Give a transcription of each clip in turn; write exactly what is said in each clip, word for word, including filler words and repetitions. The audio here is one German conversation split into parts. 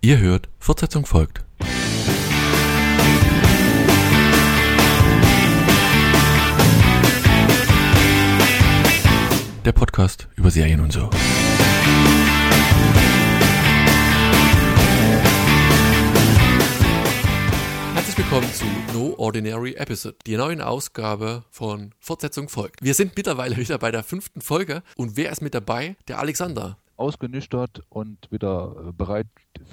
Ihr hört, Fortsetzung folgt. Der Podcast über Serien und so. Herzlich willkommen zu No Ordinary Episode, die neuen Ausgabe von Fortsetzung folgt. Wir sind mittlerweile wieder bei der fünften Folge und wer ist mit dabei? Der Alexander. Ausgenüchtert und wieder bereit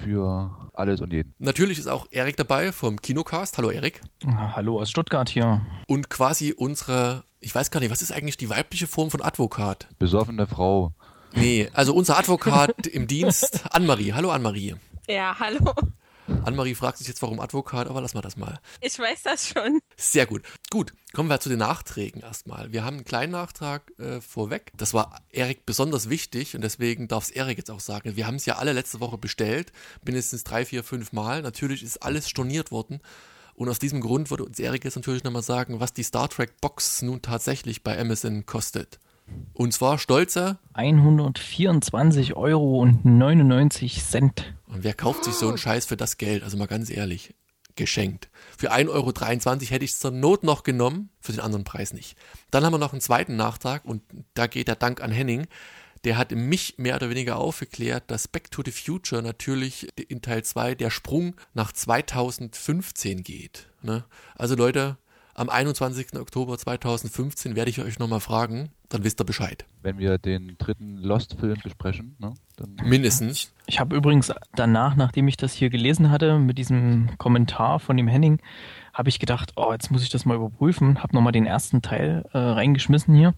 für alles und jeden. Natürlich ist auch Erik dabei vom Kinocast. Hallo Erik. Hallo aus Stuttgart hier. Und quasi unsere, ich weiß gar nicht, was ist eigentlich die weibliche Form von Advokat? Besoffene Frau. Nee, also unser Advokat im Dienst, Annemarie. Hallo Annemarie. Ja, hallo. Annemarie fragt sich jetzt, warum Advokat, aber lassen wir das mal. Ich weiß das schon. Sehr gut. Gut, kommen wir zu den Nachträgen erstmal. Wir haben einen kleinen Nachtrag äh, vorweg. Das war Erik besonders wichtig und deswegen darf es Erik jetzt auch sagen. Wir haben es ja alle letzte Woche bestellt, mindestens drei, vier, fünf Mal. Natürlich ist alles storniert worden und aus diesem Grund würde uns Erik jetzt natürlich nochmal sagen, was die Star Trek Box nun tatsächlich bei Amazon kostet. Und zwar stolze hundertvierundzwanzig Euro und neunundneunzig Cent. Und wer kauft sich so einen Scheiß für das Geld? Also mal ganz ehrlich, geschenkt. Für ein Euro dreiundzwanzig hätte ich es zur Not noch genommen, für den anderen Preis nicht. Dann haben wir noch einen zweiten Nachtrag und da geht der Dank an Henning. Der hat mich mehr oder weniger aufgeklärt, dass Back to the Future natürlich in Teil zwei der Sprung nach zweitausendfünfzehn geht. Ne? Also Leute, am einundzwanzigsten Oktober zweitausendfünfzehn werde ich euch nochmal fragen, dann wisst ihr Bescheid. Wenn wir den dritten Lost-Film besprechen, ne? Dann Mindestens. Ich habe übrigens danach, nachdem ich das hier gelesen hatte, mit diesem Kommentar von dem Henning, habe ich gedacht, oh, jetzt muss ich das mal überprüfen, habe nochmal den ersten Teil äh, reingeschmissen hier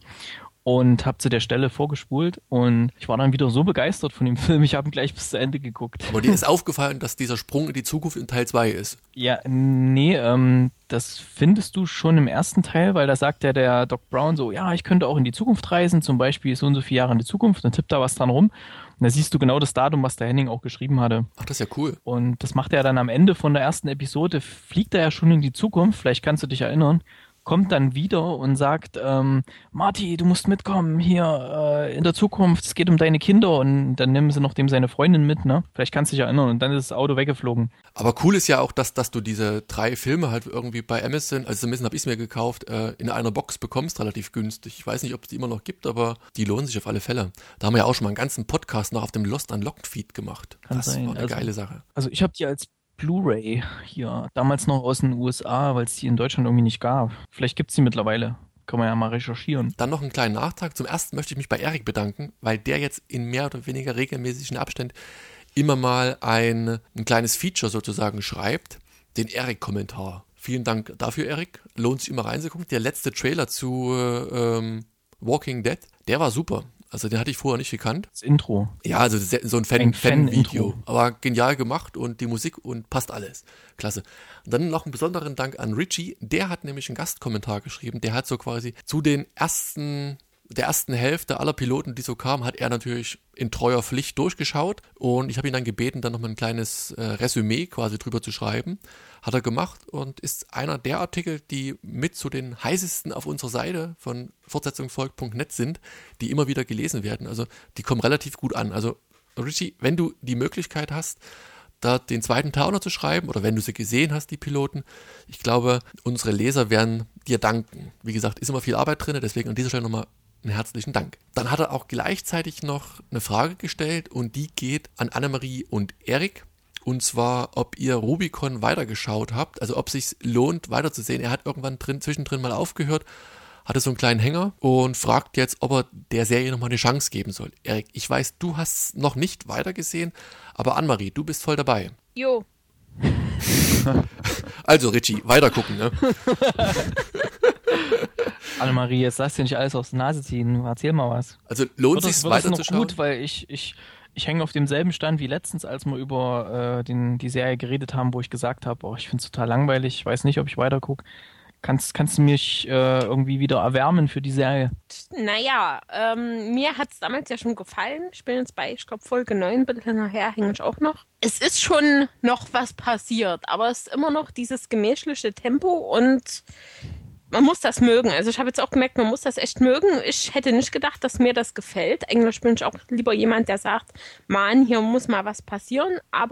und habe zu der Stelle vorgespult und ich war dann wieder so begeistert von dem Film, ich habe ihn gleich bis zu Ende geguckt. Aber dir ist aufgefallen, dass dieser Sprung in die Zukunft in Teil zwei ist? Ja, nee, ähm, das findest du schon im ersten Teil, weil da sagt ja der Doc Brown so, ja, ich könnte auch in die Zukunft reisen, zum Beispiel so und so viele Jahre in die Zukunft, dann tippt da was dran rum und da siehst du genau das Datum, was der Henning auch geschrieben hatte. Ach, das ist ja cool. Und das macht er dann am Ende von der ersten Episode, fliegt er ja schon in die Zukunft, vielleicht kannst du dich erinnern, kommt dann wieder und sagt, ähm, Marty, du musst mitkommen, hier äh, in der Zukunft, es geht um deine Kinder und dann nehmen sie noch dem seine Freundin mit, ne? Vielleicht kannst du dich erinnern und dann ist das Auto weggeflogen. Aber cool ist ja auch, dass, dass du diese drei Filme halt irgendwie bei Amazon, also zumindest habe ich es mir gekauft, äh, in einer Box bekommst, relativ günstig. Ich weiß nicht, ob es die immer noch gibt, aber die lohnen sich auf alle Fälle. Da haben wir ja auch schon mal einen ganzen Podcast noch auf dem Lost Unlocked Feed gemacht. Kann das sein. war eine also, geile Sache. Also ich habe die als Blu-ray hier, damals noch aus den U S A, weil es die in Deutschland irgendwie nicht gab. Vielleicht gibt es die mittlerweile. Kann man ja mal recherchieren. Dann noch einen kleinen Nachtrag. Zum ersten möchte ich mich bei Erik bedanken, weil der jetzt in mehr oder weniger regelmäßigen Abständen immer mal ein, ein kleines Feature sozusagen schreibt, den Erik-Kommentar. Vielen Dank dafür, Erik. Lohnt sich immer reinzugucken. Der letzte Trailer zu ähm, Walking Dead, der war super. Also den hatte ich vorher nicht gekannt. Das Intro. Ja, also so ein Fan, ein Fan-Video. Fan Aber genial gemacht und die Musik und passt alles. Klasse. Und dann noch einen besonderen Dank an Richie. Der hat nämlich einen Gastkommentar geschrieben. Der hat so quasi zu den ersten, der ersten Hälfte aller Piloten, die so kamen, hat er natürlich in treuer Pflicht durchgeschaut. Und ich habe ihn dann gebeten, dann nochmal ein kleines äh, Resümee quasi drüber zu schreiben. Hat er gemacht und ist einer der Artikel, die mit zu den heißesten auf unserer Seite von fortsetzungfolgt punkt net sind, die immer wieder gelesen werden. Also die kommen relativ gut an. Also Richie, wenn du die Möglichkeit hast, da den zweiten Teil auch noch zu schreiben oder wenn du sie gesehen hast, die Piloten, ich glaube, unsere Leser werden dir danken. Wie gesagt, ist immer viel Arbeit drin, deswegen an dieser Stelle nochmal einen herzlichen Dank. Dann hat er auch gleichzeitig noch eine Frage gestellt und die geht an Annemarie und Erik. Und zwar, ob ihr Rubicon weitergeschaut habt, also ob es sich lohnt, weiterzusehen. Er hat irgendwann drin, zwischendrin mal aufgehört, hatte so einen kleinen Hänger und fragt jetzt, ob er der Serie nochmal eine Chance geben soll. Erik, ich weiß, du hast noch nicht weitergesehen, aber Annemarie, du bist voll dabei. Jo. Also Richie, weiter gucken, ne? Annemarie, jetzt lass dir nicht alles aus der Nase ziehen. Erzähl mal was. Also lohnt Wird das- sich's wird das noch weiterzuschauen? gut, weil ich, ich, ich hänge auf demselben Stand wie letztens, als wir über äh, den, die Serie geredet haben, wo ich gesagt habe, oh, ich finde es total langweilig, ich weiß nicht, ob ich weiter gucke. Kannst, kannst du mich äh, irgendwie wieder erwärmen für die Serie? Naja, ähm, mir hat es damals ja schon gefallen. Ich bin jetzt bei, ich glaube, Folge neun, bitte nachher hänge ich auch noch. Es ist schon noch was passiert, aber es ist immer noch dieses gemächliche Tempo und man muss das mögen. Also ich habe jetzt auch gemerkt, man muss das echt mögen. Ich hätte nicht gedacht, dass mir das gefällt. Eigentlich bin ich auch lieber jemand, der sagt, Mann, hier muss mal was passieren. Aber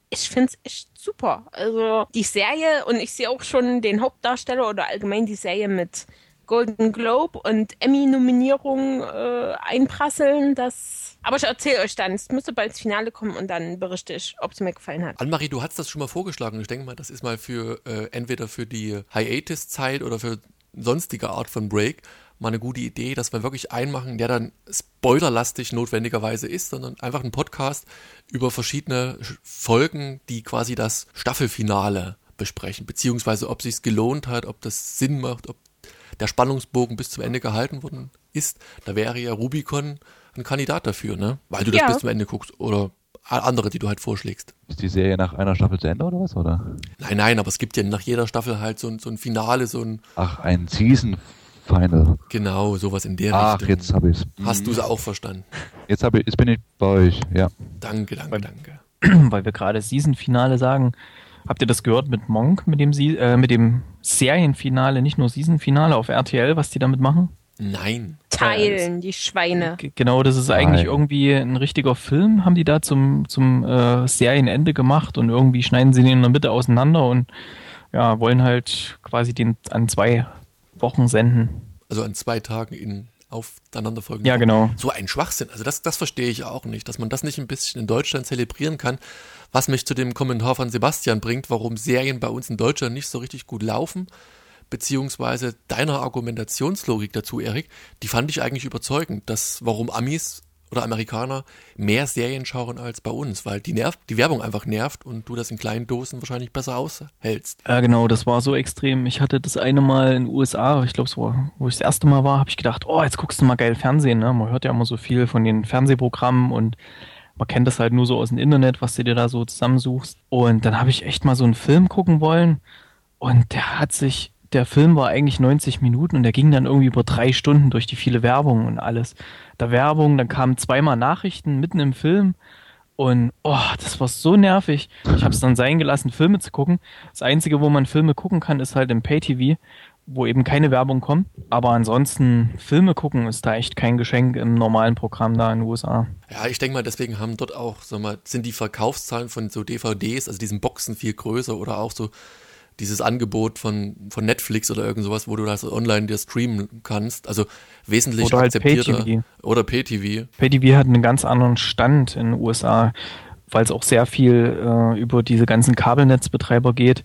ich finde es echt super. Also die Serie, und ich sehe auch schon den Hauptdarsteller oder allgemein die Serie mit Golden Globe und Emmy-Nominierung äh, einprasseln. Das, aber ich erzähle euch dann, es müsste bald ins Finale kommen und dann berichte ich, ob es mir gefallen hat. Annemarie, du hast das schon mal vorgeschlagen. Ich denke mal, das ist mal für äh, entweder für die Hiatus-Zeit oder für sonstige Art von Break mal eine gute Idee, dass wir wirklich einen machen, der dann spoilerlastig notwendigerweise ist, sondern einfach ein Podcast über verschiedene Folgen, die quasi das Staffelfinale besprechen, beziehungsweise ob es sich gelohnt hat, ob das Sinn macht, ob der Spannungsbogen bis zum Ende gehalten worden ist. Da wäre ja Rubicon ein Kandidat dafür, ne? Weil du das Ja. bis zum Ende guckst oder andere, die du halt vorschlägst. Ist die Serie nach einer Staffel zu Ende oder was? Oder? Nein, nein, aber es gibt ja nach jeder Staffel halt so ein, so ein Finale, so ein, Ach, ein Season Final. genau, sowas in der Ach, Richtung. jetzt habe ich's. Hast du es auch verstanden? Jetzt habe ich, jetzt bin ich bei euch, ja. Danke, danke, danke. Weil wir gerade Season-Finale sagen. Habt ihr das gehört mit Monk, mit dem, Sie äh, mit dem Serienfinale, nicht nur Season-Finale auf R T L, was die damit machen? Nein. Teilen, die Schweine. G- Genau, das ist eigentlich Nein. irgendwie ein richtiger Film, haben die da zum, zum äh, Serienende gemacht und irgendwie schneiden sie den in der Mitte auseinander und ja, wollen halt quasi den an zwei Wochen senden. Also an zwei Tagen in aufeinanderfolgenden Ja, Wochen. genau. So ein Schwachsinn. Also das, das verstehe ich auch nicht, dass man das nicht ein bisschen in Deutschland zelebrieren kann, was mich zu dem Kommentar von Sebastian bringt, warum Serien bei uns in Deutschland nicht so richtig gut laufen, beziehungsweise deiner Argumentationslogik dazu, Erik, die fand ich eigentlich überzeugend, dass warum Amis oder Amerikaner mehr Serien schauen als bei uns, weil die nervt, die Werbung einfach nervt und du das in kleinen Dosen wahrscheinlich besser aushältst. Ja, genau, das war so extrem. Ich hatte das eine Mal in den U S A, ich glaube, so, wo ich das erste Mal war, habe ich gedacht, oh, jetzt guckst du mal geil Fernsehen. Ne? Man hört ja immer so viel von den Fernsehprogrammen und man kennt das halt nur so aus dem Internet, was du dir da so zusammensuchst. Und dann habe ich echt mal so einen Film gucken wollen und der hat sich, der Film war eigentlich neunzig Minuten und der ging dann irgendwie über drei Stunden durch die viele Werbung und alles. Da Werbung, dann kamen zweimal Nachrichten mitten im Film und oh, das war so nervig. Ich habe es dann sein gelassen, Filme zu gucken. Das Einzige, wo man Filme gucken kann, ist halt im Pay-T V, wo eben keine Werbung kommt. Aber ansonsten, Filme gucken ist da echt kein Geschenk im normalen Programm da in den U S A. Ja, ich denke mal, deswegen haben dort auch, sag mal, sind die Verkaufszahlen von so D V Ds, also diesen Boxen viel größer oder auch so dieses Angebot von, von Netflix oder irgend sowas, wo du das online dir streamen kannst, also wesentlich Oder halt akzeptierter. Pay-T V. Oder Pay-T V. Pay-T V hat einen ganz anderen Stand in den U S A, weil es auch sehr viel äh, über diese ganzen Kabelnetzbetreiber geht.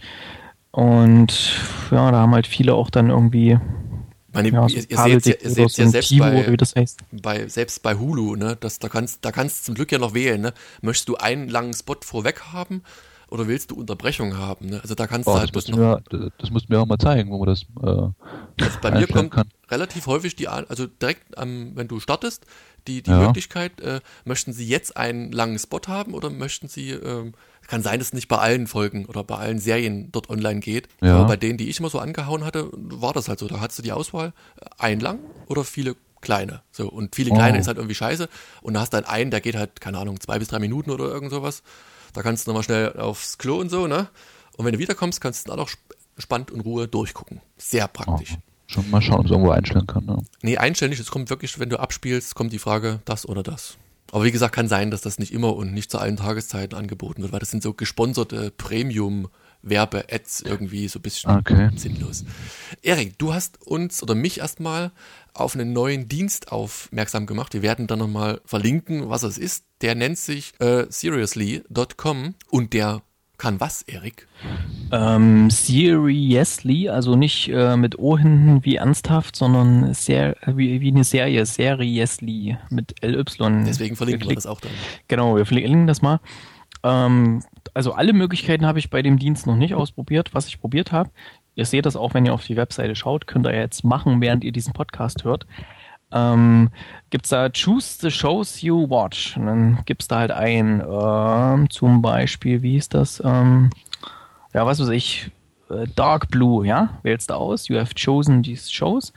Und ja, da haben halt viele auch dann irgendwie Meine, ja, so ihr, ihr seht ja, ihr oder seht so ja ein selbst Tivo, bei, oder wie das heißt. bei, selbst bei Hulu, ne, das, da kannst, da kannst du zum Glück ja noch wählen, ne, möchtest du einen langen Spot vorweg haben oder willst du Unterbrechung haben, ne, also da kannst Oh, du das, halt musst das du noch, mir, das musst du mir auch mal zeigen, wo man das äh, also bei mir einstellen kommt kann. relativ häufig die, An- also direkt am, wenn du startest, die, die Ja. Möglichkeit, äh, möchten Sie jetzt einen langen Spot haben oder möchten Sie, ähm, kann sein, dass es nicht bei allen Folgen oder bei allen Serien dort online geht, Ja. aber bei denen, die ich immer so angehauen hatte, war das halt so, da hattest du die Auswahl, äh, ein lang oder viele kleine, so, und viele kleine Oh. ist halt irgendwie scheiße und da hast du dann einen, der geht halt, keine Ahnung, zwei bis drei Minuten oder irgend sowas, da kannst du nochmal schnell aufs Klo und so, ne, und wenn du wiederkommst, kannst du dann auch sp- spannend und Ruhe durchgucken, sehr praktisch. Oh, schon mal schauen, ob es irgendwo einstellen kann. Ne? Nee, einständig, es kommt wirklich, wenn du abspielst, kommt die Frage, das oder das. Aber wie gesagt, kann sein, dass das nicht immer und nicht zu allen Tageszeiten angeboten wird, weil das sind so gesponserte Premium-Werbe-Ads irgendwie so ein bisschen Okay. sinnlos. Erik, du hast uns oder mich erstmal auf einen neuen Dienst aufmerksam gemacht. Wir werden dann nochmal verlinken, was es ist. Der nennt sich äh, seriously Punkt com und der kann was, Erik? Ähm, Seriously, also nicht äh, mit O hinten wie ernsthaft, sondern sehr, wie, wie eine Serie, Seriously mit L Y. Deswegen verlinken wir geklickt. das auch dann. Genau, wir verlinken das mal. Ähm, also alle Möglichkeiten habe ich bei dem Dienst noch nicht ausprobiert, was ich probiert habe. Ihr seht das auch, wenn ihr auf die Webseite schaut, könnt ihr jetzt machen, während ihr diesen Podcast hört. Ähm, gibt's da Choose the Shows You Watch. Und dann gibt's da halt ein, ähm, zum Beispiel, wie hieß das? Ähm, ja, was weiß ich, äh, Dark Blue, ja? Wählst du aus, you have chosen these shows.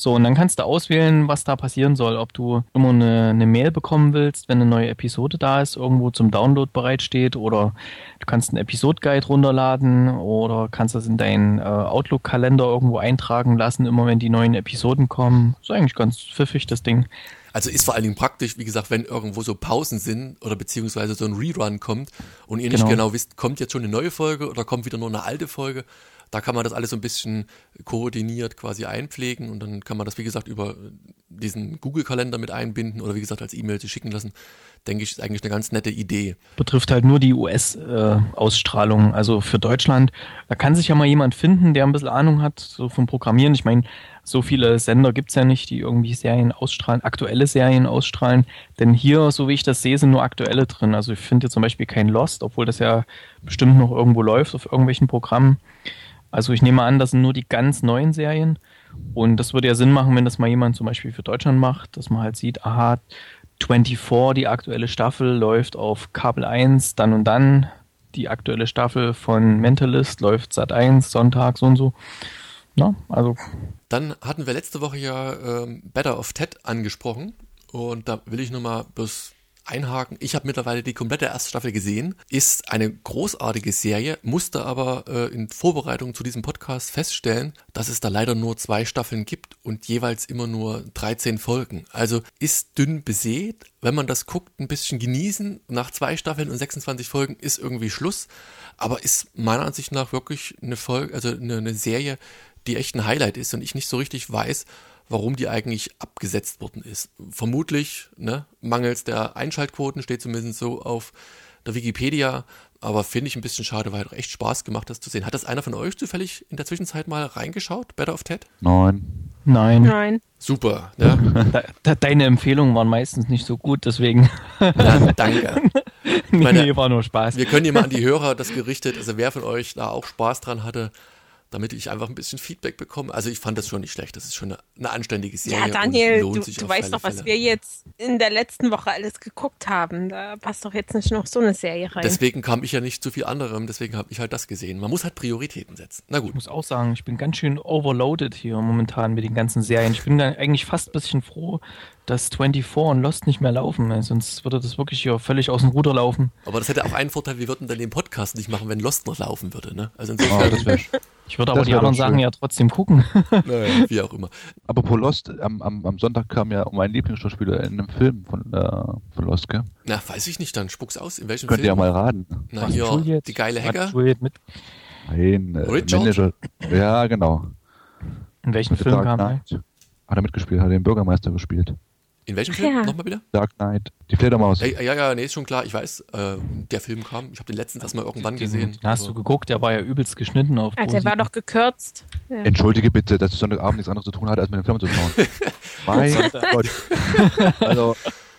So, und dann kannst du auswählen, was da passieren soll. Ob du immer eine, eine Mail bekommen willst, wenn eine neue Episode da ist, irgendwo zum Download bereitsteht, oder du kannst einen Episode-Guide runterladen oder kannst das in deinen äh, Outlook-Kalender irgendwo eintragen lassen, immer wenn die neuen Episoden kommen. Ist eigentlich ganz pfiffig, das Ding. Also ist vor allen Dingen praktisch, wie gesagt, wenn irgendwo so Pausen sind oder beziehungsweise so ein Rerun kommt und ihr nicht Genau. genau wisst, kommt jetzt schon eine neue Folge oder kommt wieder nur eine alte Folge, da kann man das alles so ein bisschen koordiniert quasi einpflegen und dann kann man das, wie gesagt, über diesen Google-Kalender mit einbinden oder wie gesagt als E-Mail schicken lassen. Denke ich, ist eigentlich eine ganz nette Idee. Betrifft halt nur die U S-Ausstrahlung, also für Deutschland. Da kann sich ja mal jemand finden, der ein bisschen Ahnung hat, so vom Programmieren. Ich meine, so viele Sender gibt's ja nicht, die irgendwie Serien ausstrahlen, aktuelle Serien ausstrahlen. Denn hier, so wie ich das sehe, sind nur aktuelle drin. Also ich finde hier zum Beispiel kein Lost, obwohl das ja bestimmt noch irgendwo läuft auf irgendwelchen Programmen. Also ich nehme an, das sind nur die ganz neuen Serien. Und das würde ja Sinn machen, wenn das mal jemand zum Beispiel für Deutschland macht, dass man halt sieht, aha, vierundzwanzig, die aktuelle Staffel, läuft auf Kabel eins, dann und dann. Die aktuelle Staffel von Mentalist läuft Sat eins, Sonntag, so und so. Na, also. Dann hatten wir letzte Woche ja ähm, Better of Ted angesprochen und da will ich nochmal bloß einhaken. Ich habe mittlerweile die komplette erste Staffel gesehen. Ist eine großartige Serie, musste aber äh, in Vorbereitung zu diesem Podcast feststellen, dass es da leider nur zwei Staffeln gibt und jeweils immer nur dreizehn Folgen. Also ist dünn besät. Wenn man das guckt, ein bisschen genießen. Nach zwei Staffeln und sechsundzwanzig Folgen ist irgendwie Schluss. Aber ist meiner Ansicht nach wirklich eine Folge, also eine, eine Serie, die echt ein Highlight ist und ich nicht so richtig weiß, warum die eigentlich abgesetzt worden ist. Vermutlich, ne, mangels der Einschaltquoten, steht zumindest so auf der Wikipedia, aber finde ich ein bisschen schade, weil hat echt Spaß gemacht, das zu sehen. Hat das einer von euch zufällig in der Zwischenzeit mal reingeschaut, Better of Ted? Nein. Nein. Nein. Super, ja. Da, da, deine Empfehlungen waren meistens nicht so gut, deswegen. Ja, danke. nee, meine, nee, war nur Spaß. Wir können ja mal an die Hörer das gerichtet, also wer von euch da auch Spaß dran hatte, damit ich einfach ein bisschen Feedback bekomme. Also ich fand das schon nicht schlecht. Das ist schon eine, eine anständige Serie. Ja, Daniel, und lohnt du, sich du auf weißt alle doch, was Fälle. wir jetzt in der letzten Woche alles geguckt haben. Da passt doch jetzt nicht noch so eine Serie rein. Deswegen kam ich ja nicht zu viel anderem, deswegen habe ich halt das gesehen. Man muss halt Prioritäten setzen. Na gut. Ich muss auch sagen, ich bin ganz schön overloaded hier momentan mit den ganzen Serien. Ich bin da eigentlich fast ein bisschen froh, dass vierundzwanzig und Lost nicht mehr laufen. Sonst würde das wirklich hier völlig aus dem Ruder laufen. Aber das hätte auch einen Vorteil, wir würden dann den Podcast nicht machen, wenn Lost noch laufen würde. Ne? Also Oh, insofern, das wär, Ich würde aber Das die wär anderen doch Sachen schön. ja trotzdem gucken. naja, wie auch immer. apropos Lost, am, am, am Sonntag kam ja mein Lieblingsschauspieler in einem Film von, äh, von Lost, gell? Na, weiß ich nicht, dann spuck's aus. In welchem Könnt ihr Film? ja mal raten. Na, Was, hier, Juliet? die geile Was, Hacker. Juliet mit? Nein, äh, Richard? Manager. Ja, genau. In welchem The Film Dark kam er? Knight. Hat er mitgespielt, hat den Bürgermeister gespielt. In welchem Film? Ja. Nochmal bitte? Dark Knight. Die Fledermaus. Ja, ja, ja, nee, ist schon klar. Ich weiß, äh, der Film kam. Ich habe den letztens erst mal irgendwann Den, gesehen. den hast du aber- geguckt, der war ja übelst geschnitten auf Ah, der war doch gekürzt. Ja. Entschuldige bitte, dass ich Sonntagabend nichts anderes zu tun hatte, als mit dem Film zu schauen. mein Gott. Also,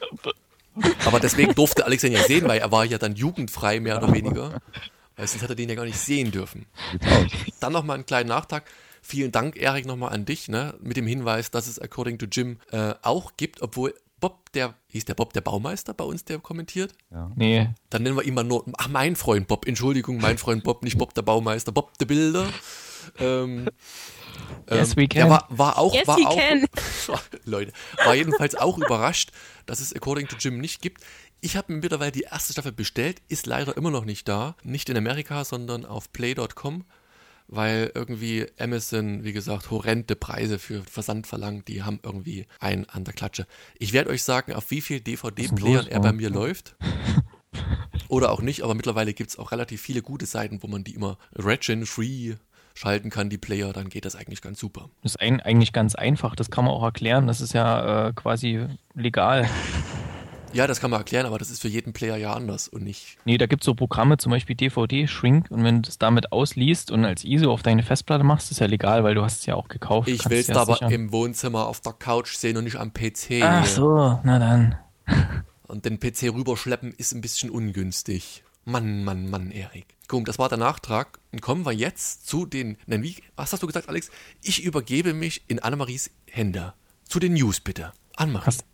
Aber deswegen durfte Alex den ja sehen, weil er war ja dann jugendfrei, mehr oder weniger. Weil sonst hätte er den ja gar nicht sehen dürfen. sieht's aus. Dann nochmal einen kleinen Nachtrag. Vielen Dank, Erik, nochmal an dich, ne, mit dem Hinweis, dass es According to Jim äh, auch gibt, obwohl Bob, der, hieß der Bob der Baumeister bei uns, der kommentiert? Ja. Nee, Dann nennen wir ihn mal nur, ach, mein Freund Bob, Entschuldigung, mein Freund Bob, nicht Bob der Baumeister, Bob der Bilder. Ähm, Yes, ähm, we der can. war, war auch, Yes, war we auch, can. Leute, war jedenfalls auch überrascht, dass es According to Jim nicht gibt. Ich habe mir mittlerweile die erste Staffel bestellt, ist leider immer noch nicht da. Nicht in Amerika, sondern auf play Punkt com, weil irgendwie Amazon, wie gesagt, horrende Preise für Versand verlangt. Die haben irgendwie einen an der Klatsche. Ich werde euch sagen, auf wie viel D V Was ist denn D-Playern los, er bei Mann? mir läuft. Oder auch nicht, aber mittlerweile gibt es auch relativ viele gute Seiten, wo man die immer Region-free schalten kann, die Player, dann geht das eigentlich ganz super. das ist ein, eigentlich ganz einfach, das kann man auch erklären, das ist ja äh, quasi legal. Ja, das kann man erklären, aber das ist für jeden Player ja anders und nicht. Nee, da gibt es so Programme, zum Beispiel D V D-Shrink, und wenn du das damit ausliest und als I S O auf deine Festplatte machst, ist ja legal, weil du hast es ja auch gekauft. Ich kannst will es ja aber sichern. im Wohnzimmer auf der Couch sehen und nicht am P C. Ach so, na dann. Und den P C rüberschleppen ist ein bisschen ungünstig. Mann, Mann, Mann, Erik. Guck, das war der Nachtrag. Und kommen wir jetzt zu den, nein, wie, was hast du gesagt, Alex? Ich übergebe mich in Annemaries Hände. Zu den News, bitte. Annemarie. Hast,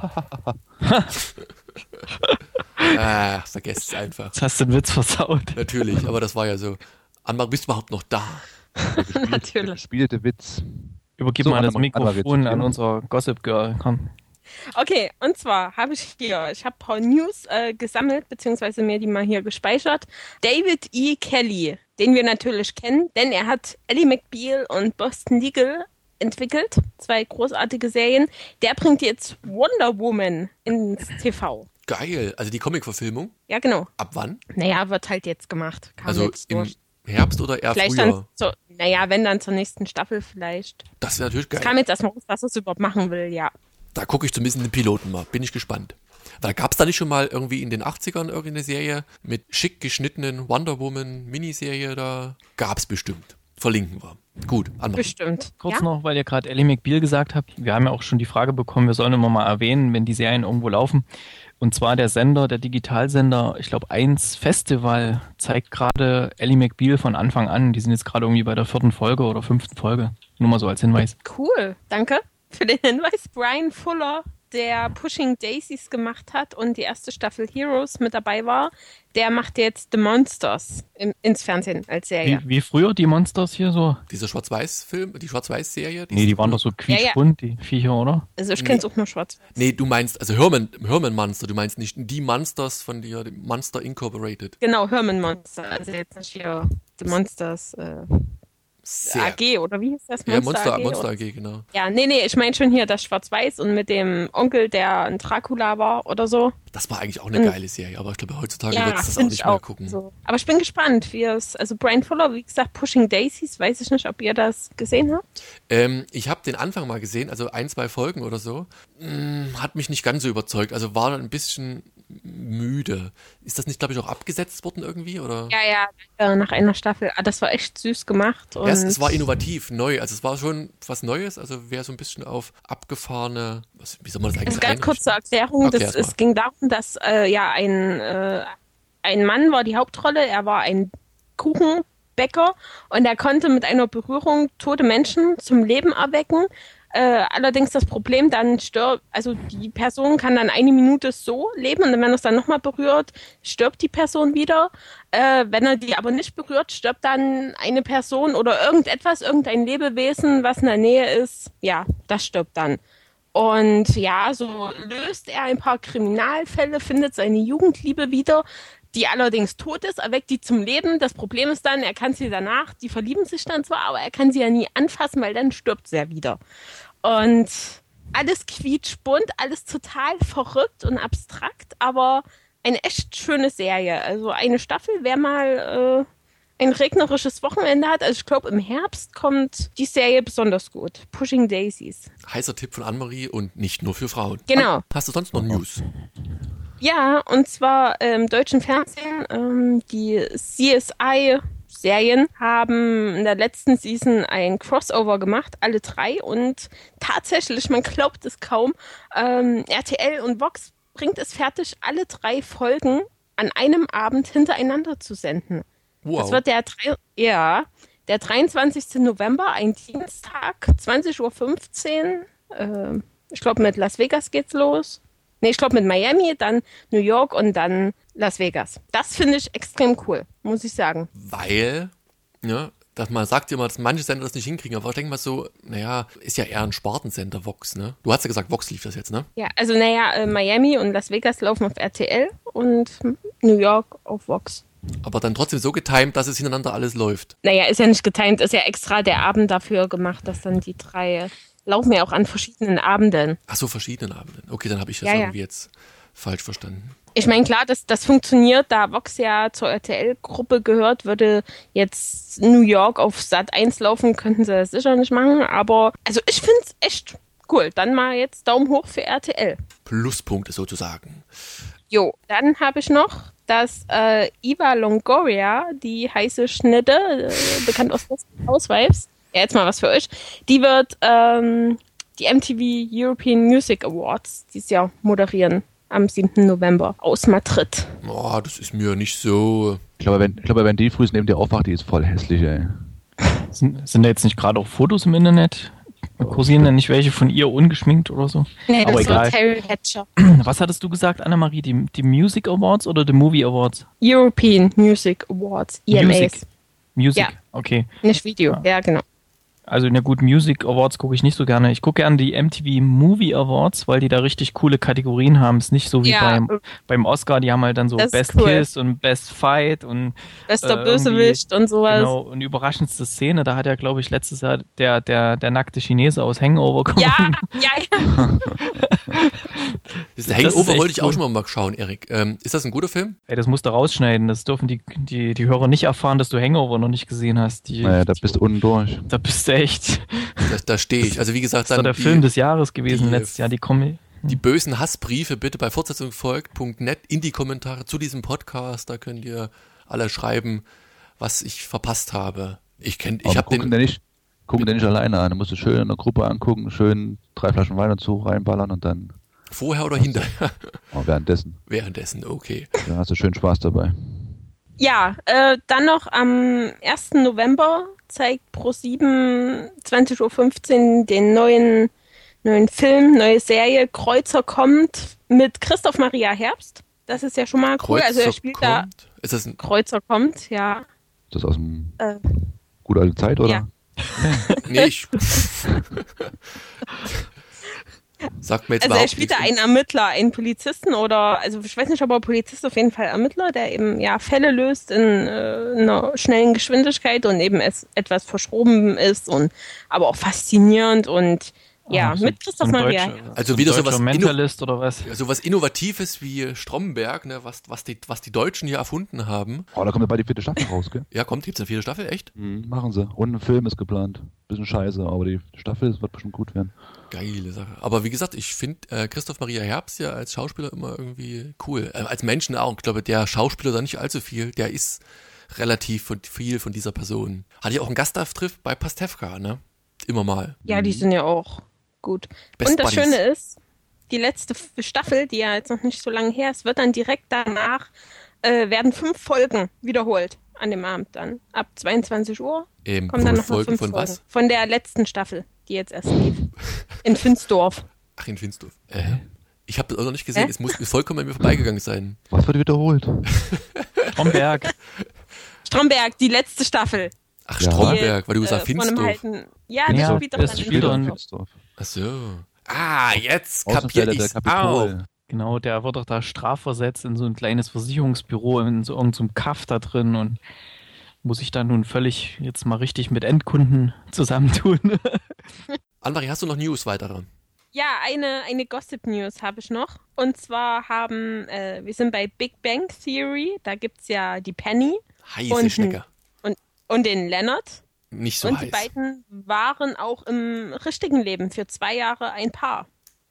Ah, vergesst es einfach. jetzt hast du den Witz versaut. Natürlich, aber das war ja so. Annemarie, bist du überhaupt noch da? Der gespielte, der Natürlich. gespielte Witz. Übergib So, mal das Anna- Anna, Mikrofon jetzt- an unser Gossip Girl. Komm. Okay, und zwar habe ich hier, ich habe ein paar News äh, gesammelt, beziehungsweise mir die mal hier gespeichert. David E. Kelly, den wir natürlich kennen, denn er hat Ally McBeal und Boston Legal entwickelt, zwei großartige Serien. Der bringt jetzt Wonder Woman ins T V. Geil. Also die Comic-Verfilmung. Ja, genau. Ab wann? Naja, wird halt jetzt gemacht. Kam Also jetzt im durch. Herbst oder eher Vielleicht früher? dann, zur, naja, wenn dann zur nächsten Staffel vielleicht. Das wäre natürlich Es geil. kam jetzt erstmal raus, was es überhaupt machen will, ja. Da gucke ich zumindest den Piloten mal. Bin ich gespannt. Weil gab es da nicht schon mal irgendwie in den achtzigern irgendeine Serie mit schick geschnittenen Wonder Woman Miniserie da? Gab's bestimmt. Verlinken wir. Gut, anmachen. Bestimmt. Kurz ja? noch, weil ihr gerade Ally McBeal gesagt habt. Wir haben ja auch schon die Frage bekommen, wir sollen immer mal erwähnen, wenn die Serien irgendwo laufen. Und zwar der Sender, der Digitalsender, ich glaube eins Festival, zeigt gerade Ally McBeal von Anfang an. Die sind jetzt gerade irgendwie bei der vierten Folge oder fünften Folge. Nur mal so als Hinweis. Cool, danke für den Hinweis. Brian Fuller, der Pushing Daisies gemacht hat und die erste Staffel Heroes mit dabei war, der macht jetzt The Monsters im, ins Fernsehen als Serie. Wie, wie früher die Monsters hier so? Dieser Schwarz-Weiß-Film, die Schwarz-Weiß-Serie? Nee, die waren doch so quietschbunt, die Viecher, oder? Also ich kenne es auch nur schwarz. Nee, du meinst, also Herman, Herman Monster, du meinst nicht die Monsters von dir, die Monster Incorporated. Genau, Herman Monster, also jetzt nicht hier The Monsters äh, Sehr. A G, oder wie hieß das? Ja, Monster, A G, Monster oder? A G, genau. Ja, nee, nee, ich meine schon hier das Schwarz-Weiß und mit dem Onkel, der ein Dracula war oder so. Das war eigentlich auch eine geile Serie, aber ich glaube, heutzutage Ja, wird es das auch finde nicht ich mehr auch. gucken. So. Aber ich bin gespannt, wie es, also Brian Fuller, wie gesagt, Pushing Daisies, weiß ich nicht, ob ihr das gesehen habt. Ähm, ich habe den Anfang mal gesehen, also ein, zwei Folgen oder so. Hm, hat mich nicht ganz so überzeugt, also war ein bisschen müde. Ist das nicht, glaube ich, auch abgesetzt worden irgendwie, oder? Ja, ja, äh, nach einer Staffel. Ah, das war echt süß gemacht. Und Ja, es, es war innovativ, neu. Also es war schon was Neues. Also wer so ein bisschen auf abgefahrene, was, wie soll man das eigentlich Also ganz einrichten? kurz zur Erklärung, Erklär's das, mal. es ging darum, dass äh, ja ein, äh, ein Mann war die Hauptrolle, er war ein Kuchenbäcker und er konnte mit einer Berührung tote Menschen zum Leben erwecken. Äh, allerdings das Problem, dann stirbt, also die Person kann dann eine Minute so leben und wenn er es dann nochmal berührt, stirbt die Person wieder. Äh, wenn er die aber nicht berührt, stirbt dann eine Person oder irgendetwas, irgendein Lebewesen, was in der Nähe ist, ja, das stirbt dann. Und ja, so löst er ein paar Kriminalfälle, findet seine Jugendliebe wieder, die allerdings tot ist, erweckt die zum Leben. Das Problem ist dann, er kann sie danach, die verlieben sich dann zwar, aber er kann sie ja nie anfassen, weil dann stirbt sie ja wieder. Und alles quietschbunt, alles total verrückt und abstrakt, aber eine echt schöne Serie. Also eine Staffel, wer mal äh, ein regnerisches Wochenende hat, also ich glaube im Herbst kommt die Serie besonders gut. Pushing Daisies. Heißer Tipp von Annemarie und nicht nur für Frauen. Genau. Hast du sonst noch News? Ja, und zwar im deutschen Fernsehen, ähm, die C S I-Serien haben in der letzten Season ein Crossover gemacht, alle drei, und tatsächlich, man glaubt es kaum, ähm, R T L und Vox bringt es fertig, alle drei Folgen an einem Abend hintereinander zu senden. Wow. Das wird der, drei- ja, der dreiundzwanzigsten November, ein Dienstag, zwanzig Uhr fünfzehn, äh, ich glaube mit Las Vegas geht's los. Nee, ich glaube mit Miami, dann New York und dann Las Vegas. Das finde ich extrem cool, muss ich sagen. Weil, ja, dass man sagt ja immer, dass manche Sender das nicht hinkriegen, aber ich denke mal so, naja, ist ja eher ein Spartensender, Vox, ne? Du hast ja gesagt, Vox lief das jetzt, ne? Ja, also naja, äh, Miami und Las Vegas laufen auf R T L und New York auf Vox. Aber dann trotzdem so getimed, dass es hintereinander alles läuft. Naja, ist ja nicht getimt, ist ja extra der Abend dafür gemacht, dass dann die drei laufen ja auch an verschiedenen Abenden. Ach so, verschiedenen Abenden. Okay, dann habe ich das Ja, ja. irgendwie jetzt falsch verstanden. Ich meine, klar, das, das funktioniert, da Vox ja zur R T L-Gruppe gehört, würde jetzt New York auf Sat eins laufen, könnten sie das sicher nicht machen, aber also ich finde es echt cool. Dann mal jetzt Daumen hoch für R T L. Pluspunkte sozusagen. Jo, dann habe ich noch, dass äh, Eva Longoria, die heiße Schnitte, äh, bekannt aus Desperate Housewives, ja, jetzt mal was für euch, die wird ähm, die M T V European Music Awards dieses Jahr moderieren am siebten November aus Madrid. Oh, das ist mir nicht so. Ich glaube, wenn, ich glaube, wenn die früh neben dir aufwacht, die ist voll hässlich, ey. Sind, sind da jetzt nicht gerade auch Fotos im Internet? Kursieren da nicht welche von ihr ungeschminkt oder so? Nee, Aber das egal. wird Terry Hatcher. Was hattest du gesagt, Annemarie? Die, die Music Awards oder die Movie Awards? European Music Awards, E M As. Music. Music, Ja. okay. Nicht Video, ja, genau. Also na gut, Music Awards gucke ich nicht so gerne. Ich gucke gerne die M T V Movie Awards, weil die da richtig coole Kategorien haben. Ist nicht so wie Ja. beim, beim Oscar, die haben halt dann so Das ist Best cool. Kiss und Best Fight und Bester äh, Bösewicht und sowas. genau, und überraschendste Szene, da hat ja, glaube ich, letztes Jahr der, der, der nackte Chinese aus Hangover gewonnen. Ja, ja, ja. Das Das Hangover ist echt wollte ich auch cool. schon mal schauen, Erik. Ähm, ist das ein guter Film? Ey, das musst du rausschneiden. Das dürfen die, die, die Hörer nicht erfahren, dass du Hangover noch nicht gesehen hast. Die, Naja, da bist du unten durch. da bist du echt. Da, da stehe ich. Also wie gesagt, Das war dann der die, Film des Jahres gewesen die- letztes Jahr. Die Kombi. die bösen Hassbriefe bitte bei fortsetzungsfolgt punkt net in die Kommentare zu diesem Podcast. Da könnt ihr alle schreiben, was ich verpasst habe. Ich kenn, ich Aber habe gucken den. den nicht, gucken den nicht alleine an. Du musst du schön in der Gruppe angucken, schön drei Flaschen Wein dazu reinballern und dann Vorher oder hinterher? oh, währenddessen. Währenddessen, okay. Dann hast du schön Spaß dabei. Ja, äh, dann noch am ersten November zeigt ProSieben zwanzig Uhr fünfzehn den neuen, neuen Film, neue Serie Kreuzer kommt mit Christoph Maria Herbst. Das ist ja schon mal cool. Also er spielt da kommt. Ist das ein. Kreuzer kommt, ja. Ist das aus dem Äh, gute alte Zeit, oder? Ja. Nee, ich. Sagt mir jetzt Also er überhaupt spielt da nichts. einen Ermittler, einen Polizisten oder, also ich weiß nicht, ob er Polizist, auf jeden Fall Ermittler, der eben ja Fälle löst in äh, einer schnellen Geschwindigkeit und eben es etwas verschroben ist und aber auch faszinierend und ja, Ah, so- mit Christoph so ein Maria. deutscher- Also so ein wieder deutscher sowas Inno- Mentalist oder was? Sowas Innovatives wie Stromberg, ne, was, was, die, was die Deutschen hier erfunden haben. Oh, da kommt ja bald die vierte Staffel raus, gell? Ja, kommt, gibt's eine vierte Staffel, echt? Mhm, machen sie. Und ein Film ist geplant. Bisschen scheiße, aber die Staffel das wird bestimmt gut werden. Geile Sache. Aber wie gesagt, ich finde äh, Christoph Maria Herbst ja als Schauspieler immer irgendwie cool. Äh, als Menschen auch. Ich glaube, der Schauspieler da nicht allzu viel. Der ist relativ von, viel von dieser Person. Hatte ja auch einen Gastauftritt bei Pastewka, ne? Immer mal. Ja, die sind ja auch gut. Best und das Buddies. Schöne ist, die letzte F- Staffel, die ja jetzt noch nicht so lange her ist, wird dann direkt danach, äh, werden fünf Folgen wiederholt an dem Abend dann. Ab zweiundzwanzig Uhr Ähm, kommen dann noch mal Folgen fünf von Folgen. was? Von der letzten Staffel, die jetzt erst lief. In Finsdorf. Ach, in Finsdorf. Äh, ich habe das auch noch nicht gesehen. Hä? Es muss mir vollkommen an mir vorbeigegangen sein. Was wird wiederholt? Stromberg. Stromberg, die letzte Staffel. Ach, Ja. Stromberg, weil du Äh, gesagt von einem Finsdorf. halben, ja, Ja, das spielt doch das dann in spielt doch in Finsdorf. Ach so. Ah, jetzt Außenstelle kapier der ich's auch. Kapitol. Genau, der wird doch da strafversetzt in so ein kleines Versicherungsbüro in so irgendeinem Kaff da drin und muss sich da nun völlig jetzt mal richtig mit Endkunden zusammentun. Annemarie, hast du noch News weitere? Ja, eine, eine Gossip-News habe ich noch. Und zwar haben, äh, wir sind bei Big Bang Theory, da gibt's ja die Penny Heiße Und- Schnecke. und, und den Leonard. Nicht so und heiß. die beiden waren auch im richtigen Leben für zwei Jahre ein Paar.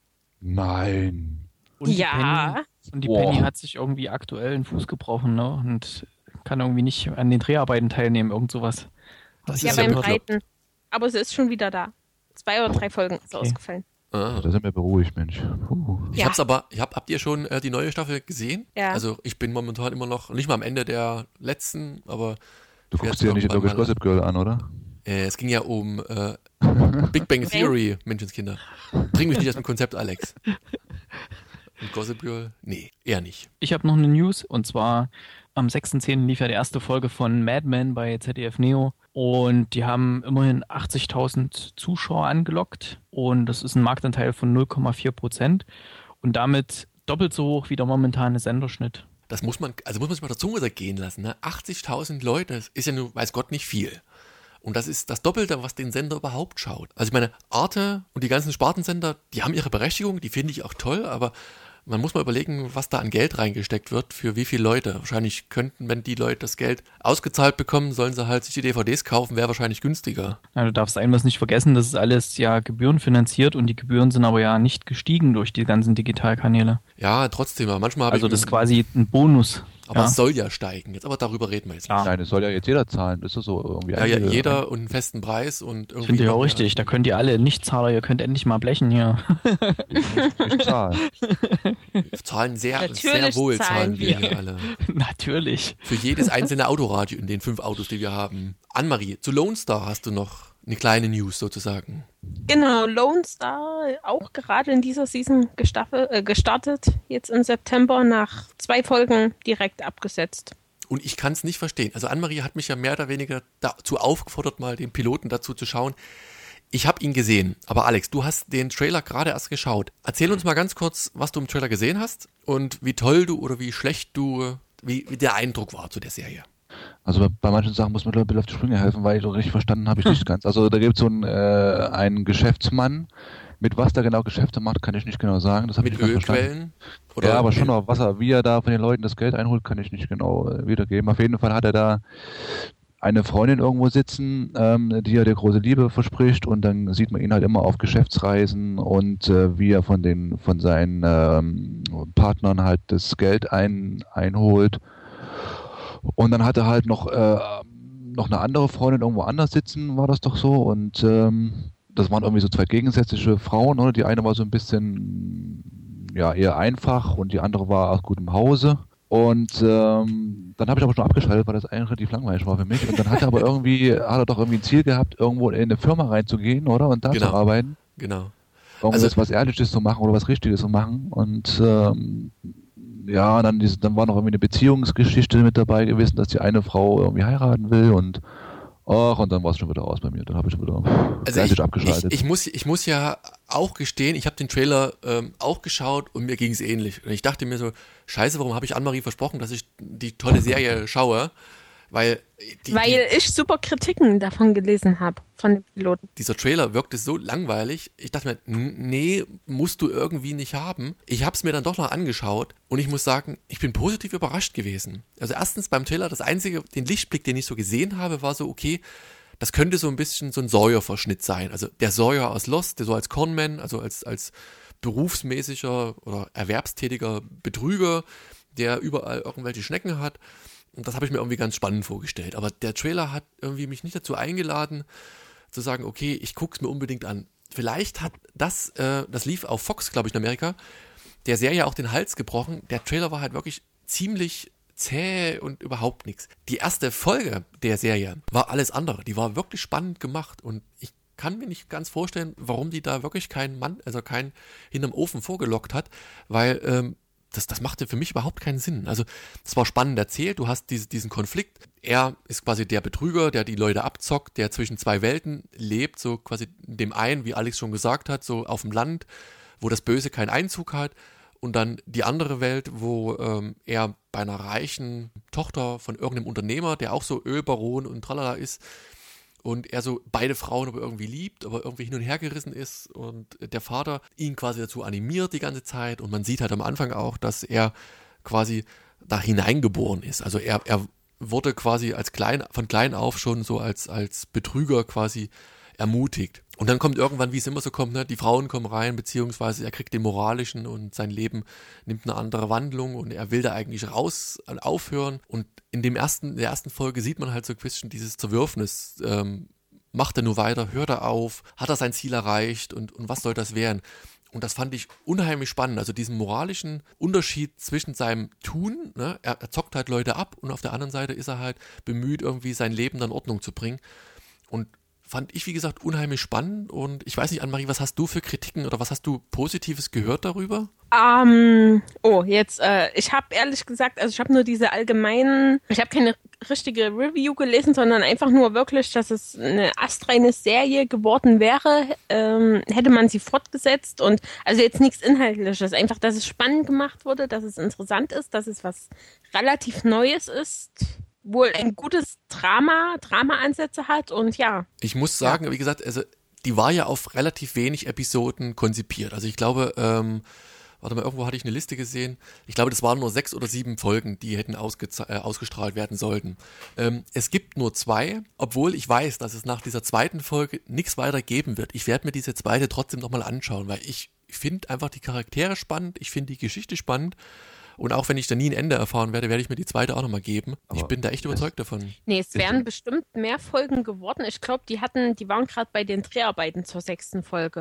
Nein. Und die Ja. Penny, und die Boah. Penny hat sich irgendwie aktuell einen Fuß gebrochen, ne? Und kann irgendwie nicht an den Dreharbeiten teilnehmen, irgend sowas. Das Ja, ist ja beim bekloppt. Reiten. Aber sie ist schon wieder da. Zwei oder drei Folgen ist Okay. ausgefallen. Ah. Da sind wir beruhigt, Mensch. Puh. Ich Ja. hab's aber, ich hab, habt ihr schon äh, die neue Staffel gesehen? Ja. Also ich bin momentan immer noch, nicht mal am Ende der letzten, aber Du Ich guckst werd's dir ja nicht irgendwann wirklich mal- Gossip Girl an, oder? äh, es ging ja um äh, Big Bang Theory, Menschenskinder. Bring mich nicht aus dem Konzept, Alex. Und Gossip Girl? Nee, eher nicht. Ich habe noch eine News und zwar am sechsten zehnten lief ja die erste Folge von Mad Men bei Z D F Neo und die haben immerhin achtzigtausend Zuschauer angelockt und das ist ein Marktanteil von null Komma vier Prozent und damit doppelt so hoch wie der momentane Senderschnitt. Das muss man, also muss man sich mal der Zunge zergehen lassen. Ne? achtzigtausend Leute, das ist ja nur, weiß Gott, nicht viel. Und das ist das Doppelte, was den Sender überhaupt schaut. Also ich meine, Arte und die ganzen Spartensender, die haben ihre Berechtigung, die finde ich auch toll, aber man muss mal überlegen, was da an Geld reingesteckt wird, für wie viele Leute. Wahrscheinlich könnten, wenn die Leute das Geld ausgezahlt bekommen, sollen sie halt sich die D V Ds kaufen, wäre wahrscheinlich günstiger. Ja, du darfst einmal nicht vergessen, das ist alles ja gebührenfinanziert und die Gebühren sind aber ja nicht gestiegen durch die ganzen Digitalkanäle. Ja, trotzdem, aber manchmal habe Also ich... das ist quasi ein Bonus. aber ja. es soll ja steigen jetzt, aber darüber reden wir jetzt Klar. Nein, das soll ja jetzt jeder zahlen. Das ist so irgendwie. nicht. Ja, ja, einge- jeder und einen festen Preis und irgendwie... Finde ich auch noch- richtig. Da könnt ihr alle Nichtzahler, ihr könnt endlich mal blechen hier. Ich zahle. Wir zahlen sehr, Natürlich sehr wohl, zahlen zahlen wir wir. hier alle. Natürlich. Für jedes einzelne Autoradio in den fünf Autos, die wir haben. Annemarie, zu Lone Star hast du noch eine kleine News sozusagen. Genau, Lone Star auch gerade in dieser Season gestaffel, äh, gestartet, jetzt im September nach zwei Folgen direkt abgesetzt. Und ich kann es nicht verstehen. Also Annemarie hat mich ja mehr oder weniger dazu aufgefordert, mal den Piloten dazu zu schauen. Ich habe ihn gesehen. Aber Alex, du hast den Trailer gerade erst geschaut. Erzähl uns mal ganz kurz, was du im Trailer gesehen hast und wie toll du oder wie schlecht du, wie, wie der Eindruck war zu der Serie. Also bei, bei manchen Sachen muss man ein bisschen auf die Sprünge helfen, weil ich so richtig verstanden habe ich nicht ganz. Also da gibt es so einen, äh, einen Geschäftsmann. Mit was der genau Geschäfte macht, kann ich nicht genau sagen. Das Mit ich nicht Ölquellen? Oder ja, aber schon noch Wasser. Wie er da von den Leuten das Geld einholt, kann ich nicht genau äh, wiedergeben. Auf jeden Fall hat er da eine Freundin irgendwo sitzen, ähm, die er der große Liebe verspricht, und dann sieht man ihn halt immer auf Geschäftsreisen und äh, wie er von den von seinen ähm, Partnern halt das Geld ein, einholt. Und dann hat er halt noch, äh, noch eine andere Freundin irgendwo anders sitzen, war das doch so, und ähm, das waren irgendwie so zwei gegensätzliche Frauen, oder? Die eine war so ein bisschen, ja, eher einfach und die andere war aus gutem Hause. Und ähm, dann habe ich aber schon abgeschaltet, weil das eigentlich relativ langweilig war für mich. Und dann hat er aber irgendwie, hat er doch irgendwie ein Ziel gehabt, irgendwo in eine Firma reinzugehen, oder? Und da genau. zu arbeiten. Genau. Irgendwas Also, was Ehrliches zu machen oder was Richtiges zu machen. Und ähm, ja, dann, diese, dann war noch irgendwie eine Beziehungsgeschichte mit dabei gewesen, dass die eine Frau irgendwie heiraten will, und ach, und dann war es schon wieder aus bei mir. Dann habe ich schon wieder also ich, abgeschaltet. Ich, ich, muss, ich muss ja auch gestehen, ich habe den Trailer ähm, auch geschaut und mir ging es ähnlich. Und ich dachte mir so, scheiße, warum habe ich Annemarie versprochen, dass ich die tolle Serie schaue? Weil, die, Weil die, ich super Kritiken davon gelesen habe, von den Piloten. Dieser Trailer wirkte so langweilig. Ich dachte mir, nee, musst du irgendwie nicht haben. Ich habe es mir dann doch noch angeschaut und ich muss sagen, ich bin positiv überrascht gewesen. Also erstens beim Trailer, das einzige, den Lichtblick, den ich so gesehen habe, war so, okay, das könnte so ein bisschen so ein Sawyer-Verschnitt sein. Also der Sawyer aus Lost, der so als Conman, also als, als berufsmäßiger oder erwerbstätiger Betrüger, der überall irgendwelche Schnecken hat. Und das habe ich mir irgendwie ganz spannend vorgestellt. Aber der Trailer hat irgendwie mich nicht dazu eingeladen, zu sagen, okay, ich gucke es mir unbedingt an. Vielleicht hat das, äh, das lief auf Fox, glaube ich, in Amerika, der Serie auch den Hals gebrochen. Der Trailer war halt wirklich ziemlich zäh und überhaupt nichts. Die erste Folge der Serie war alles andere. Die war wirklich spannend gemacht. Und ich kann mir nicht ganz vorstellen, warum die da wirklich keinen Mann, also keinen hinterm Ofen vorgelockt hat, weil ähm, Das, das machte für mich überhaupt keinen Sinn. Also das war spannend erzählt, du hast diese, diesen Konflikt. Er ist quasi der Betrüger, der die Leute abzockt, der zwischen zwei Welten lebt, so quasi dem einen, wie Alex schon gesagt hat, so auf dem Land, wo das Böse keinen Einzug hat, und dann die andere Welt, wo ähm, er bei einer reichen Tochter von irgendeinem Unternehmer, der auch so Ölbaron und tralala ist, und er so beide Frauen aber irgendwie liebt, aber irgendwie hin und her gerissen ist, und der Vater ihn quasi dazu animiert die ganze Zeit, und man sieht halt am Anfang auch, dass er quasi da hineingeboren ist. Also er, er wurde quasi als klein, von klein auf schon so als, als Betrüger quasi ermutigt. Und dann kommt irgendwann, wie es immer so kommt, ne, die Frauen kommen rein, beziehungsweise er kriegt den moralischen, und sein Leben nimmt eine andere Wandlung, und er will da eigentlich raus, aufhören. Und in dem ersten, in der ersten Folge sieht man halt so ein bisschen dieses Zerwürfnis. Ähm, macht er nur weiter, hört er auf, hat er sein Ziel erreicht, und, und was soll das werden? Und das fand ich unheimlich spannend, also diesen moralischen Unterschied zwischen seinem Tun, ne, er, er zockt halt Leute ab, und auf der anderen Seite ist er halt bemüht, irgendwie sein Leben dann in Ordnung zu bringen. Und fand ich, wie gesagt, unheimlich spannend. Und ich weiß nicht, Annemarie, was hast du für Kritiken oder was hast du Positives gehört darüber? Um, oh, jetzt, äh, ich habe ehrlich gesagt, also ich habe nur diese allgemeinen, ich habe keine richtige Review gelesen, sondern einfach nur wirklich, dass es eine astreine Serie geworden wäre, ähm, hätte man sie fortgesetzt, und also jetzt nichts Inhaltliches, einfach, dass es spannend gemacht wurde, dass es interessant ist, dass es was relativ Neues ist, wohl ein gutes Drama, Drama-Ansätze hat, und ja. Ich muss sagen, ja. Wie gesagt, also die war ja auf relativ wenig Episoden konzipiert. Also ich glaube, ähm, warte mal, irgendwo hatte ich eine Liste gesehen. Ich glaube, das waren nur sechs oder sieben Folgen, die hätten ausge- äh, ausgestrahlt werden sollten. Ähm, es gibt nur zwei, obwohl ich weiß, dass es nach dieser zweiten Folge nichts weiter geben wird. Ich werde mir diese zweite trotzdem nochmal anschauen, weil ich finde einfach die Charaktere spannend, ich finde die Geschichte spannend. Und auch wenn ich da nie ein Ende erfahren werde, werde ich mir die zweite auch nochmal geben. Aber ich bin da echt überzeugt davon. Nee, es wären bestimmt mehr Folgen geworden. Ich glaube, die hatten, die waren gerade bei den Dreharbeiten zur sechsten Folge.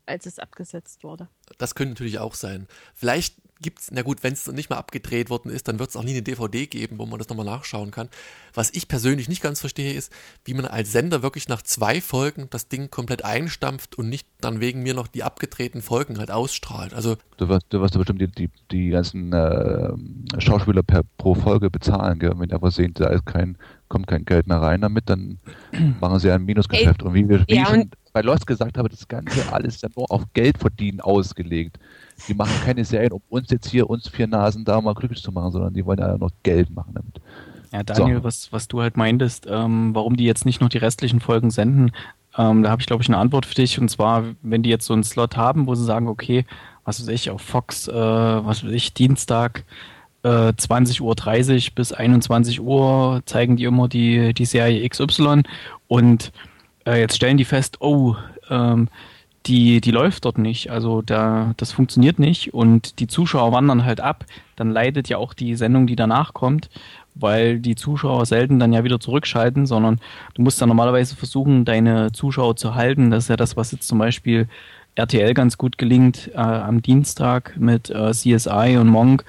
als es abgesetzt wurde. Das könnte natürlich auch sein. Vielleicht gibt es, na gut, wenn es nicht mal abgedreht worden ist, dann wird es auch nie eine D V D geben, wo man das nochmal nachschauen kann. Was ich persönlich nicht ganz verstehe, ist, wie man als Sender wirklich nach zwei Folgen das Ding komplett einstampft und nicht dann wegen mir noch die abgedrehten Folgen halt ausstrahlt. Also Du wirst, du wirst ja bestimmt die, die, die ganzen äh, Schauspieler per, pro Folge bezahlen, gell? Wenn die einfach sehen, da ist kein, kommt kein Geld mehr rein damit, dann machen sie ja ein Minusgeschäft. Ey, und wie, wir, wie ja, ich schon und bei Lost gesagt habe, das Ganze alles ja nur auf Geld verdienen ausgelegt. Die machen keine Serien, um uns jetzt hier, uns vier Nasen da mal glücklich zu machen, sondern die wollen ja noch Geld machen damit. Ja, Daniel, so. was, was du halt meintest, ähm, warum die jetzt nicht noch die restlichen Folgen senden, ähm, da habe ich, glaube ich, eine Antwort für dich. Und zwar, wenn die jetzt so einen Slot haben, wo sie sagen, okay, was weiß ich, auf Fox, äh, was weiß ich, Dienstag äh, zwanzig Uhr dreißig bis einundzwanzig Uhr zeigen die immer die, die Serie X Y und äh, jetzt stellen die fest, oh, ähm, die, die läuft dort nicht, also da, das funktioniert nicht und die Zuschauer wandern halt ab, dann leidet ja auch die Sendung, die danach kommt, weil die Zuschauer selten dann ja wieder zurückschalten, sondern du musst dann normalerweise versuchen, deine Zuschauer zu halten. Das ist ja das, was jetzt zum Beispiel R T L ganz gut gelingt äh, am Dienstag mit äh, C S I und Monk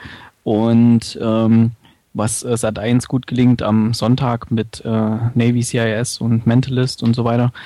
und ähm, was äh, Sat eins gut gelingt am Sonntag mit äh, Navy C I S und Mentalist und so weiter.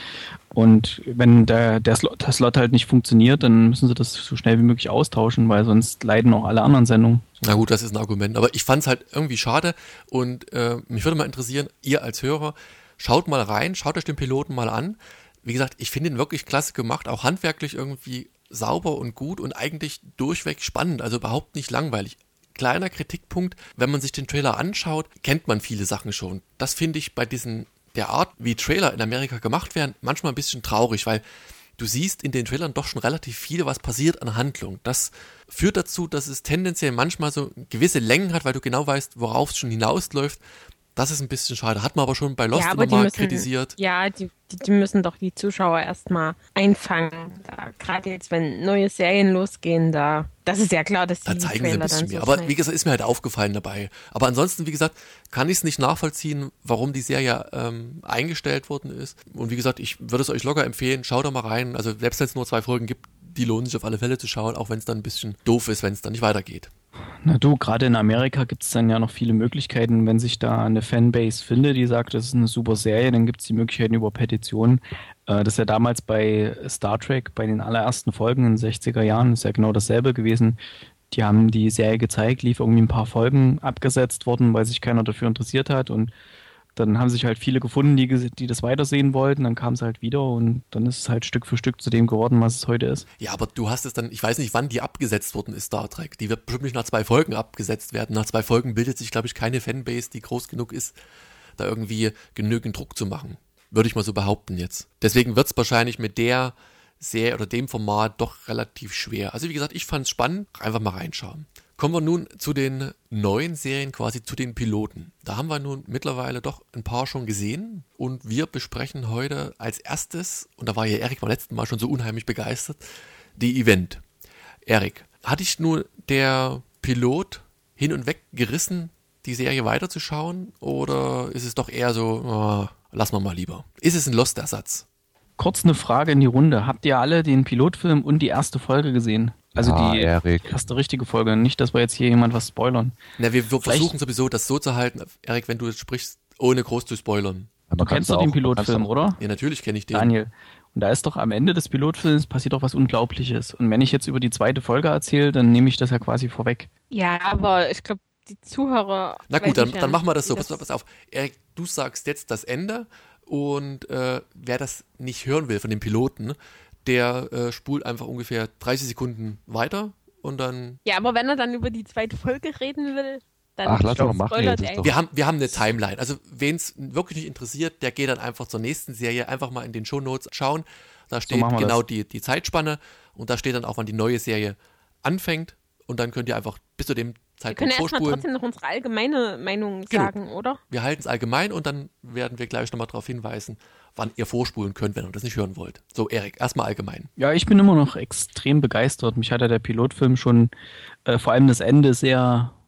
Und wenn der, der, Slot, der Slot halt nicht funktioniert, dann müssen sie das so schnell wie möglich austauschen, weil sonst leiden auch alle anderen Sendungen. Na gut, das ist ein Argument. Aber ich fand es halt irgendwie schade und äh, mich würde mal interessieren, ihr als Hörer, schaut mal rein, schaut euch den Piloten mal an. Wie gesagt, ich finde ihn wirklich klasse gemacht, auch handwerklich irgendwie sauber und gut und eigentlich durchweg spannend, also überhaupt nicht langweilig. Kleiner Kritikpunkt, wenn man sich den Trailer anschaut, kennt man viele Sachen schon. Das finde ich bei diesen, der Art, wie Trailer in Amerika gemacht werden, manchmal ein bisschen traurig, weil du siehst in den Trailern doch schon relativ viel, was passiert an Handlung. Das führt dazu, dass es tendenziell manchmal so gewisse Längen hat, weil du genau weißt, worauf es schon hinausläuft. Das ist ein bisschen schade. Hat man aber schon bei Lost ja, immer die mal müssen, kritisiert. Ja, die, die, die müssen doch die Zuschauer erstmal einfangen. Gerade jetzt, wenn neue Serien losgehen, da das ist ja klar, dass die Da zeigen sie ein bisschen so mehr. Aber schnell. wie gesagt, ist mir halt aufgefallen dabei. Aber ansonsten, wie gesagt, kann ich es nicht nachvollziehen, warum die Serie ähm, eingestellt worden ist. Und wie gesagt, ich würde es euch locker empfehlen, schaut da mal rein. Also selbst wenn es nur zwei Folgen gibt, die lohnen sich auf alle Fälle zu schauen, auch wenn es dann ein bisschen doof ist, wenn es dann nicht weitergeht. Na du, gerade in Amerika gibt es dann ja noch viele Möglichkeiten, wenn sich da eine Fanbase findet, die sagt, das ist eine super Serie, dann gibt es die Möglichkeiten über Petitionen. Äh, das ist ja damals bei Star Trek, bei den allerersten Folgen in den sechziger Jahren, ist ja genau dasselbe gewesen. Die haben die Serie gezeigt, lief irgendwie ein paar Folgen abgesetzt worden, weil sich keiner dafür interessiert hat und dann haben sich halt viele gefunden, die, die das weitersehen wollten, dann kam es halt wieder und dann ist es halt Stück für Stück zu dem geworden, was es heute ist. Ja, aber du hast es dann, ich weiß nicht, wann die abgesetzt worden ist, Star Trek. Die wird bestimmt nicht nach zwei Folgen abgesetzt werden. Nach zwei Folgen bildet sich, glaube ich, keine Fanbase, die groß genug ist, da irgendwie genügend Druck zu machen. Würde ich mal so behaupten jetzt. Deswegen wird es wahrscheinlich mit der Serie oder dem Format doch relativ schwer. Also wie gesagt, ich fand es spannend. Einfach mal reinschauen. Kommen wir nun zu den neuen Serien, quasi zu den Piloten. Da haben wir nun mittlerweile doch ein paar schon gesehen und wir besprechen heute als erstes, und da war ja Erik beim letzten Mal schon so unheimlich begeistert, die Event. Erik, hat dich nur der Pilot hin und weg gerissen, die Serie weiterzuschauen oder ist es doch eher so, oh, lassen wir mal lieber? Ist es ein Lost-Ersatz? Kurz eine Frage in die Runde. Habt ihr alle den Pilotfilm und die erste Folge gesehen? Also ja, die Erik. erste richtige Folge. Nicht, dass wir jetzt hier jemand was spoilern. Na, wir, wir versuchen sowieso, das so zu halten, Erik, wenn du jetzt sprichst, ohne groß zu spoilern. Du kennst doch den Pilotfilm, oder? Ja, natürlich kenne ich den. Daniel. Und da ist doch am Ende des Pilotfilms passiert doch was Unglaubliches. Und wenn ich jetzt über die zweite Folge erzähle, dann nehme ich das ja quasi vorweg. Ja, aber ich glaube, die Zuhörer... Na gut, dann, ja dann machen wir das so. das Pass, pass auf. Erik, du sagst jetzt das Ende und äh, wer das nicht hören will von dem Piloten, der äh, spult einfach ungefähr dreißig Sekunden weiter und dann... Ja, aber wenn er dann über die zweite Folge reden will, dann Ach, lass doch mal machen, spoilert jetzt ist er. doch- Wir haben, wir haben eine Timeline. Also wen es wirklich nicht interessiert, der geht dann einfach zur nächsten Serie, einfach mal in den Shownotes schauen. Da steht machen wir genau das. die, die Zeitspanne und da steht dann auch, wann die neue Serie anfängt und dann könnt ihr einfach bis zu dem Wir Zeitpunkt können erstmal vorspulen. trotzdem noch unsere allgemeine Meinung Genau. sagen, oder? Wir halten es allgemein und dann werden wir gleich nochmal darauf hinweisen, wann ihr vorspulen könnt, wenn ihr das nicht hören wollt. So, Erik, erstmal allgemein. Ja, ich bin immer noch extrem begeistert. Mich hat ja der Pilotfilm schon, äh, vor allem das Ende, sehr,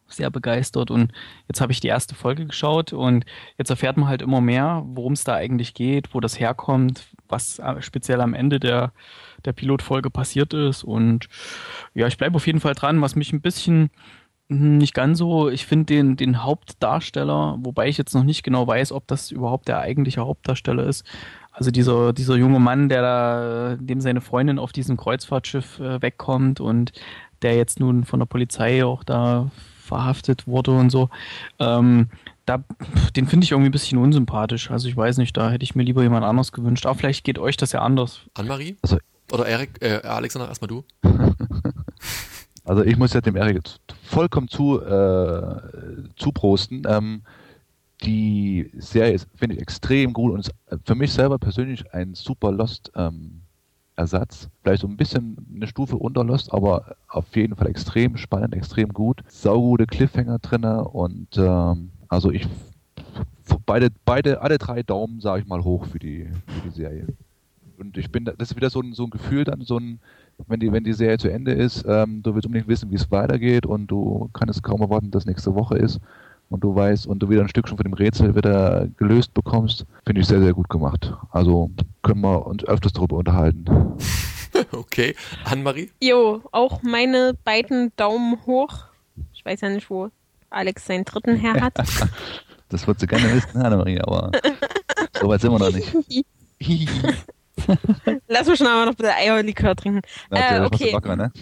sehr begeistert und jetzt habe ich die erste Folge geschaut und jetzt erfährt man halt immer mehr, worum es da eigentlich geht, wo das herkommt, was speziell am Ende der, der Pilotfolge passiert ist und ja, ich bleibe auf jeden Fall dran, was mich ein bisschen nicht ganz so, ich finde den, den Hauptdarsteller, wobei ich jetzt noch nicht genau weiß, ob das überhaupt der eigentliche Hauptdarsteller ist. Also dieser, dieser junge Mann, der da, dem seine Freundin auf diesem Kreuzfahrtschiff äh, wegkommt und der jetzt nun von der Polizei auch da verhaftet wurde und so, ähm, da, den finde ich irgendwie ein bisschen unsympathisch. Also ich weiß nicht, da hätte ich mir lieber jemand anderes gewünscht. Aber vielleicht geht euch das ja anders. Annemarie? Also, Oder Erik, äh, Alexander, erstmal du. Also ich muss ja dem Erik vollkommen zu, äh, zuprosten. Ähm, die Serie ist, finde ich, extrem gut und ist für mich selber persönlich ein super Lost-Ersatz. Ähm, Vielleicht so ein bisschen eine Stufe unter Lost, aber auf jeden Fall extrem spannend, extrem gut. Saugute Cliffhanger drinne und ähm, also ich beide, beide, alle drei Daumen, sage ich mal, hoch für die, für die Serie. Und ich bin, das ist wieder so ein, so ein Gefühl dann, so ein, wenn die, wenn die Serie zu Ende ist, ähm, du willst unbedingt wissen, wie es weitergeht und du kannst es kaum erwarten, dass nächste Woche ist und du weißt und du wieder ein Stück schon von dem Rätsel wieder gelöst bekommst, finde ich sehr, sehr gut gemacht. Also können wir uns öfters darüber unterhalten. Okay, Annemarie? Jo, auch meine beiden Daumen hoch. Ich weiß ja nicht, wo Alex seinen dritten her hat. Das wird sie gerne wissen, Annemarie, aber so weit sind wir noch nicht. Lass mich schon aber noch ein bisschen Eierlikör trinken. Na, äh, okay. Locker, ne?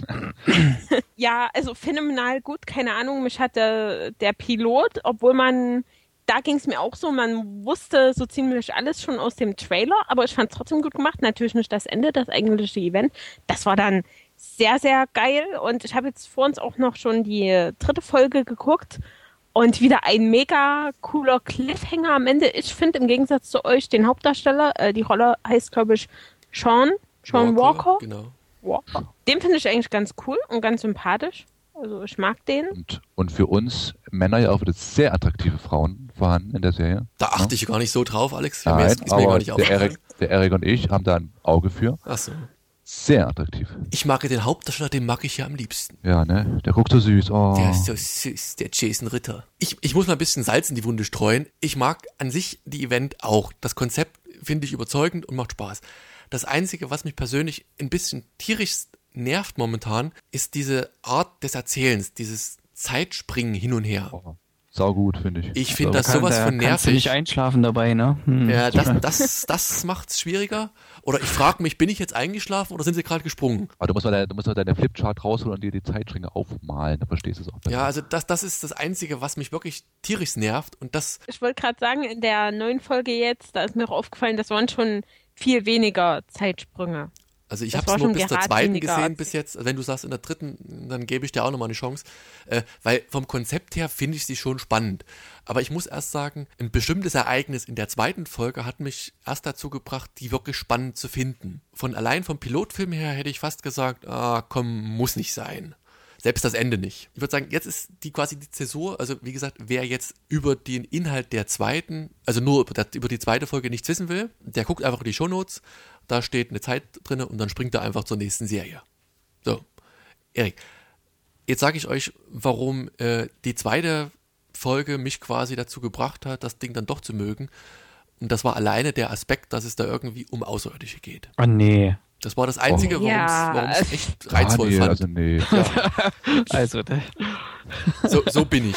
Ja, also phänomenal gut, keine Ahnung, mich hat der, der Pilot, obwohl man, da ging es mir auch so, man wusste so ziemlich alles schon aus dem Trailer, aber ich fand es trotzdem gut gemacht, natürlich nicht das Ende, das eigentliche Event, das war dann sehr, sehr geil und ich habe jetzt vor uns auch noch schon die dritte Folge geguckt und wieder ein mega cooler Cliffhanger am Ende. Ich finde im Gegensatz zu euch den Hauptdarsteller, äh, die Rolle heißt glaube ich Sean, Sean Walker. Walker. Genau. Walker. Den finde ich eigentlich ganz cool und ganz sympathisch. Also ich mag den. Und, und für uns Männer ja auch wieder sehr attraktive Frauen vorhanden in der Serie. Da achte ich gar nicht so drauf, Alex. Nein, mir ist, ist mir aber gar nicht der, aufgefallen. Erik, der Erik und ich haben da ein Auge für. Ach so. Sehr attraktiv. Ich mag den Hauptdarsteller, den mag ich ja am liebsten. Ja, ne? Der guckt so süß. Oh. Der ist so süß, der Jason Ritter. Ich, ich muss mal ein bisschen Salz in die Wunde streuen. Ich mag an sich die Event auch. Das Konzept finde ich überzeugend und macht Spaß. Das Einzige, was mich persönlich ein bisschen tierisch nervt momentan, ist diese Art des Erzählens, dieses Zeitspringen hin und her. Oh. Sau gut, finde ich. Ich finde also, das sowas da von nervig. Kannst du nicht einschlafen dabei, ne? Hm. Ja, das, das, das macht's schwieriger. Oder ich frage mich, bin ich jetzt eingeschlafen oder sind sie gerade gesprungen? Aber du musst, mal, du musst mal deine Flipchart rausholen und dir die Zeitstränge aufmalen, dann verstehst du es auch besser. Ja, also das, das ist das Einzige, was mich wirklich tierisch nervt. Und das, Ich wollte gerade sagen, in der neuen Folge jetzt, da ist mir auch aufgefallen, das waren schon viel weniger Zeitsprünge. also ich Das habe war es nur schon bis zur zweiten geradliniger gesehen als- bis jetzt. Also wenn du sagst in der dritten, dann gebe ich dir auch nochmal eine Chance. Äh, weil vom Konzept her finde ich sie schon spannend. Aber ich muss erst sagen, ein bestimmtes Ereignis in der zweiten Folge hat mich erst dazu gebracht, die wirklich spannend zu finden. Von allein vom Pilotfilm her hätte ich fast gesagt, ah komm, muss nicht sein. Selbst das Ende nicht. Ich würde sagen, jetzt ist die quasi die Zäsur, also wie gesagt, wer jetzt über den Inhalt der zweiten, also nur über, das, über die zweite Folge nichts wissen will, der guckt einfach in die Shownotes, da steht eine Zeit drin und dann springt er einfach zur nächsten Serie. So, Erik, jetzt sage ich euch, warum äh, die zweite Folge mich quasi dazu gebracht hat, das Ding dann doch zu mögen. Und das war alleine der Aspekt, dass es da irgendwie um Außerirdische geht. Oh nee. Das war das Einzige, Oh. warum es Ja. echt reizvoll ah, nee, fand. also nee. Ja, Also, da- so, so bin ich.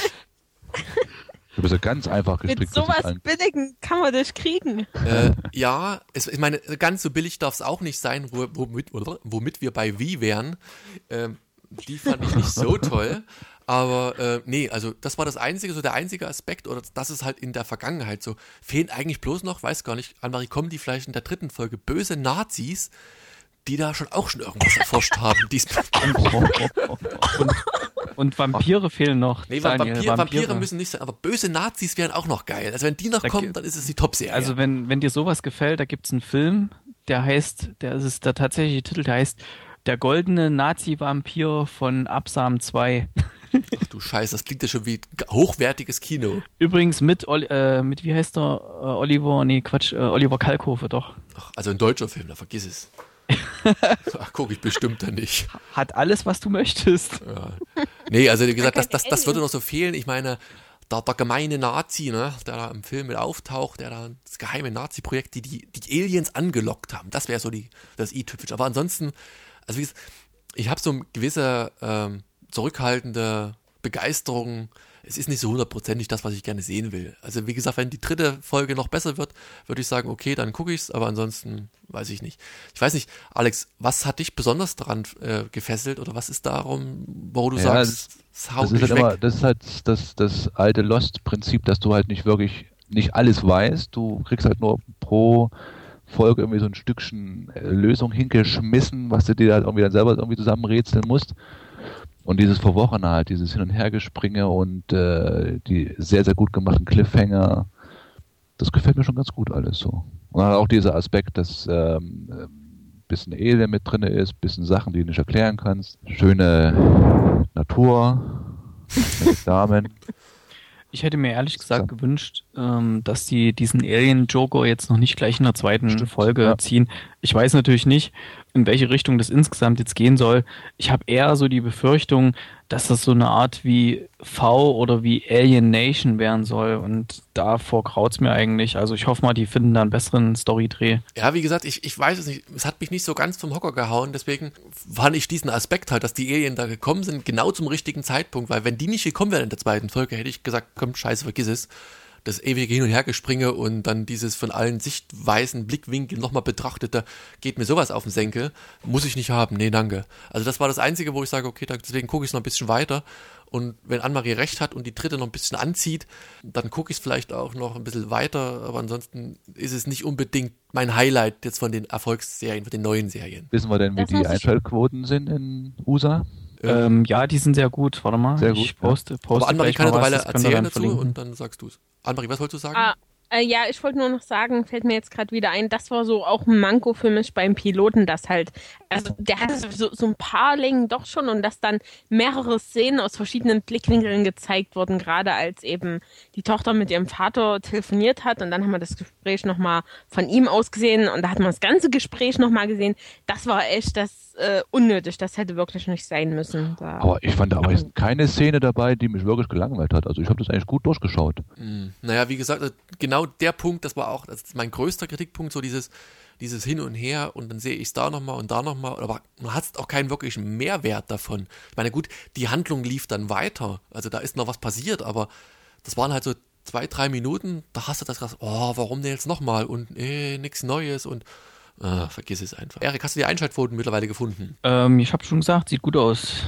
Du bist ja ganz einfach Mit gestrickt. sowas allen. Billigen kann man das kriegen. Äh, ja, es, ich meine, ganz so billig darf es auch nicht sein, wo, womit, oder, womit wir bei Wie wären. Ähm, die fand ich nicht so toll. Aber äh, nee, also das war das Einzige, so der einzige Aspekt, oder das ist halt in der Vergangenheit so. Fehlen eigentlich bloß noch, weiß gar nicht, Annemarie, kommen die vielleicht in der dritten Folge, böse Nazis, die da schon auch schon irgendwas erforscht haben. diesmal. und, und Vampire fehlen noch. Nee, Daniel, Vampire, Vampire müssen nicht sein, aber böse Nazis wären auch noch geil. Also wenn die noch Da kommen, ge- dann ist es die Top-Serie. Also wenn, wenn dir sowas gefällt, da gibt's einen Film, der heißt, der ist es der tatsächliche Titel, der heißt Der goldene Nazi-Vampir von Absam zwei. Ach du Scheiße, das klingt ja schon wie hochwertiges Kino. Übrigens mit, Oli- äh, mit wie heißt der? Äh, Oliver, nee Quatsch, äh, Oliver Kalkofe doch. Ach, also ein deutscher Film, da vergiss es. Ach, gucke ich bestimmt dann nicht. Hat alles, was du möchtest. Ja. Nee, also wie gesagt, das, das, das würde noch so fehlen. Ich meine, der, der gemeine Nazi, ne, der da im Film mit auftaucht, der da das geheime Nazi-Projekt, die, die die Aliens angelockt haben, das wäre so die, das i-Tüpfelchen. Aber ansonsten, also wie gesagt, ich habe so eine gewisse ähm, zurückhaltende Begeisterung. Es ist nicht so hundertprozentig das, was ich gerne sehen will. Also wie gesagt, wenn die dritte Folge noch besser wird, würde ich sagen, okay, dann gucke ich's, aber ansonsten weiß ich nicht. Ich weiß nicht, Alex, was hat dich besonders daran äh, gefesselt oder was ist darum, wo du Ja, sagst, es haut Das ist mich halt weg? immer, das ist halt das, das alte Lost-Prinzip, dass du halt nicht wirklich, nicht alles weißt. Du kriegst halt nur pro Folge irgendwie so ein Stückchen äh, Lösung hingeschmissen, was du dir halt irgendwie dann selber irgendwie zusammenrätseln musst. Und dieses Verworrene halt, dieses Hin- und Hergespringe und äh, die sehr, sehr gut gemachten Cliffhanger, das gefällt mir schon ganz gut alles so. Und dann auch dieser Aspekt, dass ähm, ein bisschen Elend mit drin ist, bisschen Sachen, die du nicht erklären kannst. Schöne Natur, nette Damen. Ich hätte mir ehrlich gesagt gewünscht, ähm, dass die diesen Alien-Joker jetzt noch nicht gleich in der zweiten Stimmt, Folge ja. ziehen. Ich weiß natürlich nicht, in welche Richtung das insgesamt jetzt gehen soll. Ich habe eher so die Befürchtung, dass das so eine Art wie V oder wie Alien Nation werden soll. Und davor graut's mir eigentlich. Also ich hoffe mal, die finden da einen besseren Storydreh. Ja, wie gesagt, ich, ich weiß es nicht. Es hat mich nicht so ganz vom Hocker gehauen. Deswegen fand ich diesen Aspekt halt, dass die Alien da gekommen sind, genau zum richtigen Zeitpunkt. Weil wenn die nicht gekommen wären in der zweiten Folge, hätte ich gesagt, komm, scheiße, vergiss es. Das ewige Hin- und Hergespringe und dann dieses von allen Sichtweisen, Blickwinkeln nochmal betrachtete, geht mir sowas auf den Senkel. Muss ich nicht haben. Nee, danke. Also das war das Einzige, wo ich sage, okay, deswegen gucke ich es noch ein bisschen weiter. Und wenn Annemarie recht hat und die dritte noch ein bisschen anzieht, dann gucke ich es vielleicht auch noch ein bisschen weiter. Aber ansonsten ist es nicht unbedingt mein Highlight jetzt von den Erfolgsserien, von den neuen Serien. Wissen wir denn, wie Das die muss ich- Einschaltquoten sind in U S A? Ähm, ja, die sind sehr gut. Warte mal, Sehr ich gut, poste, poste Aber Annemarie gleich kann mal eine was, Weile das könnt ihr erzählen dann dazu verlinken. und dann sagst du es. Annemarie, was wolltest du sagen? Ah, äh, ja, ich wollte nur noch sagen, fällt mir jetzt gerade wieder ein, das war so auch ein Manko für mich beim Piloten, dass halt, also der hatte so, so ein paar Längen doch schon und dass dann mehrere Szenen aus verschiedenen Blickwinkeln gezeigt wurden, gerade als eben die Tochter mit ihrem Vater telefoniert hat und dann haben wir das Gespräch nochmal von ihm aus gesehen und da hat man das ganze Gespräch nochmal gesehen. Das war echt das äh, unnötig, das hätte wirklich nicht sein müssen. Da. Aber ich fand da aber jetzt keine Szene dabei, die mich wirklich gelangweilt hat. Also ich habe das eigentlich gut durchgeschaut. Hm, Naja, wie gesagt, genau der Punkt, das war auch das ist mein größter Kritikpunkt, so dieses, dieses Hin und Her und dann sehe ich es da nochmal und da nochmal, aber man hat auch keinen wirklichen Mehrwert davon. Ich meine, gut, die Handlung lief dann weiter, also da ist noch was passiert, aber das waren halt so zwei, drei Minuten, da hast du das gesagt, oh, warum denn jetzt nochmal und eh, nichts Neues und ah, vergiss es einfach. Erik, hast du die Einschaltquoten mittlerweile gefunden? Ähm, ich habe schon gesagt, sieht gut aus.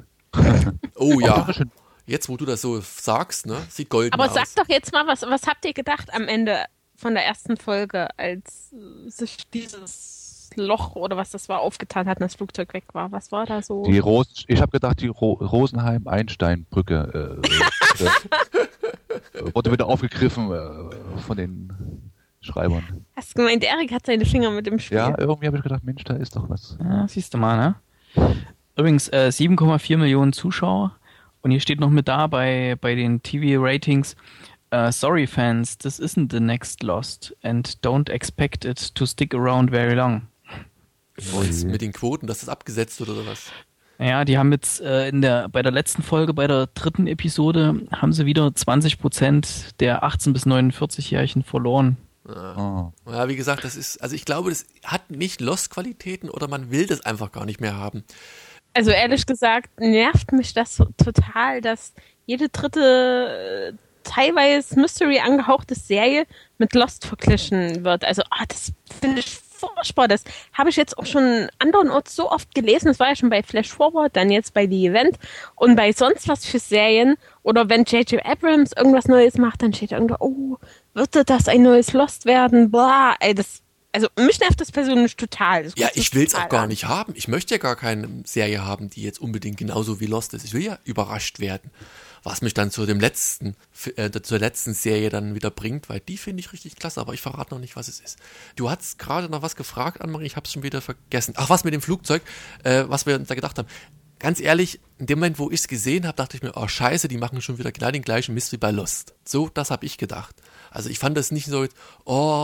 Oh ja, Dankeschön. jetzt wo du das so sagst, ne, sieht golden Aber aus. sag doch jetzt mal, was, was habt ihr gedacht am Ende von der ersten Folge, als äh, sich dieses Loch oder was das war aufgetan hat und das Flugzeug weg war? Was war da so? Die Ros ich habe gedacht, die Ro Rosenheim-Einstein-Brücke äh, äh, wurde wieder aufgegriffen äh, von den Schreibern. Hast du gemeint, Erik hat seine Finger mit dem Spiel? Ja, irgendwie habe ich gedacht, Mensch, da ist doch was. Ja, siehst du mal, ne? Übrigens, äh, sieben Komma vier Millionen Zuschauer. Und hier steht noch mit da bei, bei den T V-Ratings, uh, sorry fans, this isn't the next Lost and don't expect it to stick around very long. Was, mit den Quoten, dass das abgesetzt wird oder was? Ja, die haben jetzt äh, in der, bei der letzten Folge, bei der dritten Episode, haben sie wieder zwanzig Prozent der achtzehn- bis neunundvierzig-Jährigen verloren. Oh. Ja, wie gesagt, das ist, also ich glaube, das hat nicht Lost-Qualitäten oder man will das einfach gar nicht mehr haben. Also ehrlich gesagt nervt mich das so total, dass jede dritte äh, teilweise Mystery angehauchte Serie mit Lost verglichen wird. Also ah, das finde ich furchtbar. Das habe ich jetzt auch schon andernorts so oft gelesen. Das war ja schon bei Flash Forward, dann jetzt bei The Event und bei sonst was für Serien. Oder wenn J J Abrams irgendwas Neues macht, dann steht irgendwo, oh, wird das ein neues Lost werden? Blah, ey, das Also mich nervt das persönlich total. Das Ja, kotzt mich ich will es total auch gar an. nicht haben. Ich möchte ja gar keine Serie haben, die jetzt unbedingt genauso wie Lost ist. Ich will ja überrascht werden, was mich dann zu dem letzten, äh, zur letzten Serie dann wieder bringt, weil die finde ich richtig klasse, aber ich verrate noch nicht, was es ist. Du hast gerade noch was gefragt, Annemarie, ich habe es schon wieder vergessen. Ach, was mit dem Flugzeug, äh, was wir uns da gedacht haben. Ganz ehrlich, in dem Moment, wo ich es gesehen habe, dachte ich mir, oh scheiße, die machen schon wieder genau den gleichen Mist wie bei Lost. So, das habe ich gedacht. Also ich fand das nicht so, oh,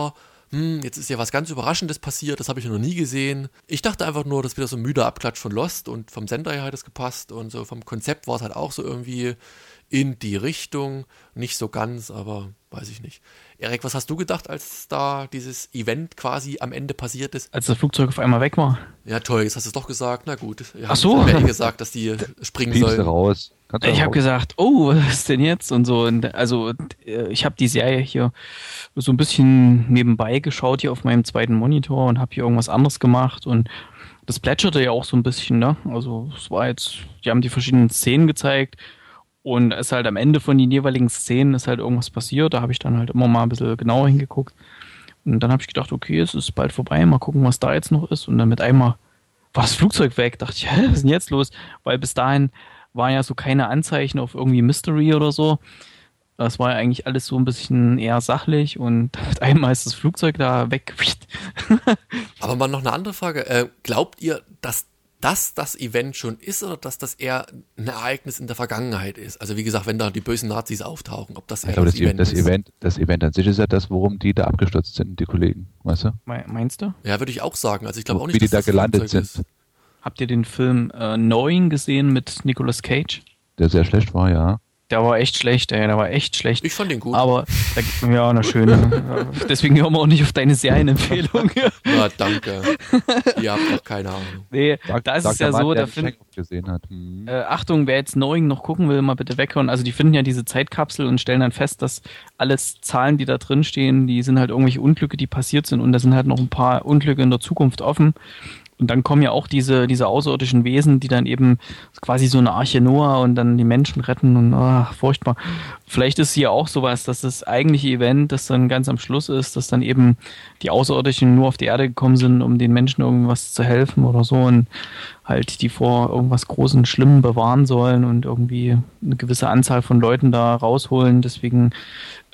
hm, jetzt ist ja was ganz Überraschendes passiert, das habe ich noch nie gesehen. Ich dachte einfach nur, das ist wieder so ein müder Abklatsch von Lost und vom Sender her hat es gepasst und so vom Konzept war es halt auch so irgendwie in die Richtung. Nicht so ganz, aber weiß ich nicht. Erik, was hast du gedacht, als da dieses Event quasi am Ende passiert ist? Als das Flugzeug auf einmal weg war. Ja, toll, jetzt hast du es doch gesagt. Na gut. Ach so. Ich habe ja eh gesagt, dass die springen Piepst sollen. raus. Kannst du Ich habe raus. gesagt, oh, was ist denn jetzt? Und so. Und also äh, ich habe die Serie hier so ein bisschen nebenbei geschaut hier auf meinem zweiten Monitor und habe hier irgendwas anderes gemacht und das plätscherte ja auch so ein bisschen, ne? Also es war jetzt, die haben die verschiedenen Szenen gezeigt und es ist halt am Ende von den jeweiligen Szenen ist halt irgendwas passiert. Da habe ich dann halt immer mal ein bisschen genauer hingeguckt und dann habe ich gedacht, okay, es ist bald vorbei, mal gucken, was da jetzt noch ist. Und dann mit einmal war das Flugzeug weg. Dachte ich, hä, was ist denn jetzt los? Weil bis dahin waren ja so keine Anzeichen auf irgendwie Mystery oder so. Das war ja eigentlich alles so ein bisschen eher sachlich und mit einmal ist das Flugzeug da weg. Aber mal noch eine andere Frage. Äh, glaubt ihr, dass das das Event schon ist oder dass das eher ein Ereignis in der Vergangenheit ist? Also wie gesagt, wenn da die bösen Nazis auftauchen, ob das Ich eher glaube, das, das, Event das, ist? Event, das Event an sich ist ja das, worum die da abgestürzt sind, die Kollegen. Weißt du? Meinst du? Ja, würde ich auch sagen. Also ich glaube auch Wie nicht, die dass da das gelandet Flugzeug sind. ist. Habt ihr den Film äh, Knowing gesehen mit Nicolas Cage? Der sehr schlecht war, ja. Der war echt schlecht, ey, der war echt schlecht. Ich fand den gut. Aber, da, ja, na schön. Deswegen hören wir auch nicht auf deine Serienempfehlung. Na, danke. Ihr habt doch keine Ahnung. Nee, Sag- da ist sagt es ja der Mann, so, der da einen find, Check gesehen hat. Hm. äh, Achtung, wer jetzt Knowing noch gucken will, mal bitte weghören. Also die finden ja diese Zeitkapsel und stellen dann fest, dass alles Zahlen, die da drin stehen, die sind halt irgendwelche Unglücke, die passiert sind und da sind halt noch ein paar Unglücke in der Zukunft offen. Und dann kommen ja auch diese, diese außerirdischen Wesen, die dann eben quasi so eine Arche Noah und dann die Menschen retten und ach, furchtbar. Vielleicht ist hier auch sowas, dass das eigentliche Event, das dann ganz am Schluss ist, dass dann eben die Außerirdischen nur auf die Erde gekommen sind, um den Menschen irgendwas zu helfen oder so und halt die vor irgendwas Großen, Schlimmem bewahren sollen und irgendwie eine gewisse Anzahl von Leuten da rausholen. Deswegen äh,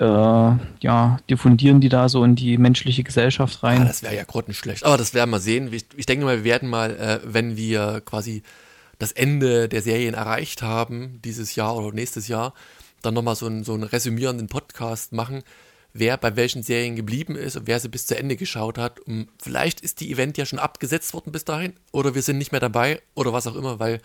ja, diffundieren die da so in die menschliche Gesellschaft rein. Ah, das wäre ja grottenschlecht. Aber das werden wir sehen. Ich, ich denke mal, wir werden mal, äh, wenn wir quasi das Ende der Serien erreicht haben, dieses Jahr oder nächstes Jahr, dann nochmal so, ein, so einen resümierenden Podcast machen, wer bei welchen Serien geblieben ist und wer sie bis zu Ende geschaut hat. Und vielleicht ist die Event ja schon abgesetzt worden bis dahin oder wir sind nicht mehr dabei oder was auch immer, weil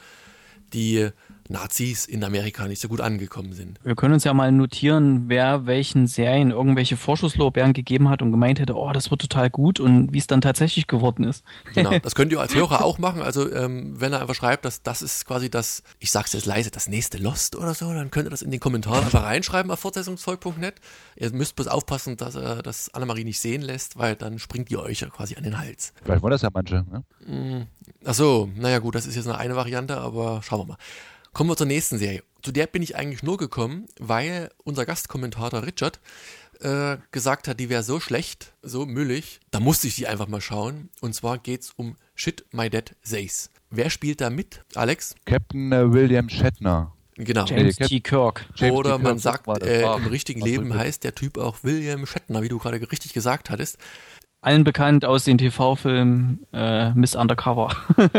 die Nazis in Amerika nicht so gut angekommen sind. Wir können uns ja mal notieren, wer welchen Serien irgendwelche Vorschusslorbeeren gegeben hat und gemeint hätte, oh, das wird total gut und wie es dann tatsächlich geworden ist. Genau, das könnt ihr als Hörer auch machen. Also ähm, wenn er einfach schreibt, dass das ist quasi das, ich sag's jetzt leise, das nächste Lost oder so, dann könnt ihr das in den Kommentaren einfach reinschreiben auf fortsetzungsvolk punkt net. Ihr müsst bloß aufpassen, dass er das Annemarie nicht sehen lässt, weil dann springt ihr euch ja quasi an den Hals. Vielleicht wollen das ja manche. Ne? Mm, ach so, naja gut, das ist jetzt eine, eine Variante, aber schauen wir mal. Kommen wir zur nächsten Serie. Zu der bin ich eigentlich nur gekommen, weil unser Gastkommentator Richard äh, gesagt hat, die wäre so schlecht, so müllig, da musste ich die einfach mal schauen. Und zwar geht's um Shit My Dad Says. Wer spielt da mit, Alex? Captain äh, William Shatner. Genau. James Nee, T. Kirk. James Oder T. man Kirk, sagt, war das. äh, Ah, im richtigen was Leben wirklich. heißt der Typ auch William Shatner, wie du gerade richtig gesagt hattest. Allen bekannt aus den T V-Filmen äh, Miss Undercover.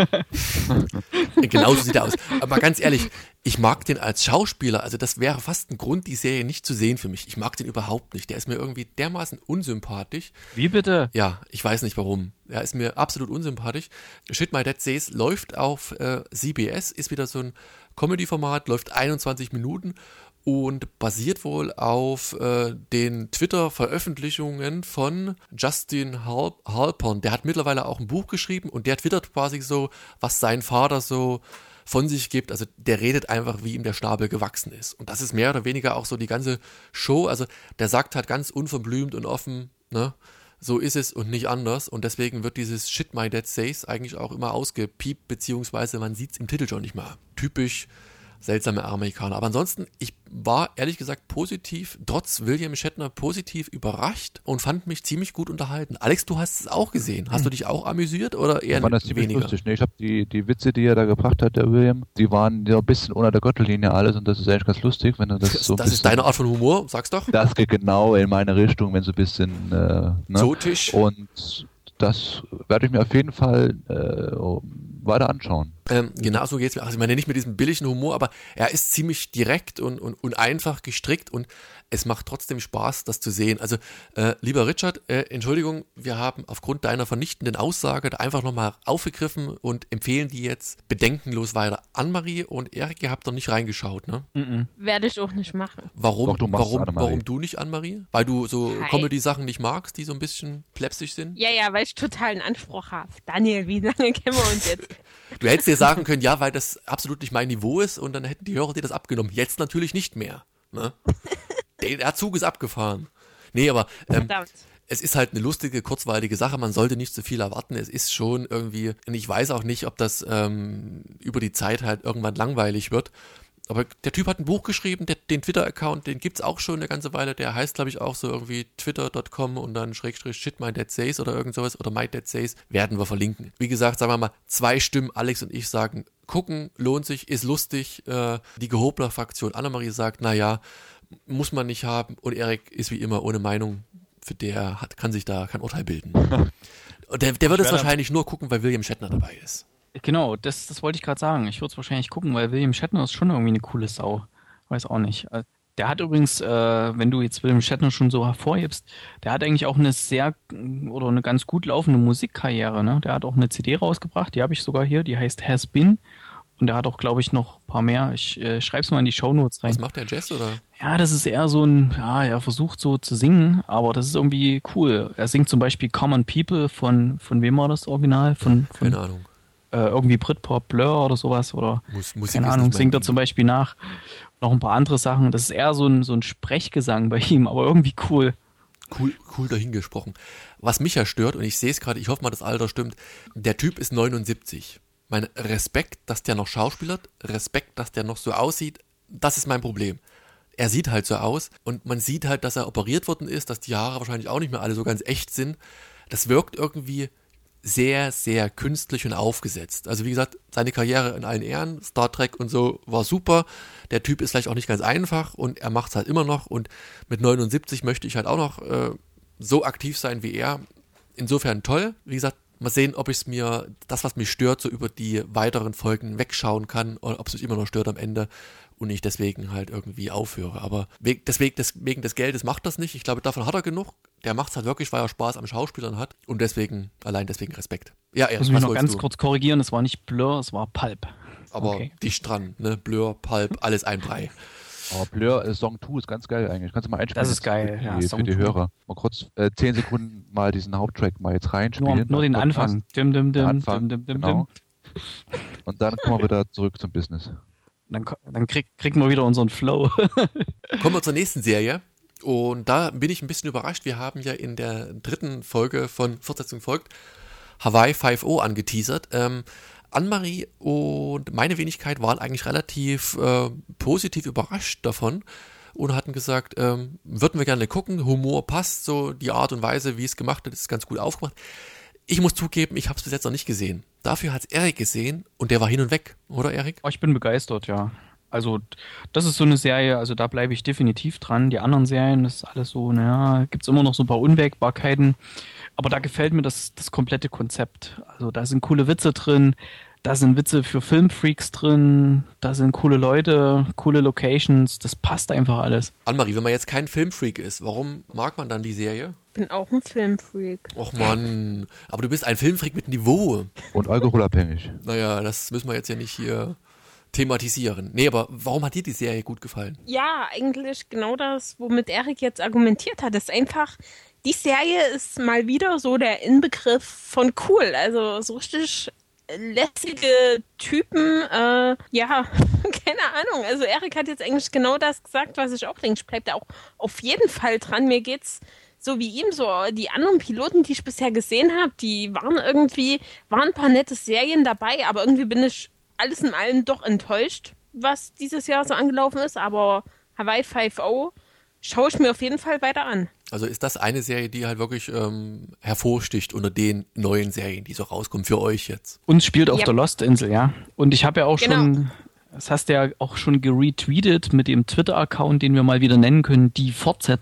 Genauso sieht er aus. Aber ganz ehrlich, ich mag den als Schauspieler, also das wäre fast ein Grund, die Serie nicht zu sehen für mich. Ich mag den überhaupt nicht. Der ist mir irgendwie dermaßen unsympathisch. Wie bitte? Ja, ich weiß nicht warum. Er ist mir absolut unsympathisch. Shit My Dad Says läuft auf äh, C B S, ist wieder so ein Comedy-Format, läuft einundzwanzig Minuten und basiert wohl auf äh, den Twitter-Veröffentlichungen von Justin Hal- Halpern. Der hat mittlerweile auch ein Buch geschrieben und der twittert quasi so, was sein Vater so von sich gibt. Also der redet einfach, wie ihm der Schnabel gewachsen ist. Und das ist mehr oder weniger auch so die ganze Show. Also der sagt halt ganz unverblümt und offen, ne, so ist es und nicht anders. Und deswegen wird dieses Shit My Dad Says eigentlich auch immer ausgepiept, beziehungsweise man sieht es im Titel schon nicht mal. Typisch seltsame Amerikaner. Aber ansonsten, ich war ehrlich gesagt positiv, trotz William Shatner positiv überrascht und fand mich ziemlich gut unterhalten. Alex, du hast es auch gesehen. Hast du dich auch amüsiert oder eher Ich fand das ziemlich weniger? lustig. Ne? Ich habe die, die Witze, die er da gebracht hat, der William, die waren ja ein bisschen unter der Gürtellinie alles und das ist eigentlich ganz lustig, wenn du das, Das, so ein das bisschen, ist deine Art von Humor, sag's doch. Das geht genau in meine Richtung, wenn so ein bisschen äh, ne? Zotisch. Und das werde ich mir auf jeden Fall äh, weiter anschauen. Ähm, genau so geht's mir. Also ich meine nicht mit diesem billigen Humor, aber er ist ziemlich direkt und, und, und einfach gestrickt und es macht trotzdem Spaß, das zu sehen. Also, äh, lieber Richard, äh, Entschuldigung, wir haben aufgrund deiner vernichtenden Aussage da einfach nochmal aufgegriffen und empfehlen die jetzt bedenkenlos weiter. Annemarie und Erik, ihr habt noch nicht reingeschaut, ne? Mhm. Werde ich auch nicht machen. Warum, Doch, du machst warum, Annemarie. warum du nicht, Annemarie? Weil du so Hi. Comedy-Sachen nicht magst, die so ein bisschen plebsig sind? Ja, ja, weil ich totalen Anspruch habe. Daniel, wie lange kennen wir uns jetzt? Du hättest dir sagen können, ja, weil das absolut nicht mein Niveau ist und dann hätten die Hörer dir das abgenommen. Jetzt natürlich nicht mehr. Ne? Der Zug ist abgefahren. Nee, aber ähm, Verdammt. es ist halt eine lustige, kurzweilige Sache. Man sollte nicht zu viel erwarten. Es ist schon irgendwie, und ich weiß auch nicht, ob das ähm, über die Zeit halt irgendwann langweilig wird. Aber der Typ hat ein Buch geschrieben, der, den Twitter-Account, den gibt's auch schon eine ganze Weile. Der heißt, glaube ich, auch so irgendwie twitter Punkt com und dann Schrägstrich shit my dad says oder irgend sowas oder my dad says, werden wir verlinken. Wie gesagt, sagen wir mal, zwei Stimmen, Alex und ich sagen, gucken, lohnt sich, ist lustig. Äh, die Gehobler-Fraktion Annemarie sagt, naja, muss man nicht haben. Und Erik ist wie immer ohne Meinung, für der hat, kann sich da kein Urteil bilden. Und der, der wird es wahrscheinlich nur gucken, weil William Shatner dabei ist. Genau, das, das wollte ich gerade sagen. Ich würde es wahrscheinlich gucken, weil William Shatner ist schon irgendwie eine coole Sau. Weiß auch nicht. Der hat übrigens, äh, wenn du jetzt William Shatner schon so hervorhebst, der hat eigentlich auch eine sehr oder eine ganz gut laufende Musikkarriere. Ne? Der hat auch eine C D rausgebracht, die habe ich sogar hier, die heißt Has Been. Und der hat auch, glaube ich, noch ein paar mehr. Ich äh, schreibe es mal in die Shownotes rein. Was macht der, Jazz oder? Ja, das ist eher so ein, ja, er versucht so zu singen, aber das ist irgendwie cool. Er singt zum Beispiel Common People von, von wem war das Original? Von, von Keine Ahnung. Äh, irgendwie Britpop, Blur oder sowas oder Mus- Musik keine ist Ahnung, nicht mein singt er Ding. zum Beispiel nach. Noch ein paar andere Sachen. Das ist eher so ein, so ein Sprechgesang bei ihm, aber irgendwie cool. Cool, cool dahingesprochen. Was mich ja stört, und ich sehe es gerade, ich hoffe mal, das Alter stimmt, der Typ ist neunundsiebzig. Mein Respekt, dass der noch schauspielert, Respekt, dass der noch so aussieht, das ist mein Problem. Er sieht halt so aus und man sieht halt, dass er operiert worden ist, dass die Haare wahrscheinlich auch nicht mehr alle so ganz echt sind. Das wirkt irgendwie sehr, sehr künstlich und aufgesetzt. Also wie gesagt, seine Karriere in allen Ehren, Star Trek und so war super. Der Typ ist vielleicht auch nicht ganz einfach und er macht es halt immer noch und mit neunundsiebzig möchte ich halt auch noch äh, so aktiv sein wie er. Insofern toll. Wie gesagt, mal sehen, ob ich es mir, das was mich stört, so über die weiteren Folgen wegschauen kann oder ob es mich immer noch stört am Ende und ich deswegen halt irgendwie aufhöre. Aber wegen, deswegen, des, wegen des Geldes macht das nicht. Ich glaube, davon hat er genug. Der macht es halt wirklich, weil er Spaß am Schauspielern hat und deswegen, allein deswegen Respekt. Ja, Ich Erik, muss mich was noch wolltest ganz du? kurz korrigieren, es war nicht Blur, es war Pulp. Aber Okay. dicht dran, ne? Blur, Pulp, alles ein Brei. Oh, Blur, äh, Song zwei ist ganz geil eigentlich. Kannst du mal einspielen? Das ist geil, für ja, die, Song für die zwei. Hörer. Mal kurz äh, zehn Sekunden mal diesen Haupttrack mal jetzt reinspielen. Nur, nur den Podcast. Anfang. Dim, dim, dim, Den Anfang, dim, dim, dim, genau. dim. Und dann kommen wir wieder zurück zum Business. Dann, ko- dann krieg, kriegen wir wieder unseren Flow. Kommen wir zur nächsten Serie. Und da bin ich ein bisschen überrascht. Wir haben ja in der dritten Folge von Fortsetzung folgt Hawaii five O angeteasert. Ähm, Annemarie und meine Wenigkeit waren eigentlich relativ äh, positiv überrascht davon und hatten gesagt, ähm, würden wir gerne gucken, Humor passt, so die Art und Weise, wie es gemacht wird, ist ganz gut aufgemacht. Ich muss zugeben, ich habe es bis jetzt noch nicht gesehen. Dafür hat es Erik gesehen und der war hin und weg, oder Erik? Oh, ich bin begeistert, ja. Also, das ist so eine Serie, also da bleibe ich definitiv dran. Die anderen Serien, das ist alles so, naja, gibt's immer noch so ein paar Unwägbarkeiten. Aber da gefällt mir das, das komplette Konzept. Also, da sind coole Witze drin, da sind Witze für Filmfreaks drin, da sind coole Leute, coole Locations, das passt einfach alles. Annemarie, wenn man jetzt kein Filmfreak ist, warum mag man dann die Serie? Ich bin auch ein Filmfreak. Och Mann, aber du bist ein Filmfreak mit Niveau. Und alkoholabhängig. Naja, das müssen wir jetzt ja nicht hier thematisieren. Nee, aber warum hat dir die Serie gut gefallen? Ja, eigentlich genau das, womit Erik jetzt argumentiert hat. Ist einfach, die Serie ist mal wieder so der Inbegriff von cool. Also so richtig lässige Typen, äh, ja, keine Ahnung. Also Erik hat jetzt eigentlich genau das gesagt, was ich auch denke. Ich bleib da auch auf jeden Fall dran. Mir geht's so wie ihm so. Die anderen Piloten, die ich bisher gesehen habe, die waren irgendwie, waren ein paar nette Serien dabei, aber irgendwie bin ich alles in allem doch enttäuscht, was dieses Jahr so angelaufen ist. Aber Hawaii five O schaue ich mir auf jeden Fall weiter an. Also ist das eine Serie, die halt wirklich ähm, hervorsticht unter den neuen Serien, die so rauskommen für euch jetzt? Uns spielt auf Ja. der Lost-Insel, ja. Und ich habe ja auch Genau. schon, das hast du ja auch schon geretweetet mit dem Twitter-Account, den wir mal wieder nennen können, die Fortsetzung.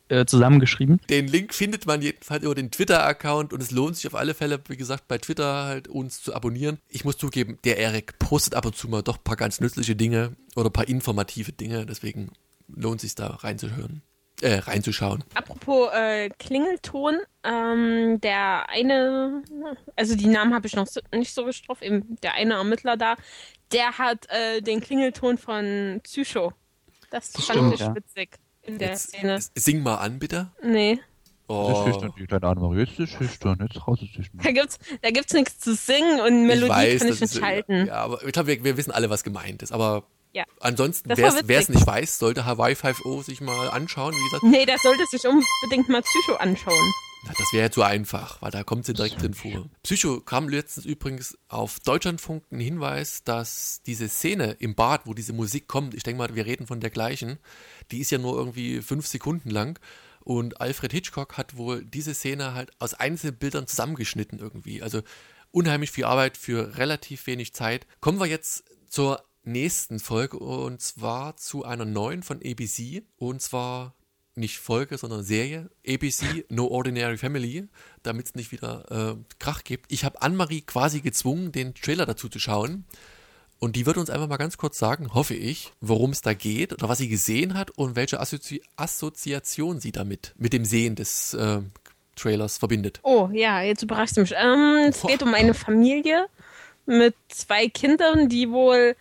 äh, zusammengeschrieben. Den Link findet man jedenfalls über den Twitter-Account und es lohnt sich auf alle Fälle, wie gesagt, bei Twitter halt uns zu abonnieren. Ich muss zugeben, der Erik postet ab und zu mal doch ein paar ganz nützliche Dinge oder ein paar informative Dinge, deswegen lohnt sich da reinzuhören. Äh, reinzuschauen. Apropos äh, Klingelton, ähm, der eine, also die Namen habe ich noch so, nicht so richtig drauf, eben der eine Ermittler da, der hat äh, den Klingelton von Psycho. Das, Das fand stimmt, ich ja. witzig in der Jetzt, Szene. s- sing mal an, bitte. Nee, Das ist Oh, schüchtern, die kleine Annemarie. Jetzt ist schüchtern, jetzt raus ist schüchtern. da gibt's, da gibt's nichts zu singen und ich Melodie weiß, kann ich das nicht ist, schalten. ja, aber ich glaube, wir, wir wissen alle, was gemeint ist, aber Ja. ansonsten, Das wer war es wer es witzig. nicht weiß, sollte Hawaii five O sich mal anschauen, wie gesagt. Nee, der sollte sich unbedingt mal Psycho anschauen. Na, das wäre ja zu einfach, weil da kommt sie direkt drin vor. Psycho kam letztens übrigens auf Deutschlandfunk ein Hinweis, dass diese Szene im Bad, wo diese Musik kommt, ich denke mal, wir reden von der gleichen, die ist ja nur irgendwie fünf Sekunden lang und Alfred Hitchcock hat wohl diese Szene halt aus einzelnen Bildern zusammengeschnitten irgendwie. Also unheimlich viel Arbeit für relativ wenig Zeit. Kommen wir jetzt zur nächsten Folge und zwar zu einer neuen von A B C und zwar nicht Folge, sondern Serie, A B C No Ordinary Family, damit es nicht wieder äh, Krach gibt. Ich habe Anne-Marie quasi gezwungen, den Trailer dazu zu schauen und die wird uns einfach mal ganz kurz sagen, hoffe ich, worum es da geht oder was sie gesehen hat und welche Assozi- Assoziation sie damit mit dem Sehen des äh, Trailers verbindet. Oh, ja, jetzt überraschst du mich. Ähm, es geht um eine Familie mit zwei Kindern, die wohl,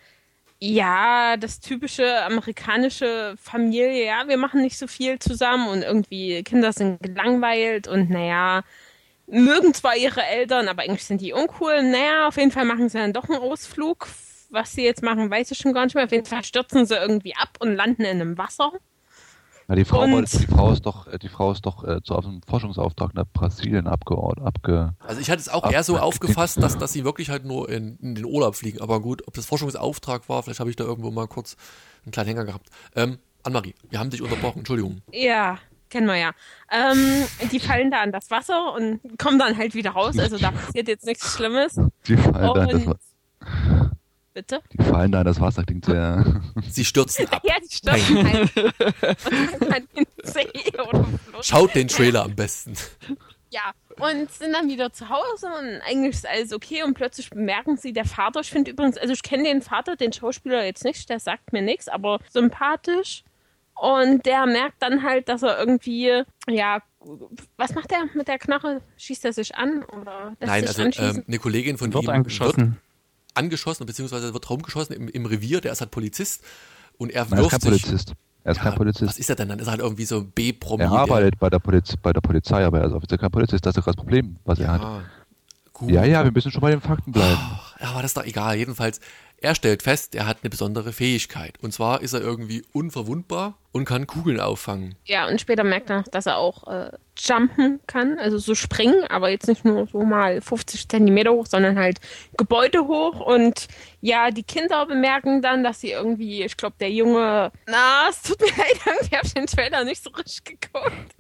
ja, das typische amerikanische Familie, ja, wir machen nicht so viel zusammen und irgendwie Kinder sind gelangweilt und naja, mögen zwar ihre Eltern, aber eigentlich sind die uncool. Naja, auf jeden Fall machen sie dann doch einen Ausflug. Was sie jetzt machen, weiß ich schon gar nicht mehr. Auf jeden Fall stürzen sie irgendwie ab und landen in einem Wasser. Ja, die Frau, Und- wollte- die Frau ist doch, äh, die Frau ist doch äh, zu einem Forschungsauftrag nach Brasilien abgeordnet, abge. Also ich hatte es auch Ab- eher so abgedeckt. aufgefasst, dass, dass sie wirklich halt nur in, in den Urlaub fliegen. Aber gut, ob das Forschungsauftrag war, vielleicht habe ich da irgendwo mal kurz einen kleinen Hänger gehabt. Ähm, Anne-Marie, wir haben dich unterbrochen, Entschuldigung. Ja, kennen wir ja. Ähm, die fallen da an das Wasser und kommen dann halt wieder raus. Also da passiert jetzt nichts Schlimmes. Die fallen da in das, Und- Wa- Bitte? die fallen da in das Wasser, klingt sehr. Sie stürzen ab. Ja, die stürzen halt. Und an den See oder Fluss. Schaut den Trailer am besten. Ja, und sind dann wieder zu Hause und eigentlich ist alles okay und plötzlich bemerken sie, der Vater, ich finde übrigens, also ich kenne den Vater, den Schauspieler jetzt nicht, der sagt mir nichts, aber sympathisch. Und der merkt dann halt, dass er irgendwie, ja, was macht er mit der Knarre? Schießt er sich an oder lässt Nein, sich also anschießen? ähm, eine Kollegin von Wird ihm angeschossen. wird angeschossen, beziehungsweise wird rumgeschossen im, im Revier, der ist halt Polizist und er Nein, er ist kein wirft sich... Polizist. Er ist Ja, kein Polizist. Was ist er denn dann? Ist er halt irgendwie so ein B-Promi? Er der- arbeitet bei der, Poliz bei der Polizei, aber er ist offiziell kein Polizist. Das ist das Problem, was er hat. Ah, gut. Ja, ja, wir müssen schon bei den Fakten bleiben. Ja, aber das ist doch egal. Jedenfalls, er stellt fest, er hat eine besondere Fähigkeit. Und zwar ist er irgendwie unverwundbar und kann Kugeln auffangen. Ja, und später merkt er noch, dass er auch äh, jumpen kann, also so springen, aber jetzt nicht nur so mal fünfzig Zentimeter hoch, sondern halt Gebäude hoch. Und ja, die Kinder bemerken dann, dass sie irgendwie, ich glaube, der Junge, na, es tut mir leid, irgendwie habe ich den Trailer nicht so richtig geguckt.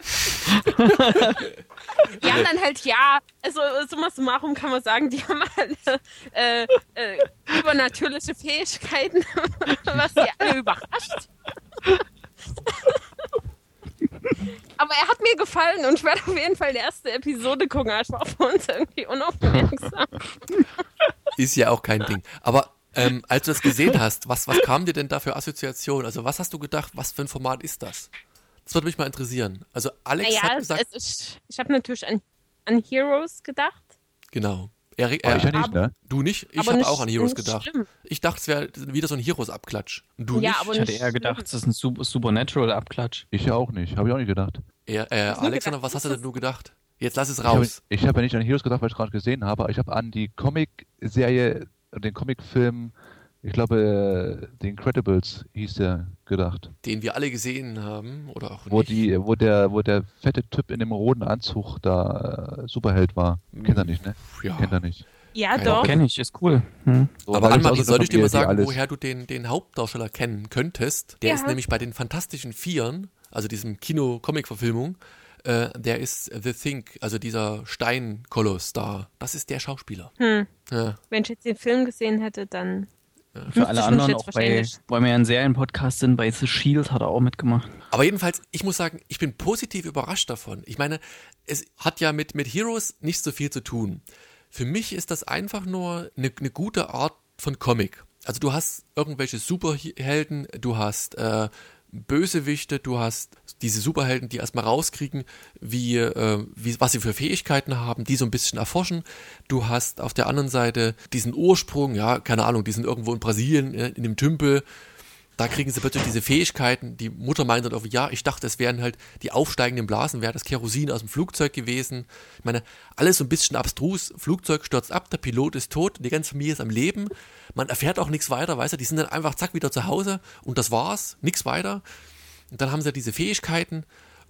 Die haben dann halt, ja, also summa summarum kann man sagen, die haben alle äh, äh, übernatürliche Fähigkeiten, was sie alle überrascht. Aber er hat mir gefallen und ich werde auf jeden Fall die erste Episode gucken. Ich war für uns irgendwie unaufmerksam. Ist ja auch kein Ding. Aber ähm, als du das gesehen hast, was, was kam dir denn da für Assoziationen? Also was hast du gedacht, was für ein Format ist das? Das würde mich mal interessieren. Also Alex Naja, hat es, gesagt, es ist, ich habe natürlich an, an Heroes gedacht. genau. Erik, Aber äh, ich ja nicht, ne? du nicht? Ich Aber habe nicht- auch an Heroes nicht gedacht. schlimm. Ich dachte, es wäre wieder so ein Heroes-Abklatsch. Und du Ja, nicht? aber Ich hatte nicht eher gedacht, schlimm. es ist ein Sup- Supernatural-Abklatsch. Ich ja auch nicht. Habe ich auch nicht gedacht. Er, äh, nur Alexander, gedacht, was hast du das denn nur gedacht? Jetzt lass es Ich habe raus. ich hab ja nicht an Heroes gedacht, weil ich es gerade gesehen habe, aber ich habe an die Comic-Serie, den Comic-Film, ich glaube, äh, The Incredibles hieß der, gedacht. Den wir alle gesehen haben, oder auch Wo nicht. die, wo der, wo der fette Typ in dem roten Anzug da äh, Superheld war. Kennt er nicht, ne? Ja. Kennt er nicht. Ja, Keine doch. Kenn ich, ist cool. Hm. So, Aber weil das Anne-Marie, auch so soll ich dir mal Familie, die sagen, alles- woher du den, den Hauptdarsteller kennen könntest? Der Ja. ist nämlich bei den Fantastischen Vieren, also diesem Kino-Comic-Verfilmung, äh, der ist The Think, also dieser Steinkoloss da. Das ist der Schauspieler. Hm. Ja. Wenn ich jetzt den Film gesehen hätte, dann Für alle Müsste schon anderen, auch bei, selbstverständlich. weil wir ja ein Serienpodcast sind, bei The Shield hat er auch mitgemacht. Aber jedenfalls, ich muss sagen, ich bin positiv überrascht davon. Ich meine, es hat ja mit, mit Heroes nicht so viel zu tun. Für mich ist das einfach nur eine, eine gute Art von Comic. Also du hast irgendwelche Superhelden, du hast äh, Bösewichte, du hast diese Superhelden, die erstmal rauskriegen, wie, äh, wie, was sie für Fähigkeiten haben, die so ein bisschen erforschen. Du hast auf der anderen Seite diesen Ursprung, ja, keine Ahnung, die sind irgendwo in Brasilien, äh, in dem Tümpel. Da kriegen sie plötzlich diese Fähigkeiten. Die Mutter meint dann irgendwie, ja, ich dachte, es wären halt die aufsteigenden Blasen, wäre das Kerosin aus dem Flugzeug gewesen. Ich meine, alles so ein bisschen abstrus. Flugzeug stürzt ab, der Pilot ist tot, die ganze Familie ist am Leben. Man erfährt auch nichts weiter, weißt du, die sind dann einfach zack wieder zu Hause und das war's, nichts weiter. Und dann haben sie diese Fähigkeiten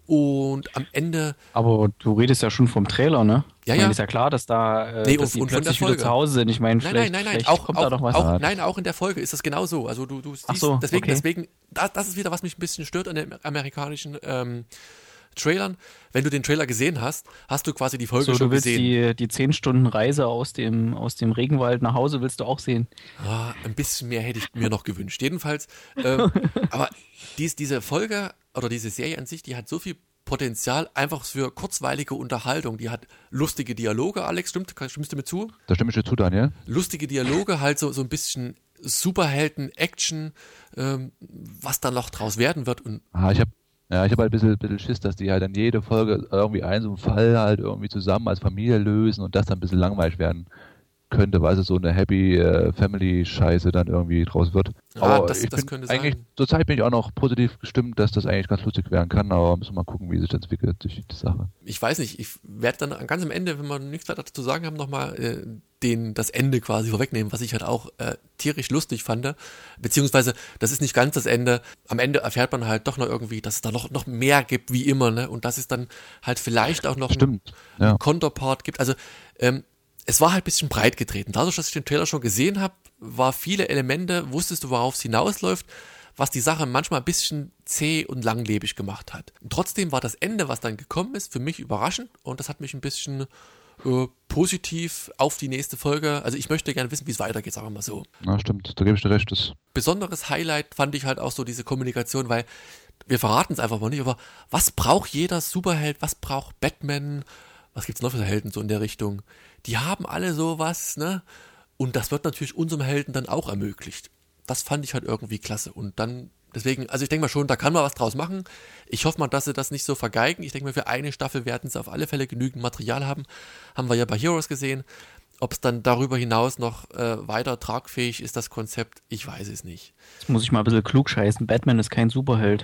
und am Ende... Aber du redest ja schon vom Trailer, ne? Ja, ich meine, ja. ist ja klar, dass da äh, Nee, dass und- die und von der plötzlich wieder Folge. zu Hause sind. Ich meine, Nein, vielleicht, nein, nein, nein, vielleicht auch, kommt auch, da doch was. auch, nein, auch in der Folge ist das genauso. Also du, du siehst, Ach so, deswegen, okay. deswegen, das, das ist wieder, was mich ein bisschen stört an den amerikanischen ähm, Trailern. Wenn du den Trailer gesehen hast, hast du quasi die Folge So, schon du willst gesehen. die, die zehn Stunden Reise aus dem, aus dem Regenwald nach Hause willst du auch sehen. Ah, ein bisschen mehr hätte ich mir noch gewünscht. Jedenfalls, ähm, aber dies, diese Folge oder diese Serie an sich, die hat so viel Potenzial einfach für kurzweilige Unterhaltung. Die hat lustige Dialoge, Alex, stimmt, stimmst du mir zu? Da stimme ich dir zu, Daniel. Lustige Dialoge, halt so, so ein bisschen Superhelden-Action, ähm, was dann noch draus werden wird. Und Ah, ich habe ja, ich habe halt ein bisschen, bisschen Schiss, dass die halt dann jede Folge irgendwie einen so einen Fall halt irgendwie zusammen als Familie lösen und das dann ein bisschen langweilig werden könnte, weil es so eine Happy äh, Family Scheiße dann irgendwie draus wird. Ja, aber das- ich das bin könnte eigentlich, sein. zurzeit bin ich auch noch positiv gestimmt, dass das eigentlich ganz lustig werden kann, aber müssen wir mal gucken, wie sich das entwickelt, durch die Sache. ich weiß nicht, ich werde dann ganz am Ende, wenn wir nichts weiter dazu sagen haben, nochmal äh, den, das Ende quasi vorwegnehmen, was ich halt auch äh, tierisch lustig fand. Beziehungsweise, das ist nicht ganz das Ende. Am Ende erfährt man halt doch noch irgendwie, dass es da noch, noch mehr gibt, wie immer, ne? Und dass es dann halt vielleicht auch noch Stimmt, einen ja. Konterpart gibt. Also, ähm, es war halt ein bisschen breit getreten. Dadurch, dass ich den Trailer schon gesehen habe, war viele Elemente, wusstest du, worauf es hinausläuft, was die Sache manchmal ein bisschen zäh und langlebig gemacht hat. Und trotzdem war das Ende, was dann gekommen ist, für mich überraschend und das hat mich ein bisschen äh, positiv auf die nächste Folge, also ich möchte gerne wissen, wie es weitergeht, sagen wir mal so. Ja, stimmt, da gebe ich dir recht. Das Besonderes Highlight fand ich halt auch so diese Kommunikation, weil wir verraten es einfach mal nicht, aber was braucht jeder Superheld, was braucht Batman, was gibt's noch für Helden so in der Richtung? Die haben alle sowas, ne? Und das wird natürlich unserem Helden dann auch ermöglicht. Das fand ich halt irgendwie klasse. Und dann, deswegen, also ich denke mal schon, da kann man was draus machen. Ich hoffe mal, dass sie das nicht so vergeigen. Ich denke mal, für eine Staffel werden sie auf alle Fälle genügend Material haben. Haben wir ja bei Heroes gesehen. Ob es dann darüber hinaus noch äh, weiter tragfähig ist, das Konzept, ich weiß es nicht. Jetzt muss ich mal ein bisschen klug scheißen. Batman ist kein Superheld.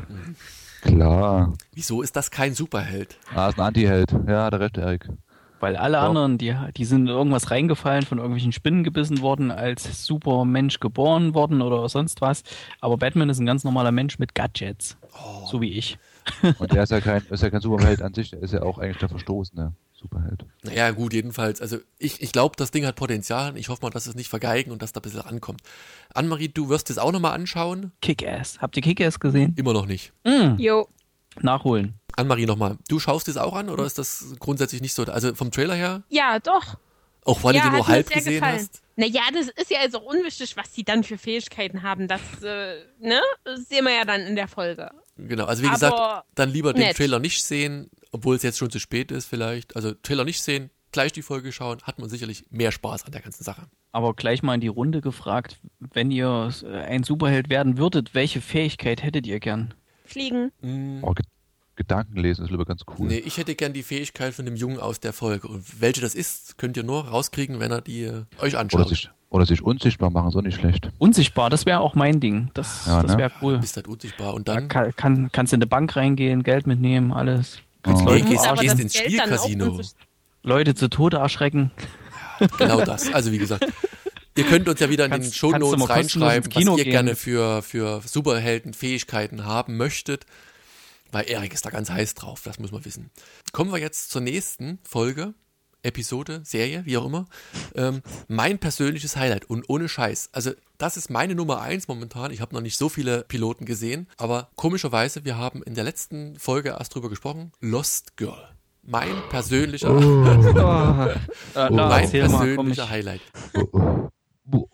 klar. Wieso ist das kein Superheld? Ah, ist ein Antiheld. Ja, der recht, Erik. Weil alle Ja. anderen, die, die sind in irgendwas reingefallen, von irgendwelchen Spinnen gebissen worden, als Supermensch geboren worden oder sonst was. Aber Batman ist ein ganz normaler Mensch mit Gadgets. So wie ich. Und der ist ja kein, ist ja kein Superheld an sich, der ist ja auch eigentlich der verstoßene Superheld. Naja, gut, jedenfalls. Also ich, ich glaube, das Ding hat Potenzial. Ich hoffe mal, dass es nicht vergeigen und dass da ein bisschen rankommt. Annemarie, du wirst es auch nochmal anschauen? Kick-Ass. Habt ihr Kick-Ass gesehen? Immer noch nicht. Jo. Nachholen. Annemarie nochmal. Du schaust es auch an oder ist das grundsätzlich nicht so? Also vom Trailer her? Ja, doch. Auch weil ja, du den nur hat mir halb sehr gesehen gefallen. hast? Naja, das ist ja also auch unwichtig, was die dann für Fähigkeiten haben. Das, äh, ne? Das sehen wir ja dann in der Folge. Genau, also wie Aber gesagt, dann lieber den nett. Trailer nicht sehen, obwohl es jetzt schon zu spät ist vielleicht. Also Trailer nicht sehen, gleich die Folge schauen, hat man sicherlich mehr Spaß an der ganzen Sache. Aber gleich mal in die Runde gefragt, wenn ihr äh, ein Superheld werden würdet, welche Fähigkeit hättet ihr gern? Fliegen. Oh, Ge- Gedanken lesen ist lieber ganz cool. Nee, ich hätte gern die Fähigkeit von dem Jungen aus der Folge. Und welche das ist, könnt ihr nur rauskriegen, wenn ihr die äh, euch anschaut. Oder sich, oder sich unsichtbar machen, ist auch nicht schlecht. Unsichtbar, das wäre auch mein Ding. Das, Ja, das ne? wäre cool. Bist halt unsichtbar und Da dann kann, kann, kannst du in eine Bank reingehen, Geld mitnehmen, alles. Kannst Oh. Leute, Nee, gehst- verarschen, gehst das ins Geld dann auch Spielcasino. unsicht- Leute zu Tode erschrecken. genau das. Also wie gesagt, ihr könnt uns ja wieder in den Kannst- kannst du Shownotes mal kostenlos reinschreiben, ins Kino was ihr gehen. gerne für, für Superhelden-Fähigkeiten haben möchtet. Weil Erik ist da ganz heiß drauf, das muss man wissen. Kommen wir jetzt zur nächsten Folge, Episode, Serie, wie auch immer. Ähm, mein persönliches Highlight und ohne Scheiß. Also das ist meine Nummer eins momentan. Ich habe noch nicht so viele Piloten gesehen, aber komischerweise, wir haben in der letzten Folge erst drüber gesprochen, Lost Girl. Mein persönlicher, Äh, na, mein erzähl mal, komm, persönlicher ich, Highlight. Oh, oh. Oh, oh.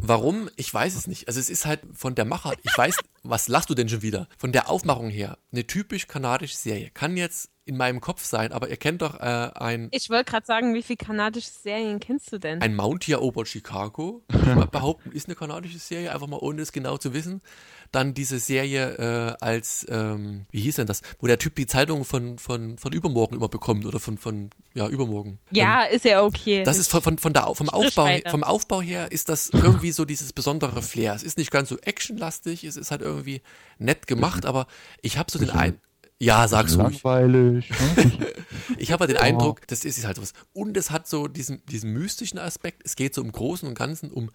Warum? Ich weiß es nicht. Also es ist halt von der Machart, ich weiß, was lachst du denn schon wieder? Von der Aufmachung her, eine typisch kanadische Serie. Kann jetzt in meinem Kopf sein, aber ihr kennt doch äh, ein... Ich wollte gerade sagen, wie viele kanadische Serien kennst du denn? Ein Mountier Over Chicago, würde ich mal behaupten, ist eine kanadische Serie, einfach mal ohne es genau zu wissen. Dann diese Serie äh, als, ähm, wie hieß denn das, wo der Typ die Zeitung von, von, von übermorgen immer bekommt oder von, von ja, übermorgen. Ja, ähm, ist ja okay. Das ist von, von, von der, vom, Aufbau, vom Aufbau her ist das irgendwie so dieses besondere Flair. Es ist nicht ganz so actionlastig, es ist halt irgendwie nett gemacht, aber ich habe so den Eindruck, ja, sag's ruhig. Langweilig. Ich habe halt den Eindruck, das ist halt sowas. Und es hat so diesen, diesen mystischen Aspekt. Es geht so im Großen und Ganzen um,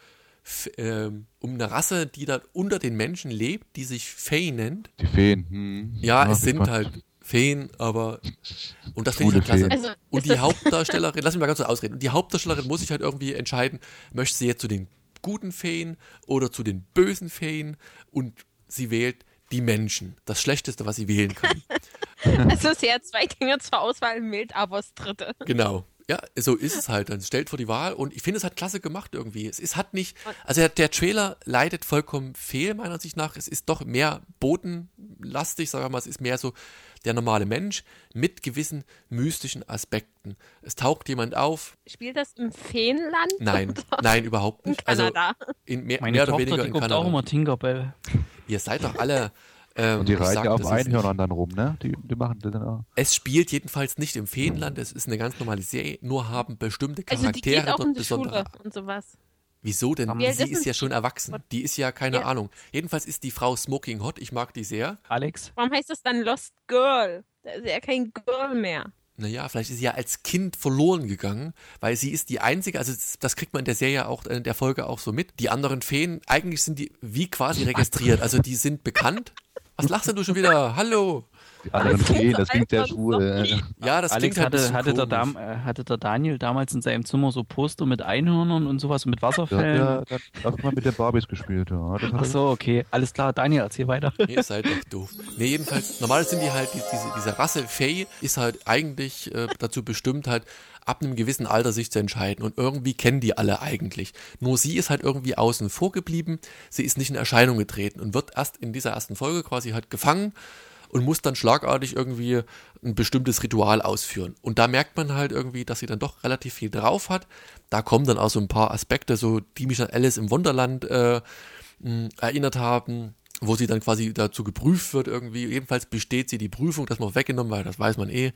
ähm, um eine Rasse, die da unter den Menschen lebt, die sich Fey nennt. Die Feen. Hm. Ja, Ja, es sind Gott. halt Feen, aber und das finde ich halt Coole klasse. Feen. Also, Und ist die das- Hauptdarstellerin, lass mich mal ganz kurz ausreden. Und die Hauptdarstellerin muss sich halt irgendwie entscheiden, möchte sie jetzt zu den guten Feen oder zu den bösen Feen, und sie wählt die Menschen. Das Schlechteste, was sie wählen kann. Also sie hat zwei Dinge zur Auswahl, wählt aber das dritte. Genau. Ja, so ist es halt. Dann stellt vor die Wahl, und ich finde, es hat klasse gemacht irgendwie. Es ist, hat nicht, also der, der Trailer leidet vollkommen fehl, meiner Ansicht nach. Es ist doch mehr bodenlastig, sagen wir mal. Es ist mehr so der normale Mensch mit gewissen mystischen Aspekten. Es taucht jemand auf. Spielt das im Feenland? Nein, oder nein, überhaupt in nicht. Also Kanada? in mehr, Meine mehr oder Tochter, weniger die in guckt Kanada. auch immer Tinkerbell. Ihr seid doch alle. Ähm, Und die ich reiten sag ja auf das jetzt Einhörnern nicht. dann rum, ne? Die, die machen das dann auch. Es spielt jedenfalls nicht im Feenland. Es ist eine ganz normale Serie. Nur haben bestimmte Also die Charaktere geht auch dort in die besondere. Schule und sowas. Wieso denn? Wie alt Sie ist ist denn ja die? schon erwachsen. Die ist ja keine Ja. Ahnung. Jedenfalls ist die Frau Smoking Hot. Ich mag die sehr. Alex? Warum heißt das dann Lost Girl? Da ist ja kein Girl mehr. Naja, vielleicht ist sie ja als Kind verloren gegangen, weil sie ist die einzige, also das, das kriegt man in der Serie auch, in der Folge auch so mit. Die anderen Feen, eigentlich sind die wie quasi registriert. Also die sind bekannt. Was lachst denn du schon wieder? Hallo. Die anderen Das klingt Feen, so das klingt sehr einfach schwul. so. äh. Ja, das Alex klingt halt ein hatte, bisschen hatte, der komisch. Dam, äh, hatte der Daniel damals in seinem Zimmer so Poster mit Einhörnern und sowas, mit Der Wasserfällen. hat ja dann auch mal mit den Barbies gespielt, ja. Das hat Ach er- so, okay. Alles klar, Daniel, erzähl weiter. Nee, ihr seid doch doof. Nee, jedenfalls, normal sind die halt, die, diese, diese Rasse Fey ist halt eigentlich äh, dazu bestimmt, halt ab einem gewissen Alter sich zu entscheiden. Und irgendwie kennen die alle eigentlich. Nur sie ist halt irgendwie außen vor geblieben. Sie ist nicht in Erscheinung getreten und wird erst in dieser ersten Folge quasi halt gefangen und muss dann schlagartig irgendwie ein bestimmtes Ritual ausführen. Und da merkt man halt irgendwie, dass sie dann doch relativ viel drauf hat. Da kommen dann auch so ein paar Aspekte, so die mich an Alice im Wunderland äh, mh, erinnert haben, wo sie dann quasi dazu geprüft wird irgendwie. Jedenfalls besteht sie die Prüfung, das mal weggenommen, weil das weiß man eh.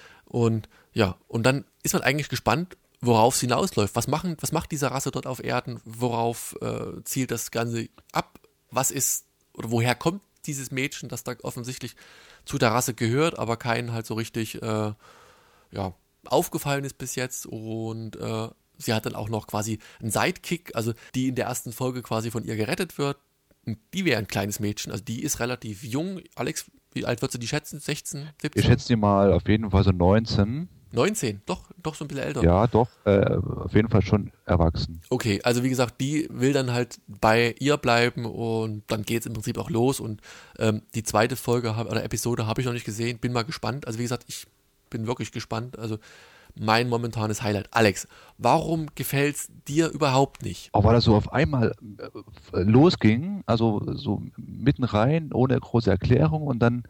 Und ja, und dann ist man eigentlich gespannt, worauf es hinausläuft. Was machen, was macht diese Rasse dort auf Erden? Worauf äh, zielt das Ganze ab? Was ist, oder woher kommt dieses Mädchen, das da offensichtlich zu der Rasse gehört, aber keinen halt so richtig äh, ja, aufgefallen ist bis jetzt. Und äh, sie hat dann auch noch quasi einen Sidekick, also die in der ersten Folge quasi von ihr gerettet wird. Und die wäre ein kleines Mädchen, also die ist relativ jung. Alex, wie alt wird sie die schätzen? sechzehn, siebzehn? Ich schätze die mal auf jeden Fall so neunzehn. neunzehn, doch, doch so ein bisschen älter. Ja, doch, äh, auf jeden Fall schon erwachsen. Okay, also wie gesagt, die will dann halt bei ihr bleiben und dann geht es im Prinzip auch los. Und ähm, die zweite Folge hab, oder Episode habe ich noch nicht gesehen, bin mal gespannt. Also wie gesagt, ich bin wirklich gespannt. Also mein momentanes Highlight. Alex, warum gefällt es dir überhaupt nicht? Auch weil das so auf einmal äh, losging, also so mitten rein, ohne große Erklärung, und dann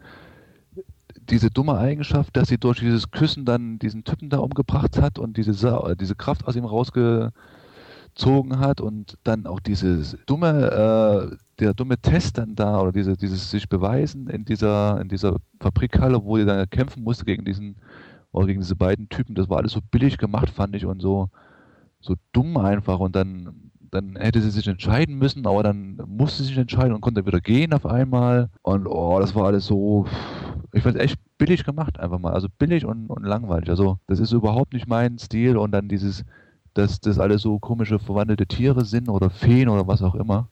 diese dumme Eigenschaft, dass sie durch dieses Küssen dann diesen Typen da umgebracht hat und diese, Sa diese Kraft aus ihm rausgezogen hat, und dann auch dieses dumme, äh, der dumme Test dann da, oder diese, dieses sich beweisen in dieser, in dieser Fabrikhalle, wo sie dann kämpfen musste gegen diesen, oder gegen diese beiden Typen. Das war alles so billig gemacht, fand ich, und so, so dumm einfach, und dann Dann hätte sie sich entscheiden müssen, aber dann musste sie sich entscheiden und konnte wieder gehen auf einmal. Und oh, das war alles so, ich fand es echt billig gemacht einfach mal. Also billig und, und langweilig. Also das ist überhaupt nicht mein Stil. Und dann dieses, dass das alles so komische verwandelte Tiere sind oder Feen oder was auch immer.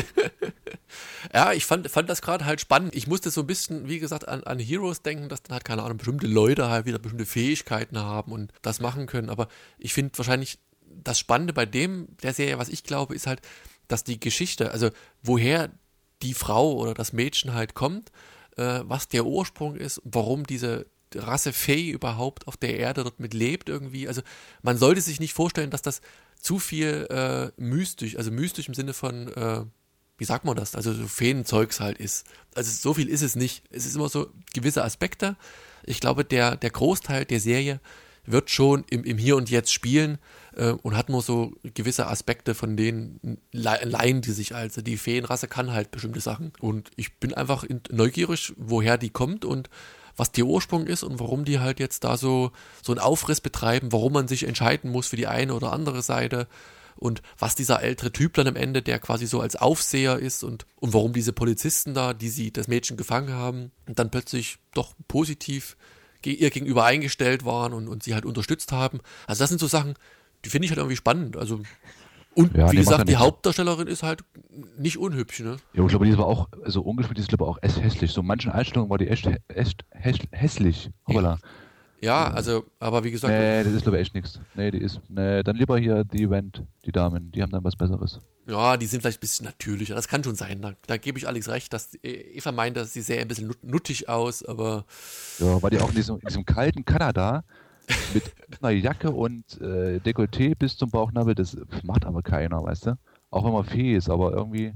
Ja, ich fand, fand das gerade halt spannend. Ich musste so ein bisschen, wie gesagt, an, an Heroes denken, dass dann halt, keine Ahnung, bestimmte Leute halt wieder bestimmte Fähigkeiten haben und das machen können. Aber ich finde wahrscheinlich das Spannende bei dem, der Serie, was ich glaube, ist halt, dass die Geschichte, also woher die Frau oder das Mädchen halt kommt, äh, was der Ursprung ist, warum diese Rasse Fey überhaupt auf der Erde dort mit lebt irgendwie. Also man sollte sich nicht vorstellen, dass das zu viel äh, mystisch, also mystisch im Sinne von, äh, wie sagt man das, also so Feenzeugs halt ist. Also so viel ist es nicht. Es ist immer so gewisse Aspekte. Ich glaube, der, der Großteil der Serie wird schon im, im Hier und Jetzt spielen äh, und hat nur so gewisse Aspekte, von denen le- leihen die sich. Also die Feenrasse kann halt bestimmte Sachen. Und ich bin einfach in, neugierig, woher die kommt und was der Ursprung ist und warum die halt jetzt da so, so einen Aufriss betreiben, warum man sich entscheiden muss für die eine oder andere Seite und was dieser ältere Typ dann am Ende, der quasi so als Aufseher ist und, und warum diese Polizisten da, die sie das Mädchen gefangen haben, dann plötzlich doch positiv ihr gegenüber eingestellt waren und, und sie halt unterstützt haben. Also das sind so Sachen, die finde ich halt irgendwie spannend. Also und Ja, wie nee, macht gesagt, ja die nichts. Hauptdarstellerin ist halt nicht unhübsch, ne? Ja, ich glaube, die war auch, also ungespielt, die ist glaube ich auch echt hässlich. So in manchen Einstellungen war die echt, echt, echt hässlich. Hoppala. Ja, also, aber wie gesagt, Nee, das ist glaube ich echt nichts. Nee, die ist, nee, dann lieber hier die Event, die Damen, die haben dann was Besseres. ja, die sind vielleicht ein bisschen natürlicher. Das kann schon sein. Da, da gebe ich Alex recht, dass Eva meint, dass sie sähe ein bisschen nut- nuttig aus, aber Ja, war die auch in diesem, in diesem kalten Kanada mit einer Jacke und äh, Dekolleté bis zum Bauchnabel, das macht aber keiner, weißt du? Auch wenn man Fee ist, aber irgendwie,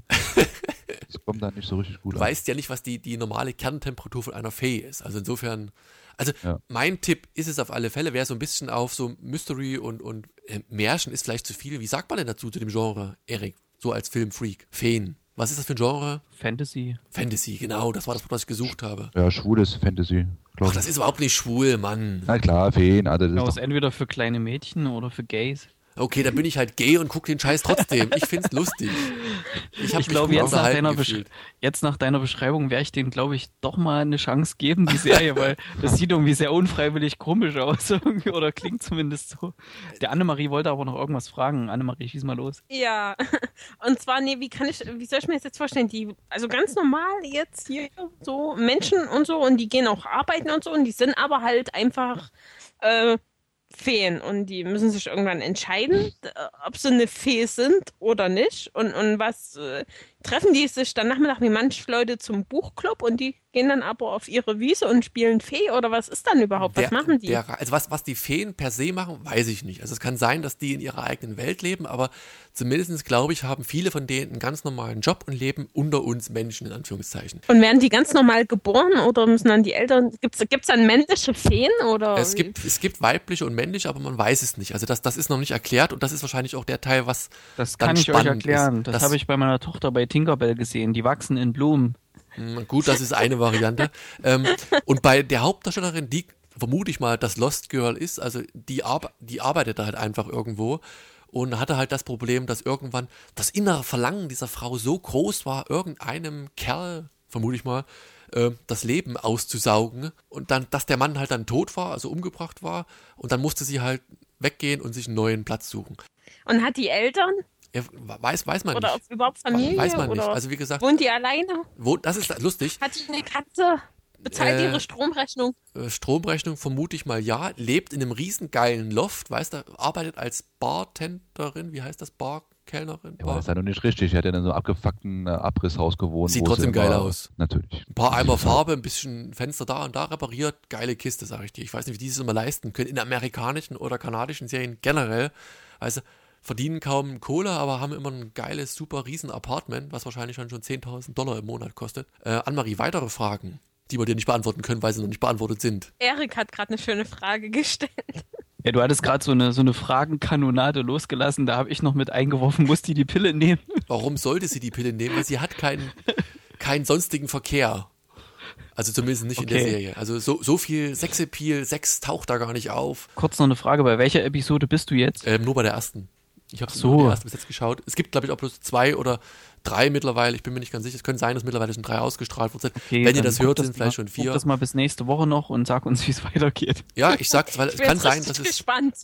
das kommt dann nicht so richtig gut du an. weißt ja nicht, was die, die normale Kerntemperatur von einer Fee ist. Also insofern, also Ja. mein Tipp ist es auf alle Fälle, wer so ein bisschen auf so Mystery und, und äh, Märchen ist vielleicht zu viel. Wie sagt man denn dazu zu dem Genre, Erik? So als Filmfreak. Feen. Was ist das für ein Genre? Fantasy. Fantasy, genau, das war das, was ich gesucht habe. Ja, schwules Fantasy, Ach, glaube das ich. ist überhaupt nicht schwul, Mann. Na klar, Feen, also das Genau, ist ist entweder für kleine Mädchen oder für Gays. Okay, dann bin ich halt gay und guck den Scheiß trotzdem. Ich find's lustig. Ich, hab Ich mich glaube, gut jetzt, nach unterhalten deiner Besch- gefühlt. jetzt nach deiner Beschreibung werde ich denen, glaube ich, doch mal eine Chance geben, die Serie, weil das sieht irgendwie sehr unfreiwillig komisch aus irgendwie, oder klingt zumindest so. Der Annemarie wollte aber noch irgendwas fragen. Annemarie, schieß mal los. Ja, und zwar, nee, wie kann ich, wie soll ich mir das jetzt vorstellen? Die, also ganz normal jetzt hier so Menschen und so und die gehen auch arbeiten und so und die sind aber halt einfach äh, Feen und die müssen sich irgendwann entscheiden, äh, ob sie eine Fee sind oder nicht und, und was äh, treffen die sich dann Nachmittag wie manche Leute zum Buchclub und die gehen dann aber auf ihre Wiese und spielen Fee oder was ist dann überhaupt? Was Der- machen die? Der, also was, was die Feen per se machen, weiß ich nicht. Also es kann sein, dass die in ihrer eigenen Welt leben, aber zumindest glaube ich, haben viele von denen einen ganz normalen Job und leben unter uns Menschen, in Anführungszeichen. Und werden die ganz normal geboren oder müssen dann die Eltern, gibt's gibt's dann männliche Feen oder? Es wie? gibt, es gibt weibliche und männliche, aber man weiß es nicht. Also das, das ist noch nicht erklärt und das ist wahrscheinlich auch der Teil, was Das dann kann ich euch spannend erklären. ist. Das, Das- habe ich bei meiner Tochter bei Tinkerbell gesehen. Die wachsen in Blumen. Hm, Gut, das ist eine Variante. ähm, und bei der Hauptdarstellerin, die vermute ich mal, das Lost Girl ist, also die, arbe die arbeitet da halt einfach irgendwo und hatte halt das Problem, dass irgendwann das innere Verlangen dieser Frau so groß war, irgendeinem Kerl, vermute ich mal, äh, das Leben auszusaugen und dann, dass der Mann halt dann tot war, also umgebracht war und dann musste sie halt weggehen und sich einen neuen Platz suchen. Und hat die Eltern Ja, weiß, weiß man oder nicht. überhaupt Familie? Weiß man nicht. oder Also wie gesagt, wohnt die alleine? wo, das ist lustig. Hat die eine Katze? Bezahlt Äh, ihre Stromrechnung? Äh, Stromrechnung vermute ich mal ja, lebt in einem riesen geilen Loft, weißt du, arbeitet als Bartenderin, wie heißt das, Barkellnerin? Ja, aber Bar das ist ja noch nicht richtig. Er hat ja in so einem abgefuckten äh, Abrisshaus gewohnt. Sieht wo trotzdem sie geil immer- aus. Natürlich. ein paar Eimer Farbe, ein bisschen Fenster da und da repariert, geile Kiste, sag ich dir. Ich weiß nicht, wie die es immer leisten können. In amerikanischen oder kanadischen Serien generell, weißt du, verdienen kaum Kohle, aber haben immer ein geiles, super riesen Apartment, was wahrscheinlich schon schon zehntausend Dollar im Monat kostet. Äh, Annemarie, weitere Fragen, die wir dir nicht beantworten können, weil sie noch nicht beantwortet sind. Erik hat gerade eine schöne Frage gestellt. Ja, du hattest gerade so eine, so eine Fragenkanonade losgelassen. Da habe ich noch mit eingeworfen, muss die die Pille nehmen? Warum sollte sie die Pille nehmen? Weil sie hat keinen, keinen sonstigen Verkehr. Also zumindest nicht in der Okay. Serie. Also so, so viel Sexappeal, Sex taucht da gar nicht auf. Kurz noch eine Frage, bei welcher Episode bist du jetzt? Ähm, nur bei der ersten. Ich habe so. nur die erste bis jetzt geschaut. Es gibt, glaube ich, auch bloß zwei oder drei mittlerweile. Ich bin mir nicht ganz sicher. Es könnte sein, dass mittlerweile schon drei ausgestrahlt wurden. Okay, Wenn ihr dann das guck hört, sind vielleicht mal, schon Guck vier. das mal bis nächste Woche noch und sag uns, wie es weitergeht. Ja, ich sag's, weil es Ich bin kann jetzt sein, richtig dass es gespannt.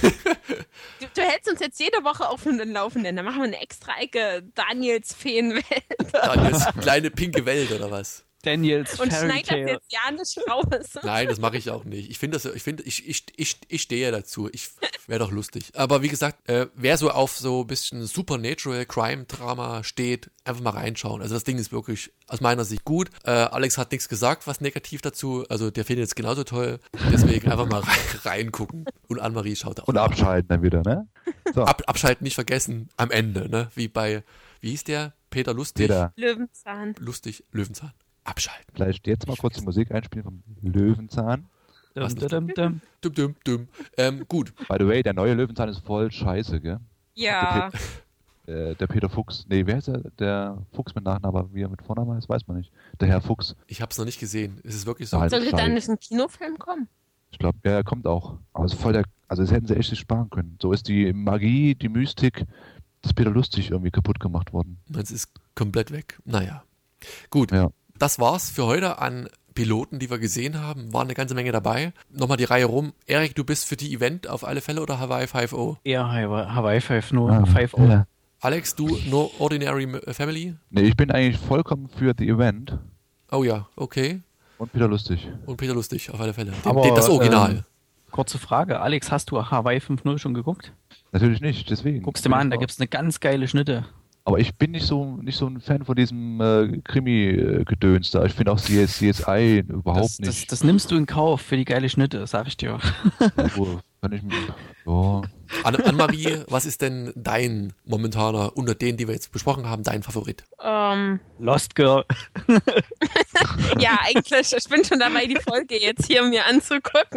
du, du hältst uns jetzt jede Woche auf den Laufenden. Dann machen wir eine extra Ecke Daniels Feenwelt. Daniels kleine pinke Welt oder was. Daniels Und Fairy schneid das Tale. jetzt ja nicht raus. Nein, das mache ich auch nicht. Ich finde das, ich finde, ich, ich, ich, ich stehe ja dazu. Ich wäre doch lustig. Aber wie gesagt, äh, wer so auf so ein bisschen Supernatural Crime Drama steht, einfach mal reinschauen. Also das Ding ist wirklich aus meiner Sicht gut. Äh, Alex hat nichts gesagt, was negativ dazu. Also der findet es genauso toll. Deswegen einfach mal reingucken. Und Annemarie schaut auch. Und abschalten dann wieder, ne? So. Ab, abschalten nicht vergessen am Ende, ne? Wie bei, wie hieß der? Peter Lustig. Peter. Löwenzahn. Lustig, Löwenzahn. Abschalten. Vielleicht jetzt mal kurz die Musik einspielen vom Löwenzahn. Was Dum, dum, dum. Dumm, dumm, dumm. Ähm, gut. By the way, der neue Löwenzahn ist voll scheiße, gell? Ja. Äh, der Peter Fuchs, nee, wer heißt der? Der Fuchs mit Nachnamen, aber wie er mit Vornamen heißt, weiß man nicht. Der Herr Fuchs. Ich habe es noch nicht gesehen. Ist es wirklich so? Nein. Sollte da nicht ein Kinofilm kommen? Ich glaube, ja, er kommt auch. Aber es ist voll der, also das hätten sie echt nicht sparen können. So ist die Magie, die Mystik des Peter Lustig irgendwie kaputt gemacht worden. Es ist komplett weg. Naja. Gut. Ja. Das war's für heute an Piloten, die wir gesehen haben. War eine ganze Menge dabei. Nochmal die Reihe rum. Erik, du bist für die Event auf alle Fälle oder Hawaii fünf null? Eher Hawaii fünf null, Ah, fünf null. ja. Alex, du No Ordinary Family? Nee, ich bin eigentlich vollkommen für The Event Oh ja, okay. und Peter Lustig. Und Peter Lustig, auf alle Fälle. Den, Aber, den, das Original. ähm, Kurze Frage, Alex, hast du Hawaii fünf null schon geguckt? Natürlich nicht, deswegen. Guckst du mal an, da gibt's eine ganz geile Schnitte. Aber ich bin nicht so nicht so ein Fan von diesem äh, Krimi-Gedöns da. Ich finde auch C S I überhaupt Das, das, nicht. das nimmst du in Kauf für die geile Schnitte, sag ich dir. Wo kann ich mich, ja. Anne- Annemarie, was ist denn dein momentaner, unter denen, die wir jetzt besprochen haben, dein Favorit? Ähm, Lost Girl. ja, eigentlich. Ich bin schon dabei, die Folge jetzt hier mir anzugucken.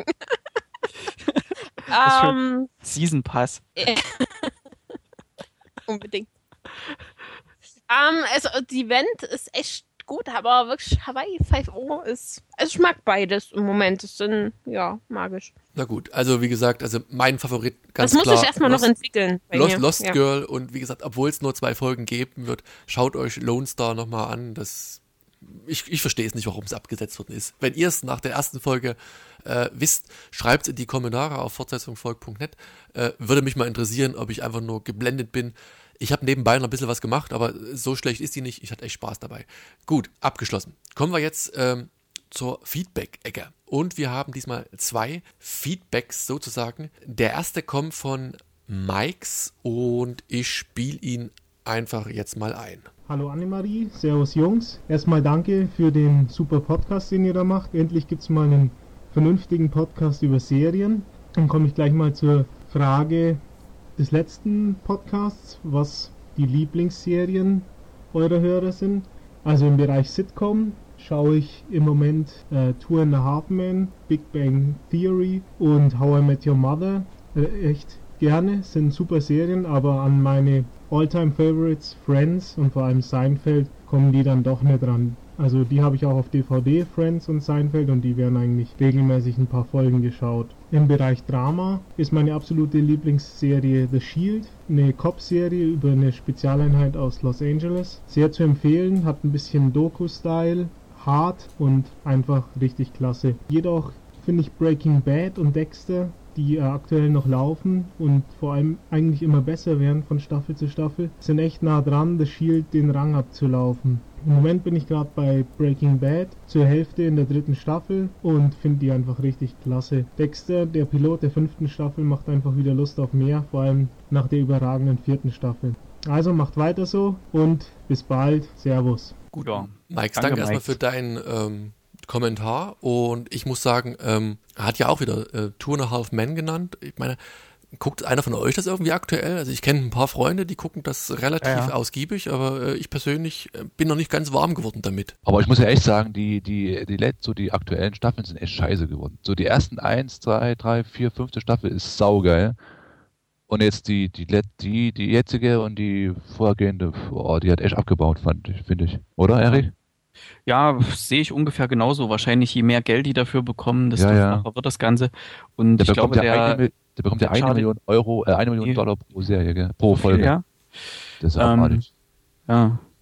ist schön. ähm, Season Pass. unbedingt. Ähm, also, die Event ist echt gut, aber wirklich Hawaii fünf null ist. Also, ich mag beides im Moment. Das sind, ja, magisch. Na gut, also wie gesagt, also mein Favorit ganz Das muss klar. sich erstmal noch Lost- entwickeln. Bei Lost, mir. Lost ja. Girl und wie gesagt, obwohl es nur zwei Folgen geben wird, schaut euch Lone Star nochmal an. Das, ich ich verstehe es nicht, warum es abgesetzt worden ist. Wenn ihr es nach der ersten Folge äh, wisst, schreibt es in die Kommentare auf fortsetzungfolg punkt net. Äh, würde mich mal interessieren, ob ich einfach nur geblendet bin. Ich habe nebenbei noch ein bisschen was gemacht, aber so schlecht ist die nicht. Ich hatte echt Spaß dabei. Gut, abgeschlossen. Kommen wir jetzt ähm, zur Feedback-Ecke. Und wir haben diesmal zwei Feedbacks sozusagen. Der erste kommt von Mikes und ich spiele ihn einfach jetzt mal ein. Hallo Annemarie, servus Jungs. Erstmal danke für den super Podcast, den ihr da macht. Endlich gibt es mal einen vernünftigen Podcast über Serien. Dann komme ich gleich mal zur Frage des letzten Podcasts, was die Lieblingsserien eurer Hörer sind. Also im Bereich Sitcom schaue ich im Moment äh, Two and a Half Men, Big Bang Theory und How I Met Your Mother äh, echt gerne, sind super Serien, aber an meine All-Time Favorites, Friends und vor allem Seinfeld, kommen die dann doch nicht ran. Also die habe ich auch auf D V D, Friends und Seinfeld, und die werden eigentlich regelmäßig ein paar Folgen geschaut. Im Bereich Drama ist meine absolute Lieblingsserie The Shield, eine Cop-Serie über eine Spezialeinheit aus Los Angeles. Sehr zu empfehlen, hat ein bisschen Doku-Style, hart und einfach richtig klasse. Jedoch finde ich Breaking Bad und Dexter, die äh, aktuell noch laufen und vor allem eigentlich immer besser werden von Staffel zu Staffel, sind echt nah dran, The Shield den Rang abzulaufen. Im Moment bin ich gerade bei Breaking Bad zur Hälfte in der dritten Staffel und finde die einfach richtig klasse. Dexter, der Pilot der fünften Staffel, macht einfach wieder Lust auf mehr, vor allem nach der überragenden vierten Staffel. Also macht weiter so und bis bald. Servus. Gut, Ja. Mike, Danke, danke erstmal Mike. für deinen ähm, Kommentar und ich muss sagen, ähm, er hat ja auch wieder äh, Two and a Half Men genannt. Ich meine, guckt einer von euch das irgendwie aktuell? Also ich kenne ein paar Freunde, die gucken das relativ Ja, ja. ausgiebig, aber äh, ich persönlich äh, bin noch nicht ganz warm geworden damit. Aber ich muss ja echt sagen, die, die, die letzten, so die aktuellen Staffeln sind echt scheiße geworden. So die ersten eins, zwei, drei, vier, fünfte Staffel ist saugeil. Und jetzt die, die, Let- die, die jetzige und die vorgehende, oh, die hat echt abgebaut, fand ich, finde ich. Oder, Erik? Ja, sehe ich ungefähr genauso. Wahrscheinlich je mehr Geld die dafür bekommen, desto Ja, ja. flacher wird das Ganze. Und Der ich glaube, bekommt ja der, eine, Mil- der bekommt ja der eine Charlie- Million Euro, äh, eine Million Die- Dollar pro Serie, gell? Pro Folge. ja, Das ist Ähm, abartig. ja.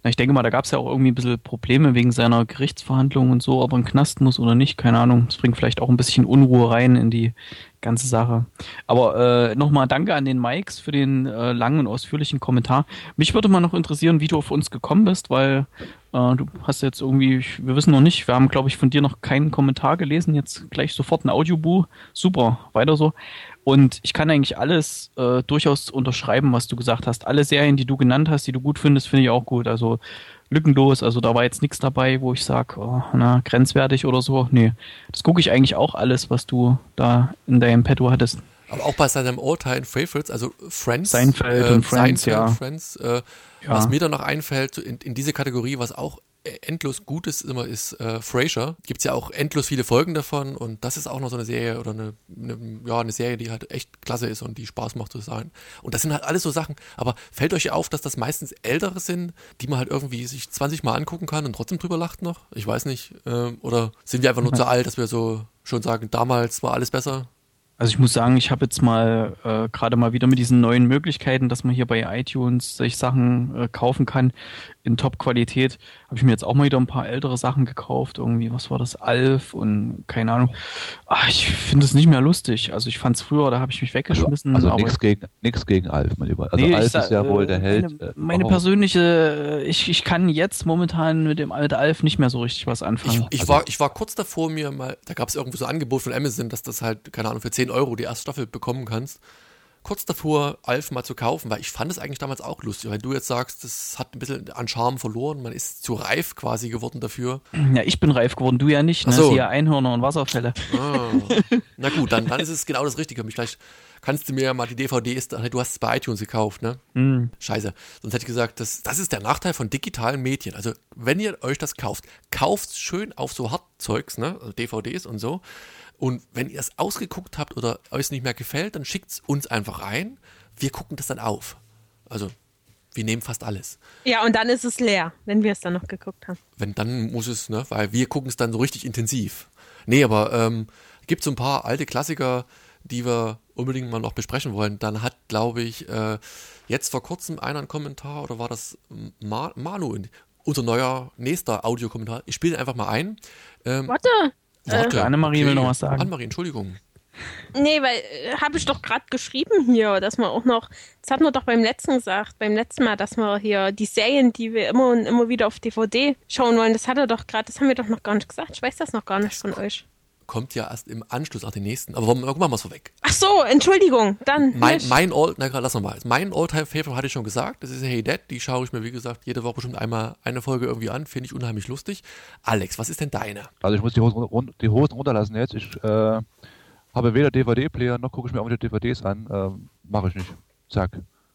Na, ich denke mal, da gab es ja auch irgendwie ein bisschen Probleme wegen seiner Gerichtsverhandlung und so, ob er in den Knast muss oder nicht, keine Ahnung. Das bringt vielleicht auch ein bisschen Unruhe rein in die ganze Sache. Aber äh, nochmal danke an den Mikes für den äh, langen und ausführlichen Kommentar. Mich würde mal noch interessieren, wie du auf uns gekommen bist, weil äh, du hast jetzt irgendwie, wir wissen noch nicht, wir haben, glaube ich, von dir noch keinen Kommentar gelesen, jetzt gleich sofort ein Audiobuch. Super, weiter so. Und ich kann eigentlich alles äh, durchaus unterschreiben, was du gesagt hast. Alle Serien, die du genannt hast, die du gut findest, finde ich auch gut. Also lückenlos, also da war jetzt nichts dabei, wo ich sage, oh, na, grenzwertig oder so. Nee, das gucke ich eigentlich auch alles, was du da in deinem Petto hattest. Aber auch bei seinem All-Time-Favorites, also Friends. Seinfeld äh, und Friends, Seinfeld, ja. Friends, äh, ja. Was mir da noch einfällt, in, in diese Kategorie, was auch endlos gut ist, immer ist äh, Frasier. Gibt es ja auch endlos viele Folgen davon und das ist auch noch so eine Serie oder eine, eine, ja, eine Serie, die halt echt klasse ist und die Spaß macht zu sein. Und das sind halt alles so Sachen, aber fällt euch auf, dass das meistens ältere sind, die man halt irgendwie sich zwanzig Mal angucken kann und trotzdem drüber lacht noch? Ich weiß nicht. Ähm, oder sind wir einfach nur zu alt, dass wir so schon sagen, damals war alles besser? Also ich muss sagen, ich habe jetzt mal äh, gerade mal wieder mit diesen neuen Möglichkeiten, dass man hier bei iTunes solche Sachen äh, kaufen kann in Top-Qualität, habe ich mir jetzt auch mal wieder ein paar ältere Sachen gekauft. Irgendwie, was war das? Alf und keine Ahnung. Ach, ich finde es nicht mehr lustig. Also ich fand es früher, da habe ich mich weggeschmissen. Also, also aber nichts gegen, nix gegen Alf, mein Lieber. Also nee, Alf sag, ist ja wohl der Held. Meine, äh, meine persönliche, ich, ich kann jetzt momentan mit dem alten Alf nicht mehr so richtig was anfangen. Ich, ich, war, ich war kurz davor, mir mal, da gab es irgendwo so ein Angebot von Amazon, dass das halt, keine Ahnung, für zehn Euro die erste Staffel bekommen kannst. Kurz davor, Alf mal zu kaufen, weil ich fand es eigentlich damals auch lustig. Weil du jetzt sagst, das hat ein bisschen an Charme verloren, man ist zu reif quasi geworden dafür. Ja, ich bin reif geworden, du ja nicht, ne? Ach so. Siehe Einhörner und Wasserfälle. Ah. Na gut, dann, dann ist es genau das Richtige. Vielleicht kannst du mir ja mal die D V Ds, du hast es bei iTunes gekauft, ne? Mm. Scheiße. Sonst hätte ich gesagt, das, das ist der Nachteil von digitalen Medien. Also, wenn ihr euch das kauft, kauft es schön auf so Hartzeugs, ne? Also D V Ds und so. Und wenn ihr es ausgeguckt habt oder euch nicht mehr gefällt, dann schickt es uns einfach rein. Wir gucken das dann auf. Also, wir nehmen fast alles. Ja, und dann ist es leer, wenn wir es dann noch geguckt haben. Wenn, dann muss es, ne, weil wir gucken es dann so richtig intensiv. Nee, aber ähm, gibt so ein paar alte Klassiker, die wir unbedingt mal noch besprechen wollen. Dann hat, glaube ich, äh, jetzt vor kurzem einer einen Kommentar, oder war das Ma- Manu, unser neuer, nächster Audiokommentar. Ich spiele einfach mal ein. Ähm, Warte. Warte, Äh, Annemarie okay. will noch was sagen. Annemarie, Entschuldigung. Nee, weil äh, habe ich doch gerade geschrieben hier, dass wir auch noch, das hatten wir doch beim letzten gesagt, beim letzten Mal, dass wir hier die Serien, die wir immer und immer wieder auf D V D schauen wollen, das hat er doch gerade, das haben wir doch noch gar nicht gesagt. Ich weiß das noch gar nicht von euch. Kommt ja erst im Anschluss an den nächsten. Aber warum machen wir es vorweg? Ach so, Entschuldigung, dann Mein, nicht. mein All, na, lass noch mal. Mein All-Time-Favorite hatte ich schon gesagt. Das ist Hey Dad. Die schaue ich mir, wie gesagt, jede Woche bestimmt einmal eine Folge irgendwie an. Finde ich unheimlich lustig. Alex, was ist denn deine? Also ich muss die Hosen, run- die Hosen runterlassen jetzt. Ich äh, habe weder D V D-Player, noch gucke ich mir auch die D V Ds an. Ähm, Mache ich nicht. Zack.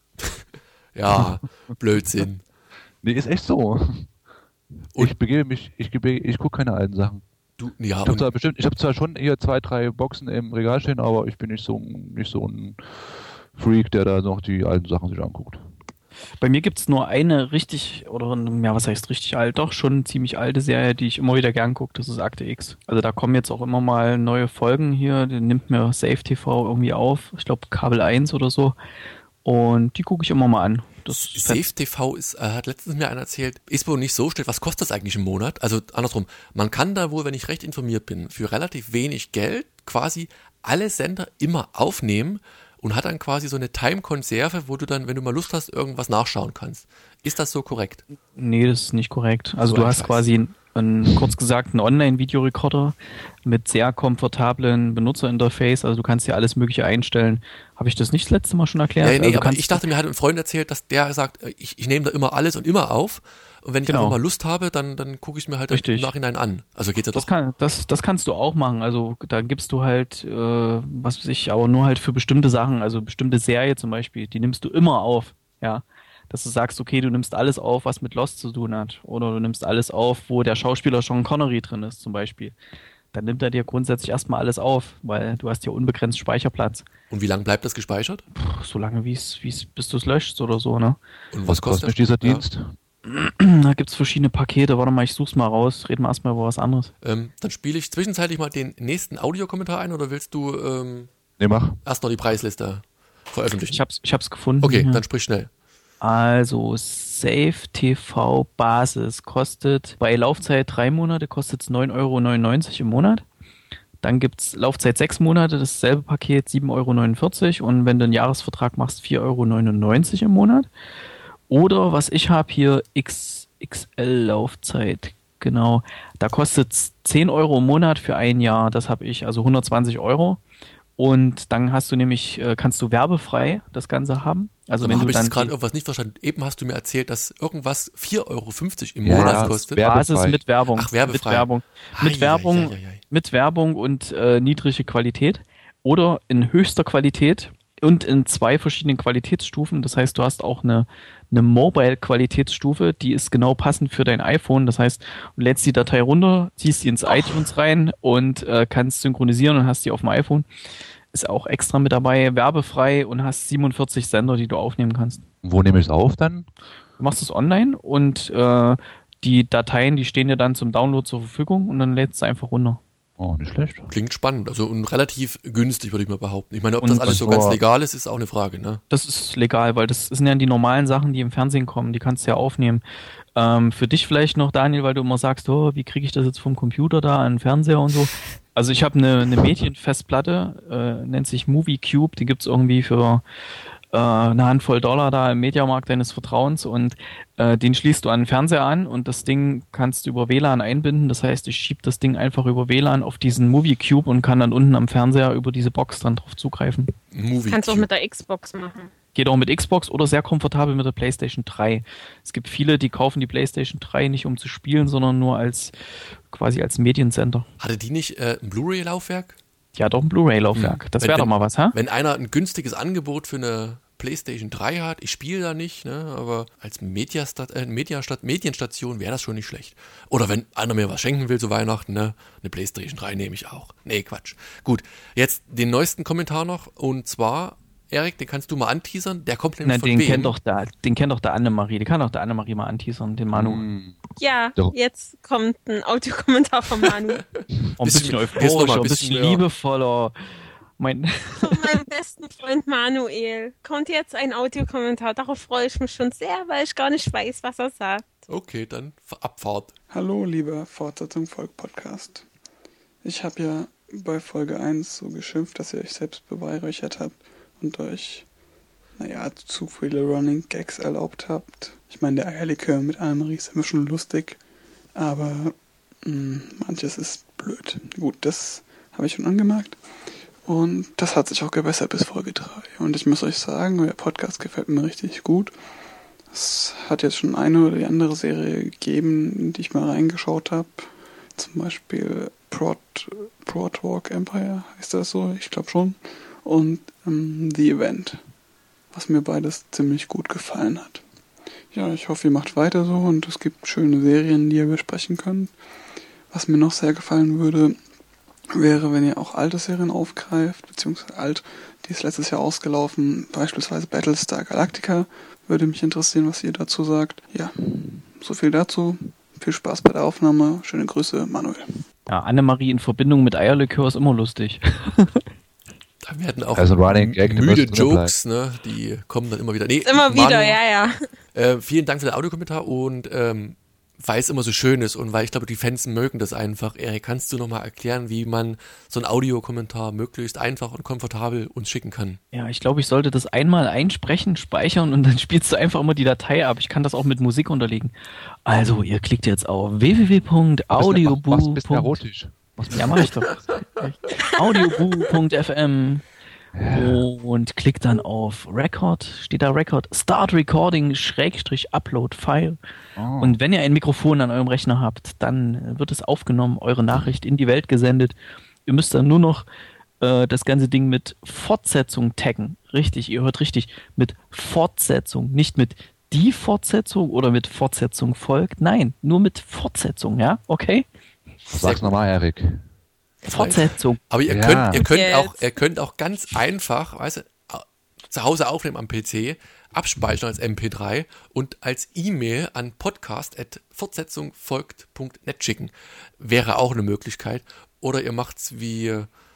Ja, Blödsinn. Nee, ist echt so. Und- ich begebe mich, ich, gebe, ich gucke keine alten Sachen. Du, ja, Ich habe und, zwar bestimmt, ich habe zwar schon hier zwei, drei Boxen im Regal stehen, aber ich bin nicht so, nicht so ein Freak, der da noch die alten Sachen sich anguckt. Bei mir gibt's nur eine richtig, oder ja, was heißt richtig alt, doch schon ziemlich alte Serie, die ich immer wieder gern gucke, das ist Akte X. Also da kommen jetzt auch immer mal neue Folgen hier, die nimmt mir Safe T V irgendwie auf, ich glaube Kabel eins oder so, und die gucke ich immer mal an. Das ist Safe T V ist, äh, hat letztens mir einer erzählt, ist wohl nicht so schlecht. Was kostet das eigentlich im Monat? Also andersrum, man kann da wohl, wenn ich recht informiert bin, für relativ wenig Geld quasi alle Sender immer aufnehmen und hat dann quasi so eine Time-Konserve, wo du dann, wenn du mal Lust hast, irgendwas nachschauen kannst. Ist das so korrekt? Nee, das ist nicht korrekt. Also So du ein hast Scheiß. quasi einen, kurz gesagt, einen Online-Videorekorder mit sehr komfortablen Benutzerinterface. Also du kannst dir alles Mögliche einstellen. Habe ich das nicht das letzte Mal schon erklärt? Ja, nee, also aber kannst ich dachte, mir hat ein Freund erzählt, dass der sagt, äh, ich, ich nehme da immer alles und immer auf. Und wenn ich Genau. einfach mal Lust habe, dann, dann gucke ich mir halt Richtig. im Nachhinein an. Also geht's ja Das, doch. kann, das, das kannst du auch machen. Also da gibst du halt, äh, was weiß ich, aber nur halt für bestimmte Sachen, also bestimmte Serie zum Beispiel, die nimmst du immer auf, ja. Dass du sagst, okay, du nimmst alles auf, was mit Lost zu tun hat. Oder du nimmst alles auf, wo der Schauspieler Sean Connery drin ist zum Beispiel. Dann nimmt er dir grundsätzlich erstmal alles auf, weil du hast ja unbegrenzt Speicherplatz. Und wie lange bleibt das gespeichert? Puh, so lange, wie es, bis du es löschst oder so, ne? Und Was kostet mich dieser Ja. Dienst? Da gibt's verschiene Pakete. Warte mal, ich such's mal raus. Reden wir erstmal über was anderes. Ähm, dann spiele ich zwischenzeitlich mal den nächsten Audiokommentar ein oder willst du ähm, Nee, mach. erst noch die Preisliste veröffentlichen? Ich hab's, ich hab's gefunden. Okay, ja. dann sprich schnell. Also Save T V Basis kostet bei Laufzeit drei Monate kostet es neun Euro neunundneunzig im Monat. Dann gibt es Laufzeit sechs Monate, dasselbe Paket sieben Euro neunundvierzig und wenn du einen Jahresvertrag machst, vier Euro neunundneunzig im Monat. Oder was ich habe hier, X X L-Laufzeit, genau, da kostet es zehn Euro im Monat für ein Jahr, das habe ich, also hundertzwanzig Euro. Und dann hast du nämlich, äh, kannst du werbefrei das Ganze haben. Also Aber wenn habe du ich dann jetzt gerade die irgendwas nicht verstanden. Eben hast du mir erzählt, dass irgendwas vier Euro fünfzig im Ja, Monat ja, kostet. wer- Basis werbefrei. mit Werbung. Ach, werbefrei. Mit Werbung. Mit Ai, Werbung, ai, ai, ai, ai. mit Werbung und äh, niedrige Qualität oder in höchster Qualität und in zwei verschiedenen Qualitätsstufen. Das heißt, du hast auch eine, eine Mobile-Qualitätsstufe, die ist genau passend für dein iPhone. Das heißt, du lädst die Datei runter, ziehst die ins iTunes rein und äh, kannst synchronisieren und hast die auf dem iPhone. Ist auch extra mit dabei, werbefrei und hast siebenundvierzig Sender, die du aufnehmen kannst. Wo nehme ich es auf dann? Du machst es online und äh, die Dateien, die stehen dir dann zum Download zur Verfügung und dann lädst du einfach runter. Oh, nicht schlecht. Klingt spannend. Also und relativ günstig, würde ich mal behaupten. Ich meine, ob Und das alles so das ganz war- legal ist, ist auch eine Frage, ne? Das ist legal, weil das sind ja die normalen Sachen, die im Fernsehen kommen, die kannst du ja aufnehmen. Ähm, für dich vielleicht noch, Daniel, weil du immer sagst, oh, wie kriege ich das jetzt vom Computer da an den Fernseher und so. Also ich habe eine, eine Medienfestplatte, äh, nennt sich Movie Cube, die gibt's irgendwie für äh, eine Handvoll Dollar da im Mediamarkt deines Vertrauens und äh, den schließt du an den Fernseher an und das Ding kannst du über W L A N einbinden. Das heißt, ich schiebe das Ding einfach über W L A N auf diesen Movie Cube und kann dann unten am Fernseher über diese Box dann drauf zugreifen. Movie. Kannst du auch Cube. mit der Xbox machen. Geht auch mit Xbox oder sehr komfortabel mit der PlayStation drei. Es gibt viele, die kaufen die PlayStation drei nicht um zu spielen, sondern nur als quasi als Mediencenter. Hatte die nicht äh, ein Blu-ray-Laufwerk? Die hat auch ein Blu-ray-Laufwerk. Das Wenn- wäre doch wenn- mal was, hä? Wenn einer ein günstiges Angebot für eine PlayStation drei hat, ich spiele da nicht, ne, aber als Mediastat äh, Mediastat Medienstation wäre das schon nicht schlecht. Oder wenn einer mir was schenken will zu Weihnachten, ne, eine PlayStation drei nehme ich auch. Nee, Quatsch. Gut, jetzt den neuesten Kommentar noch und zwar, Erik, den kannst du mal anteasern, der kommt nämlich Na, von den wem? kennt doch da, den kennt doch der Annemarie. Die kann doch der Annemarie mal anteasern, den Manu. Hm. Ja, Doch. jetzt kommt ein Audiokommentar von Manu. Oh, ein Bisschen- bisschen jetzt noch euphorischer, mal ein ein bisschen bisschen mehr. liebevoller. Mein, Von meinem besten Freund Manuel kommt jetzt ein Audiokommentar. Darauf freue ich mich schon sehr, weil ich gar nicht weiß, was er sagt. Okay, dann Abfahrt. Hallo, lieber Fortsetzung Volk Podcast. Ich habe ja bei Folge eins so geschimpft, dass ihr euch selbst beweihräuchert habt und euch, naja, zu viele Running Gags erlaubt habt. Ich meine, der Eierlikör mit Annemarie ist immer schon lustig, aber mh, manches ist blöd. Gut, das habe ich schon angemerkt. Und das hat sich auch gebessert bis Folge drei. Und ich muss euch sagen, euer Podcast gefällt mir richtig gut. Es hat jetzt schon eine oder die andere Serie gegeben, in die ich mal reingeschaut habe. Zum Beispiel Prot, Protwalk Empire, heißt das so? Ich glaube schon. Und ähm, The Event, was mir beides ziemlich gut gefallen hat. Ja, ich hoffe, ihr macht weiter so und es gibt schöne Serien, die ihr besprechen könnt. Was mir noch sehr gefallen würde, wäre, wenn ihr auch alte Serien aufgreift, beziehungsweise alt, die ist letztes Jahr ausgelaufen, beispielsweise Battlestar Galactica. Würde mich interessieren, was ihr dazu sagt. Ja, so viel dazu. Viel Spaß bei der Aufnahme. Schöne Grüße, Manuel. ja, Annemarie in Verbindung mit Eierlikör ist immer lustig. Da werden auch Also ein Running Gag, der müde müsste drin Jokes, ne, die kommen dann immer wieder. Nee, Immer Manu, wieder, ja, ja. Äh, vielen Dank für den Audiokommentar und ähm, weil es immer so schön ist und weil ich glaube, die Fans mögen das einfach. Erik, kannst du nochmal erklären, wie man so einen Audiokommentar möglichst einfach und komfortabel uns schicken kann? Ja, ich glaube, ich sollte das einmal einsprechen, speichern und dann spielst du einfach immer die Datei ab. Ich kann das auch mit Musik unterlegen. Also, ihr klickt jetzt auf w w w punkt audioboo. Was bist du erotisch? Ja, mach ich doch. audioboo punkt f m und klickt dann auf Record, steht da Record, Start Recording, Schrägstrich, Upload File. Oh. Und wenn ihr ein Mikrofon an eurem Rechner habt, dann wird es aufgenommen, eure Nachricht in die Welt gesendet. Ihr müsst dann nur noch äh, das ganze Ding mit Fortsetzung taggen. Richtig, ihr hört richtig, mit Fortsetzung, nicht mit die Fortsetzung oder mit Fortsetzung folgt. Nein, nur mit Fortsetzung, ja? Okay? Sag's nochmal, Erik. Fortsetzung. Aber ihr Ja. könnt, ihr könnt Jetzt. auch, ihr könnt auch ganz einfach, weißt du, zu Hause aufnehmen am P C, abspeichern als M P drei und als E-Mail an podcast at fortsetzung folgt punkt net schicken. Wäre auch eine Möglichkeit. Oder ihr macht's wie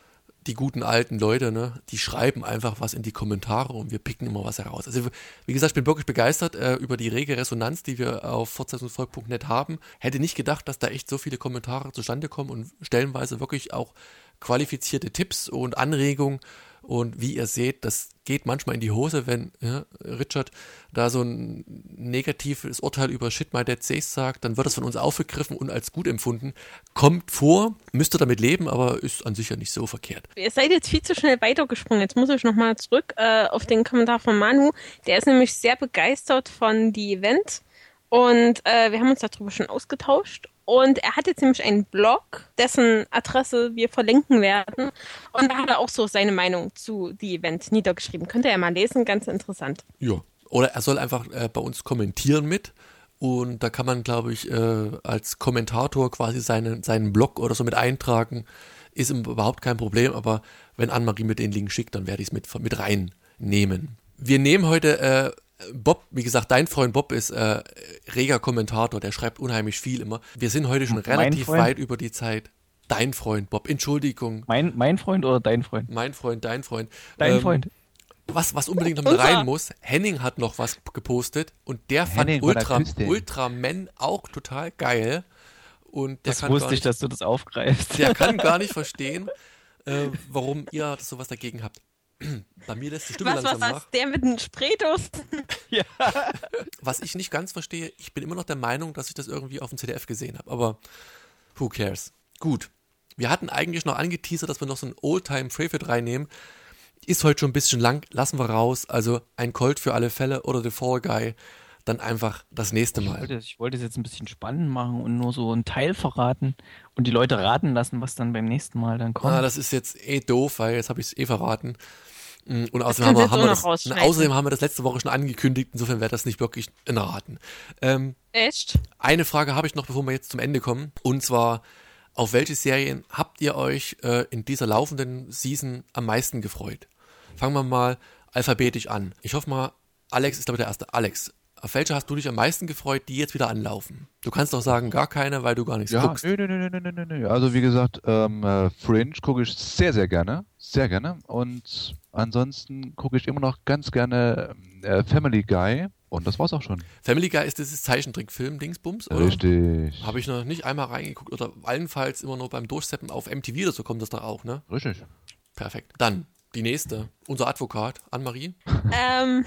die guten alten Leute, ne, die schreiben einfach was in die Kommentare und wir picken immer was heraus. Also wie gesagt, ich bin wirklich begeistert äh, über die rege Resonanz, die wir auf fortsetzungsfolg punkt net haben. Hätte nicht gedacht, dass da echt so viele Kommentare zustande kommen und stellenweise wirklich auch qualifizierte Tipps und Anregungen. Und wie ihr seht, das geht manchmal in die Hose, wenn ja, Richard da so ein negatives Urteil über Shit My Dad Says sagt, dann wird das von uns aufgegriffen und als gut empfunden. Kommt vor, müsst ihr damit leben, aber ist an sich ja nicht so verkehrt. Ihr seid jetzt viel zu schnell weitergesprungen. Jetzt muss ich nochmal zurück äh, auf den Kommentar von Manu. Der ist nämlich sehr begeistert von die Event und äh, wir haben uns darüber schon ausgetauscht. Und er hat jetzt nämlich einen Blog, dessen Adresse wir verlinken werden. Und da hat er auch so seine Meinung zu die Event niedergeschrieben. Könnt ihr ja mal lesen, ganz interessant. Ja, oder er soll einfach äh, bei uns kommentieren mit. Und da kann man, glaube ich, äh, als Kommentator quasi seinen, seinen Blog oder so mit eintragen. Ist überhaupt kein Problem. Aber wenn Annemarie mir den Link schickt, dann werde ich es mit, mit reinnehmen. Wir nehmen heute... Äh, Bob, wie gesagt, dein Freund Bob ist äh, reger Kommentator, der schreibt unheimlich viel immer. Wir sind heute schon relativ weit über die Zeit. Dein Freund Bob, Entschuldigung. Mein, mein Freund oder dein Freund? Mein Freund, dein Freund. Dein ähm, Freund. Was, was unbedingt noch mit rein muss, Henning hat noch was gepostet und der fand Henning von der Ultra, Küste. Ultraman auch total geil. Und der Das kann wusste gar ich, nicht, dass du das aufgreifst. der kann gar nicht verstehen, äh, warum ihr sowas dagegen habt. Bei mir lässt die Stimme Was, langsam was nach. heißt der mit den Spreedos? Ja. Was ich nicht ganz verstehe, ich bin immer noch der Meinung, dass ich das irgendwie auf dem C D F gesehen habe, aber who cares? Gut, wir hatten eigentlich noch angeteasert, dass wir noch so ein Oldtime-Favorite reinnehmen. Ist heute schon ein bisschen lang, lassen wir raus. Also ein Colt für alle Fälle oder The Fall Guy, dann einfach das nächste Ich Mal. wollte, ich wollte es jetzt ein bisschen spannend machen und nur so einen Teil verraten und die Leute raten lassen, was dann beim nächsten Mal dann kommt. Ah, das ist jetzt eh doof, weil jetzt habe ich es eh verraten. Und außerdem können haben, wir, Sie haben so wir noch das, rausschneiden. außerdem haben wir das letzte Woche schon angekündigt, insofern wäre das nicht wirklich ein Raten. Ähm, Echt? Eine Frage habe ich noch, bevor wir jetzt zum Ende kommen. Und zwar, auf welche Serien habt ihr euch äh, in dieser laufenden Season am meisten gefreut? Fangen wir mal alphabetisch an. Ich hoffe mal, Alex ist glaube ich der Erste. Alex, auf welche hast du dich am meisten gefreut, die jetzt wieder anlaufen? Du kannst doch sagen, gar keine, weil du gar nichts Ja, guckst. nö, nö, nö, nö, nö, nö, nö. Also wie gesagt, ähm, äh, Fringe gucke ich sehr, sehr gerne. Sehr gerne. Und ansonsten gucke ich immer noch ganz gerne äh, Family Guy. Und das war's auch schon. Family Guy ist dieses Zeichentrickfilm-Dingsbums, oder? Richtig. Habe ich noch nicht einmal reingeguckt oder allenfalls immer nur beim Durchseppen auf M T V oder so kommt das da auch, ne? Richtig. Perfekt. Dann die nächste. Unser Advokat, Annemarie. ähm,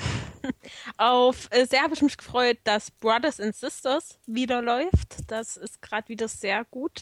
auf äh, sehr habe ich mich gefreut, dass Brothers and Sisters wieder läuft. Das ist gerade wieder sehr gut.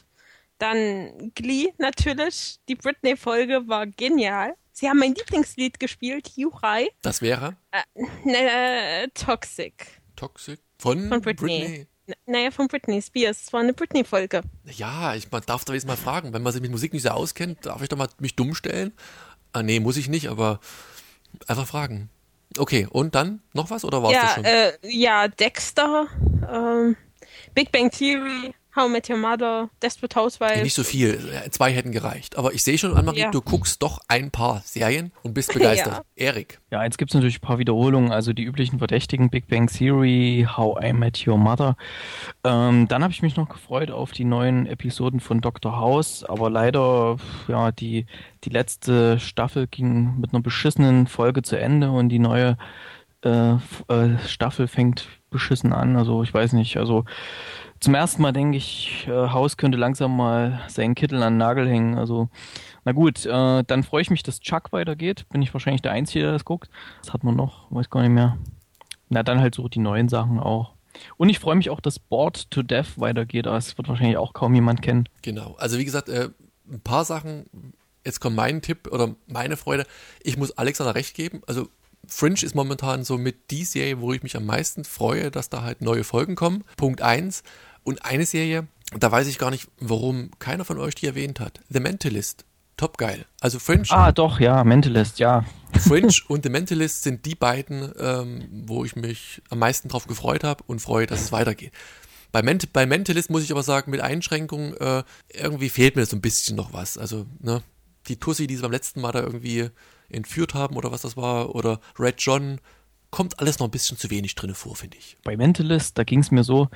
Dann Glee natürlich. Die Britney-Folge war genial. Sie haben mein Lieblingslied gespielt, Juchai. Das wäre Äh, äh, Toxic. Toxic von, Von Britney. Britney. N- Naja, von Britney Spears. Es war eine Britney-Folge. Ja, ich man darf doch jetzt mal fragen, wenn man sich mit Musik nicht so auskennt, darf ich doch mal mich dumm stellen? Ah, nee, muss ich nicht, aber einfach fragen. Okay, und dann noch was oder war es das Ja, schon? äh, ja, Dexter, ähm, Big Bang Theory, How I Met Your Mother, Desperate Housewives. Nicht so viel, äh, zwei hätten gereicht. Aber ich sehe schon, Annemarie, Ja. du guckst doch ein paar Serien und bist begeistert. Erik, Ja, jetzt gibt es natürlich ein paar Wiederholungen, also die üblichen Verdächtigen, Big Bang Theory, How I Met Your Mother. Ähm, dann habe ich mich noch gefreut auf die neuen Episoden von Doktor House, aber leider, ja, die, die letzte Staffel ging mit einer beschissenen Folge zu Ende und die neue äh, f- äh, Staffel fängt beschissen an, also ich weiß nicht, also zum ersten Mal denke ich, äh, House könnte langsam mal seinen Kittel an den Nagel hängen. Also, na gut, äh, dann freue ich mich, dass Chuck weitergeht. Bin ich wahrscheinlich der Einzige, der das guckt. Was hat man noch? Weiß gar nicht mehr. Na, dann halt so die neuen Sachen auch. Und ich freue mich auch, dass Bored to Death weitergeht. Aber das wird wahrscheinlich auch kaum jemand kennen. genau. Also wie gesagt, äh, ein paar Sachen, jetzt kommt mein Tipp oder meine Freude. Ich muss Alexander recht geben. Also Fringe ist momentan so mit die Serie, wo ich mich am meisten freue, dass da halt neue Folgen kommen. Punkt eins. Und eine Serie, da weiß ich gar nicht, warum keiner von euch die erwähnt hat. The Mentalist. Top geil. Also Fringe, Ah, doch, ja, Mentalist, ja. Fringe und The Mentalist sind die beiden, ähm, wo ich mich am meisten drauf gefreut habe und freue, dass es weitergeht. Bei, Ment- bei Mentalist muss ich aber sagen, mit Einschränkungen, äh, irgendwie fehlt mir so ein bisschen noch was. Also, ne, die Tussi, die sie beim letzten Mal da irgendwie entführt haben oder was das war, oder Red John, kommt alles noch ein bisschen zu wenig drin vor, finde ich. Bei Mentalist, da ging es mir so,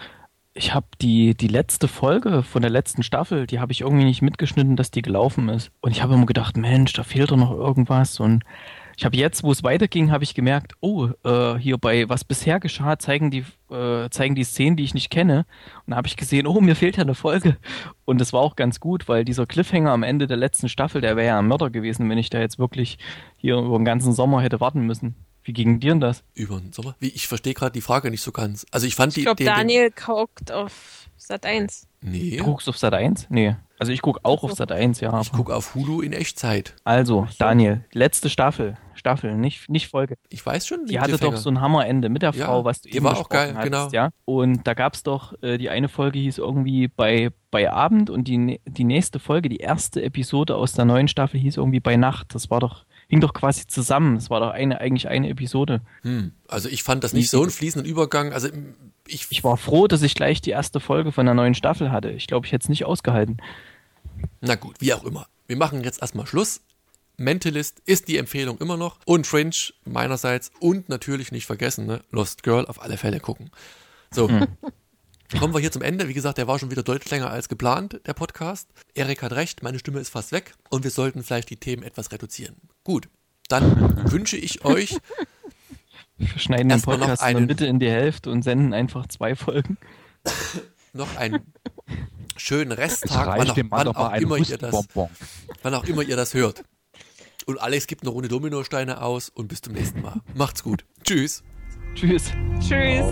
Ich habe die, die letzte Folge von der letzten Staffel, die habe ich irgendwie nicht mitgeschnitten, dass die gelaufen ist. Und ich habe immer gedacht, Mensch, da fehlt doch noch irgendwas. Und ich habe jetzt, wo es weiterging, habe ich gemerkt, oh, äh, hier bei Was bisher geschah, zeigen die, äh, zeigen die Szenen, die ich nicht kenne. Und da habe ich gesehen, oh, mir fehlt ja eine Folge. Und das war auch ganz gut, weil dieser Cliffhanger am Ende der letzten Staffel, der wäre ja ein Mörder gewesen, wenn ich da jetzt wirklich hier über den ganzen Sommer hätte warten müssen. Wie ging dir denn das? Über den Sommer? Wie, ich verstehe gerade die Frage nicht so ganz. Also ich fand Ich die... glaube, den- den- Daniel guckt auf Sat eins. Nee, Du guckst auf Sat eins? Nee. Also ich gucke auch auf Sat eins, ja. ich gucke auf Hulu in Echtzeit. Also, Daniel, letzte Staffel. Staffel, nicht, nicht Folge. Ich weiß schon, Die den hatte doch Cliffhanger. so ein Hammerende mit der Ja, Frau, was du die eben war auch besprochen geil, hattest, genau. ja. Und da gab's doch, äh, die eine Folge hieß irgendwie bei, bei Abend und die, nä- die nächste Folge, die erste Episode aus der neuen Staffel hieß irgendwie bei Nacht. Das war doch, hing doch quasi zusammen. Das war doch eine, eigentlich eine Episode. Hm. Also ich fand das nicht so einen fließenden Übergang. Also ich, Ich war froh, dass ich gleich die erste Folge von der neuen Staffel hatte. Ich glaube, ich hätte es nicht ausgehalten. na gut, wie auch immer. Wir machen jetzt erstmal Schluss. Mentalist ist die Empfehlung immer noch. Und Fringe meinerseits. Und natürlich nicht vergessen, ne? Lost Girl auf alle Fälle gucken. So. Kommen wir hier zum Ende. Wie gesagt, der war schon wieder deutlich länger als geplant, der Podcast. Erik hat recht, meine Stimme ist fast weg. Und wir sollten vielleicht die Themen etwas reduzieren. Gut. Dann wünsche ich euch Wir schneiden den Erstmal noch Podcast einen- in der Mitte in die Hälfte und senden einfach zwei Folgen. noch einen schönen Es Resttag, wann reicht auch, dem Mann wann doch mal auch ein immer ihr das, Hustenbonbon. wann auch immer ihr das hört. Und Alex gibt eine Runde Dominosteine aus und bis zum nächsten Mal. Macht's gut. Tschüss. Tschüss. Tschüss.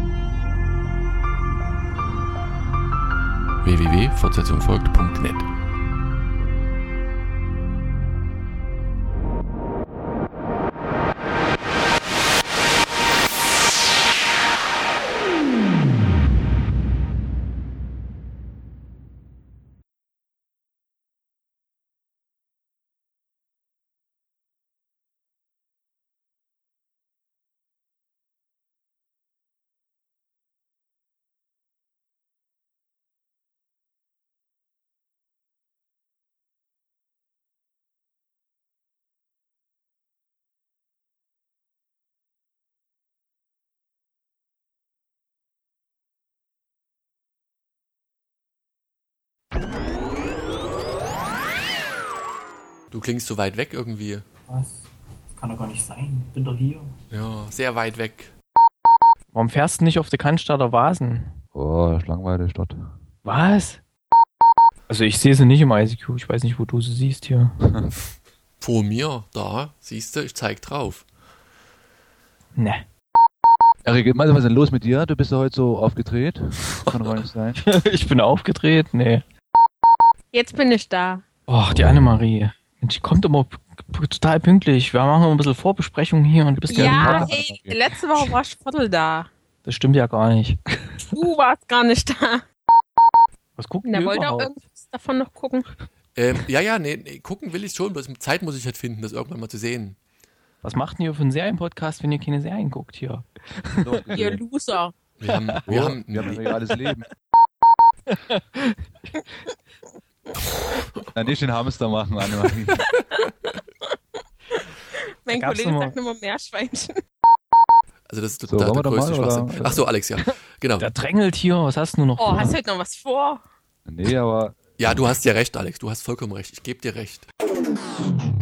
w w w punkt fortsetzung folgt punkt net Du klingst so weit weg irgendwie. Was? Das kann doch gar nicht sein. Bin doch hier. Ja, sehr weit weg. Warum fährst du nicht auf die Cannstatter Vasen? Oh, ist langweilig dort. Was? Also ich sehe sie nicht im I C Q. Ich weiß nicht, wo du sie siehst hier. Vor mir, da, siehst du, ich zeig drauf. Ne. Erik, was ist denn los mit dir? Du bist ja heute so aufgedreht. Kann doch gar nicht sein. Ich bin aufgedreht? Nee. Jetzt bin ich da. Och, die Annemarie. Mensch, die kommt immer p- p- total pünktlich. Wir machen immer ein bisschen Vorbesprechung hier und du bist ja, Ja, nie da. hey, letzte Woche war ich Viertel da. Das stimmt ja gar nicht. Du warst gar nicht da. Was gucken Der wir wollte auch überhaupt? irgendwas davon noch gucken. Ähm, ja, ja, nee, nee, gucken will ich schon, bloß Zeit muss ich halt finden, das irgendwann mal zu sehen. Was macht denn ihr für einen Serienpodcast, wenn ihr keine Serien guckt hier? Ihr Loser. Wir haben, wir Wir haben, haben, wir haben ein reales Leben. Na, nicht den Hamster machen, Annemarie. Mein Da gab's Kollege noch mal- sagt immer Meerschweinchen. also das ist So, total wollen wir der doch größte mal, Schwachsinn. oder? Ach so, Alex, ja, genau. Der drängelt hier, was hast du noch Oh, vor? hast du heute noch was vor? Nee, aber Ja, du hast ja recht, Alex, du hast vollkommen recht, ich gebe dir recht.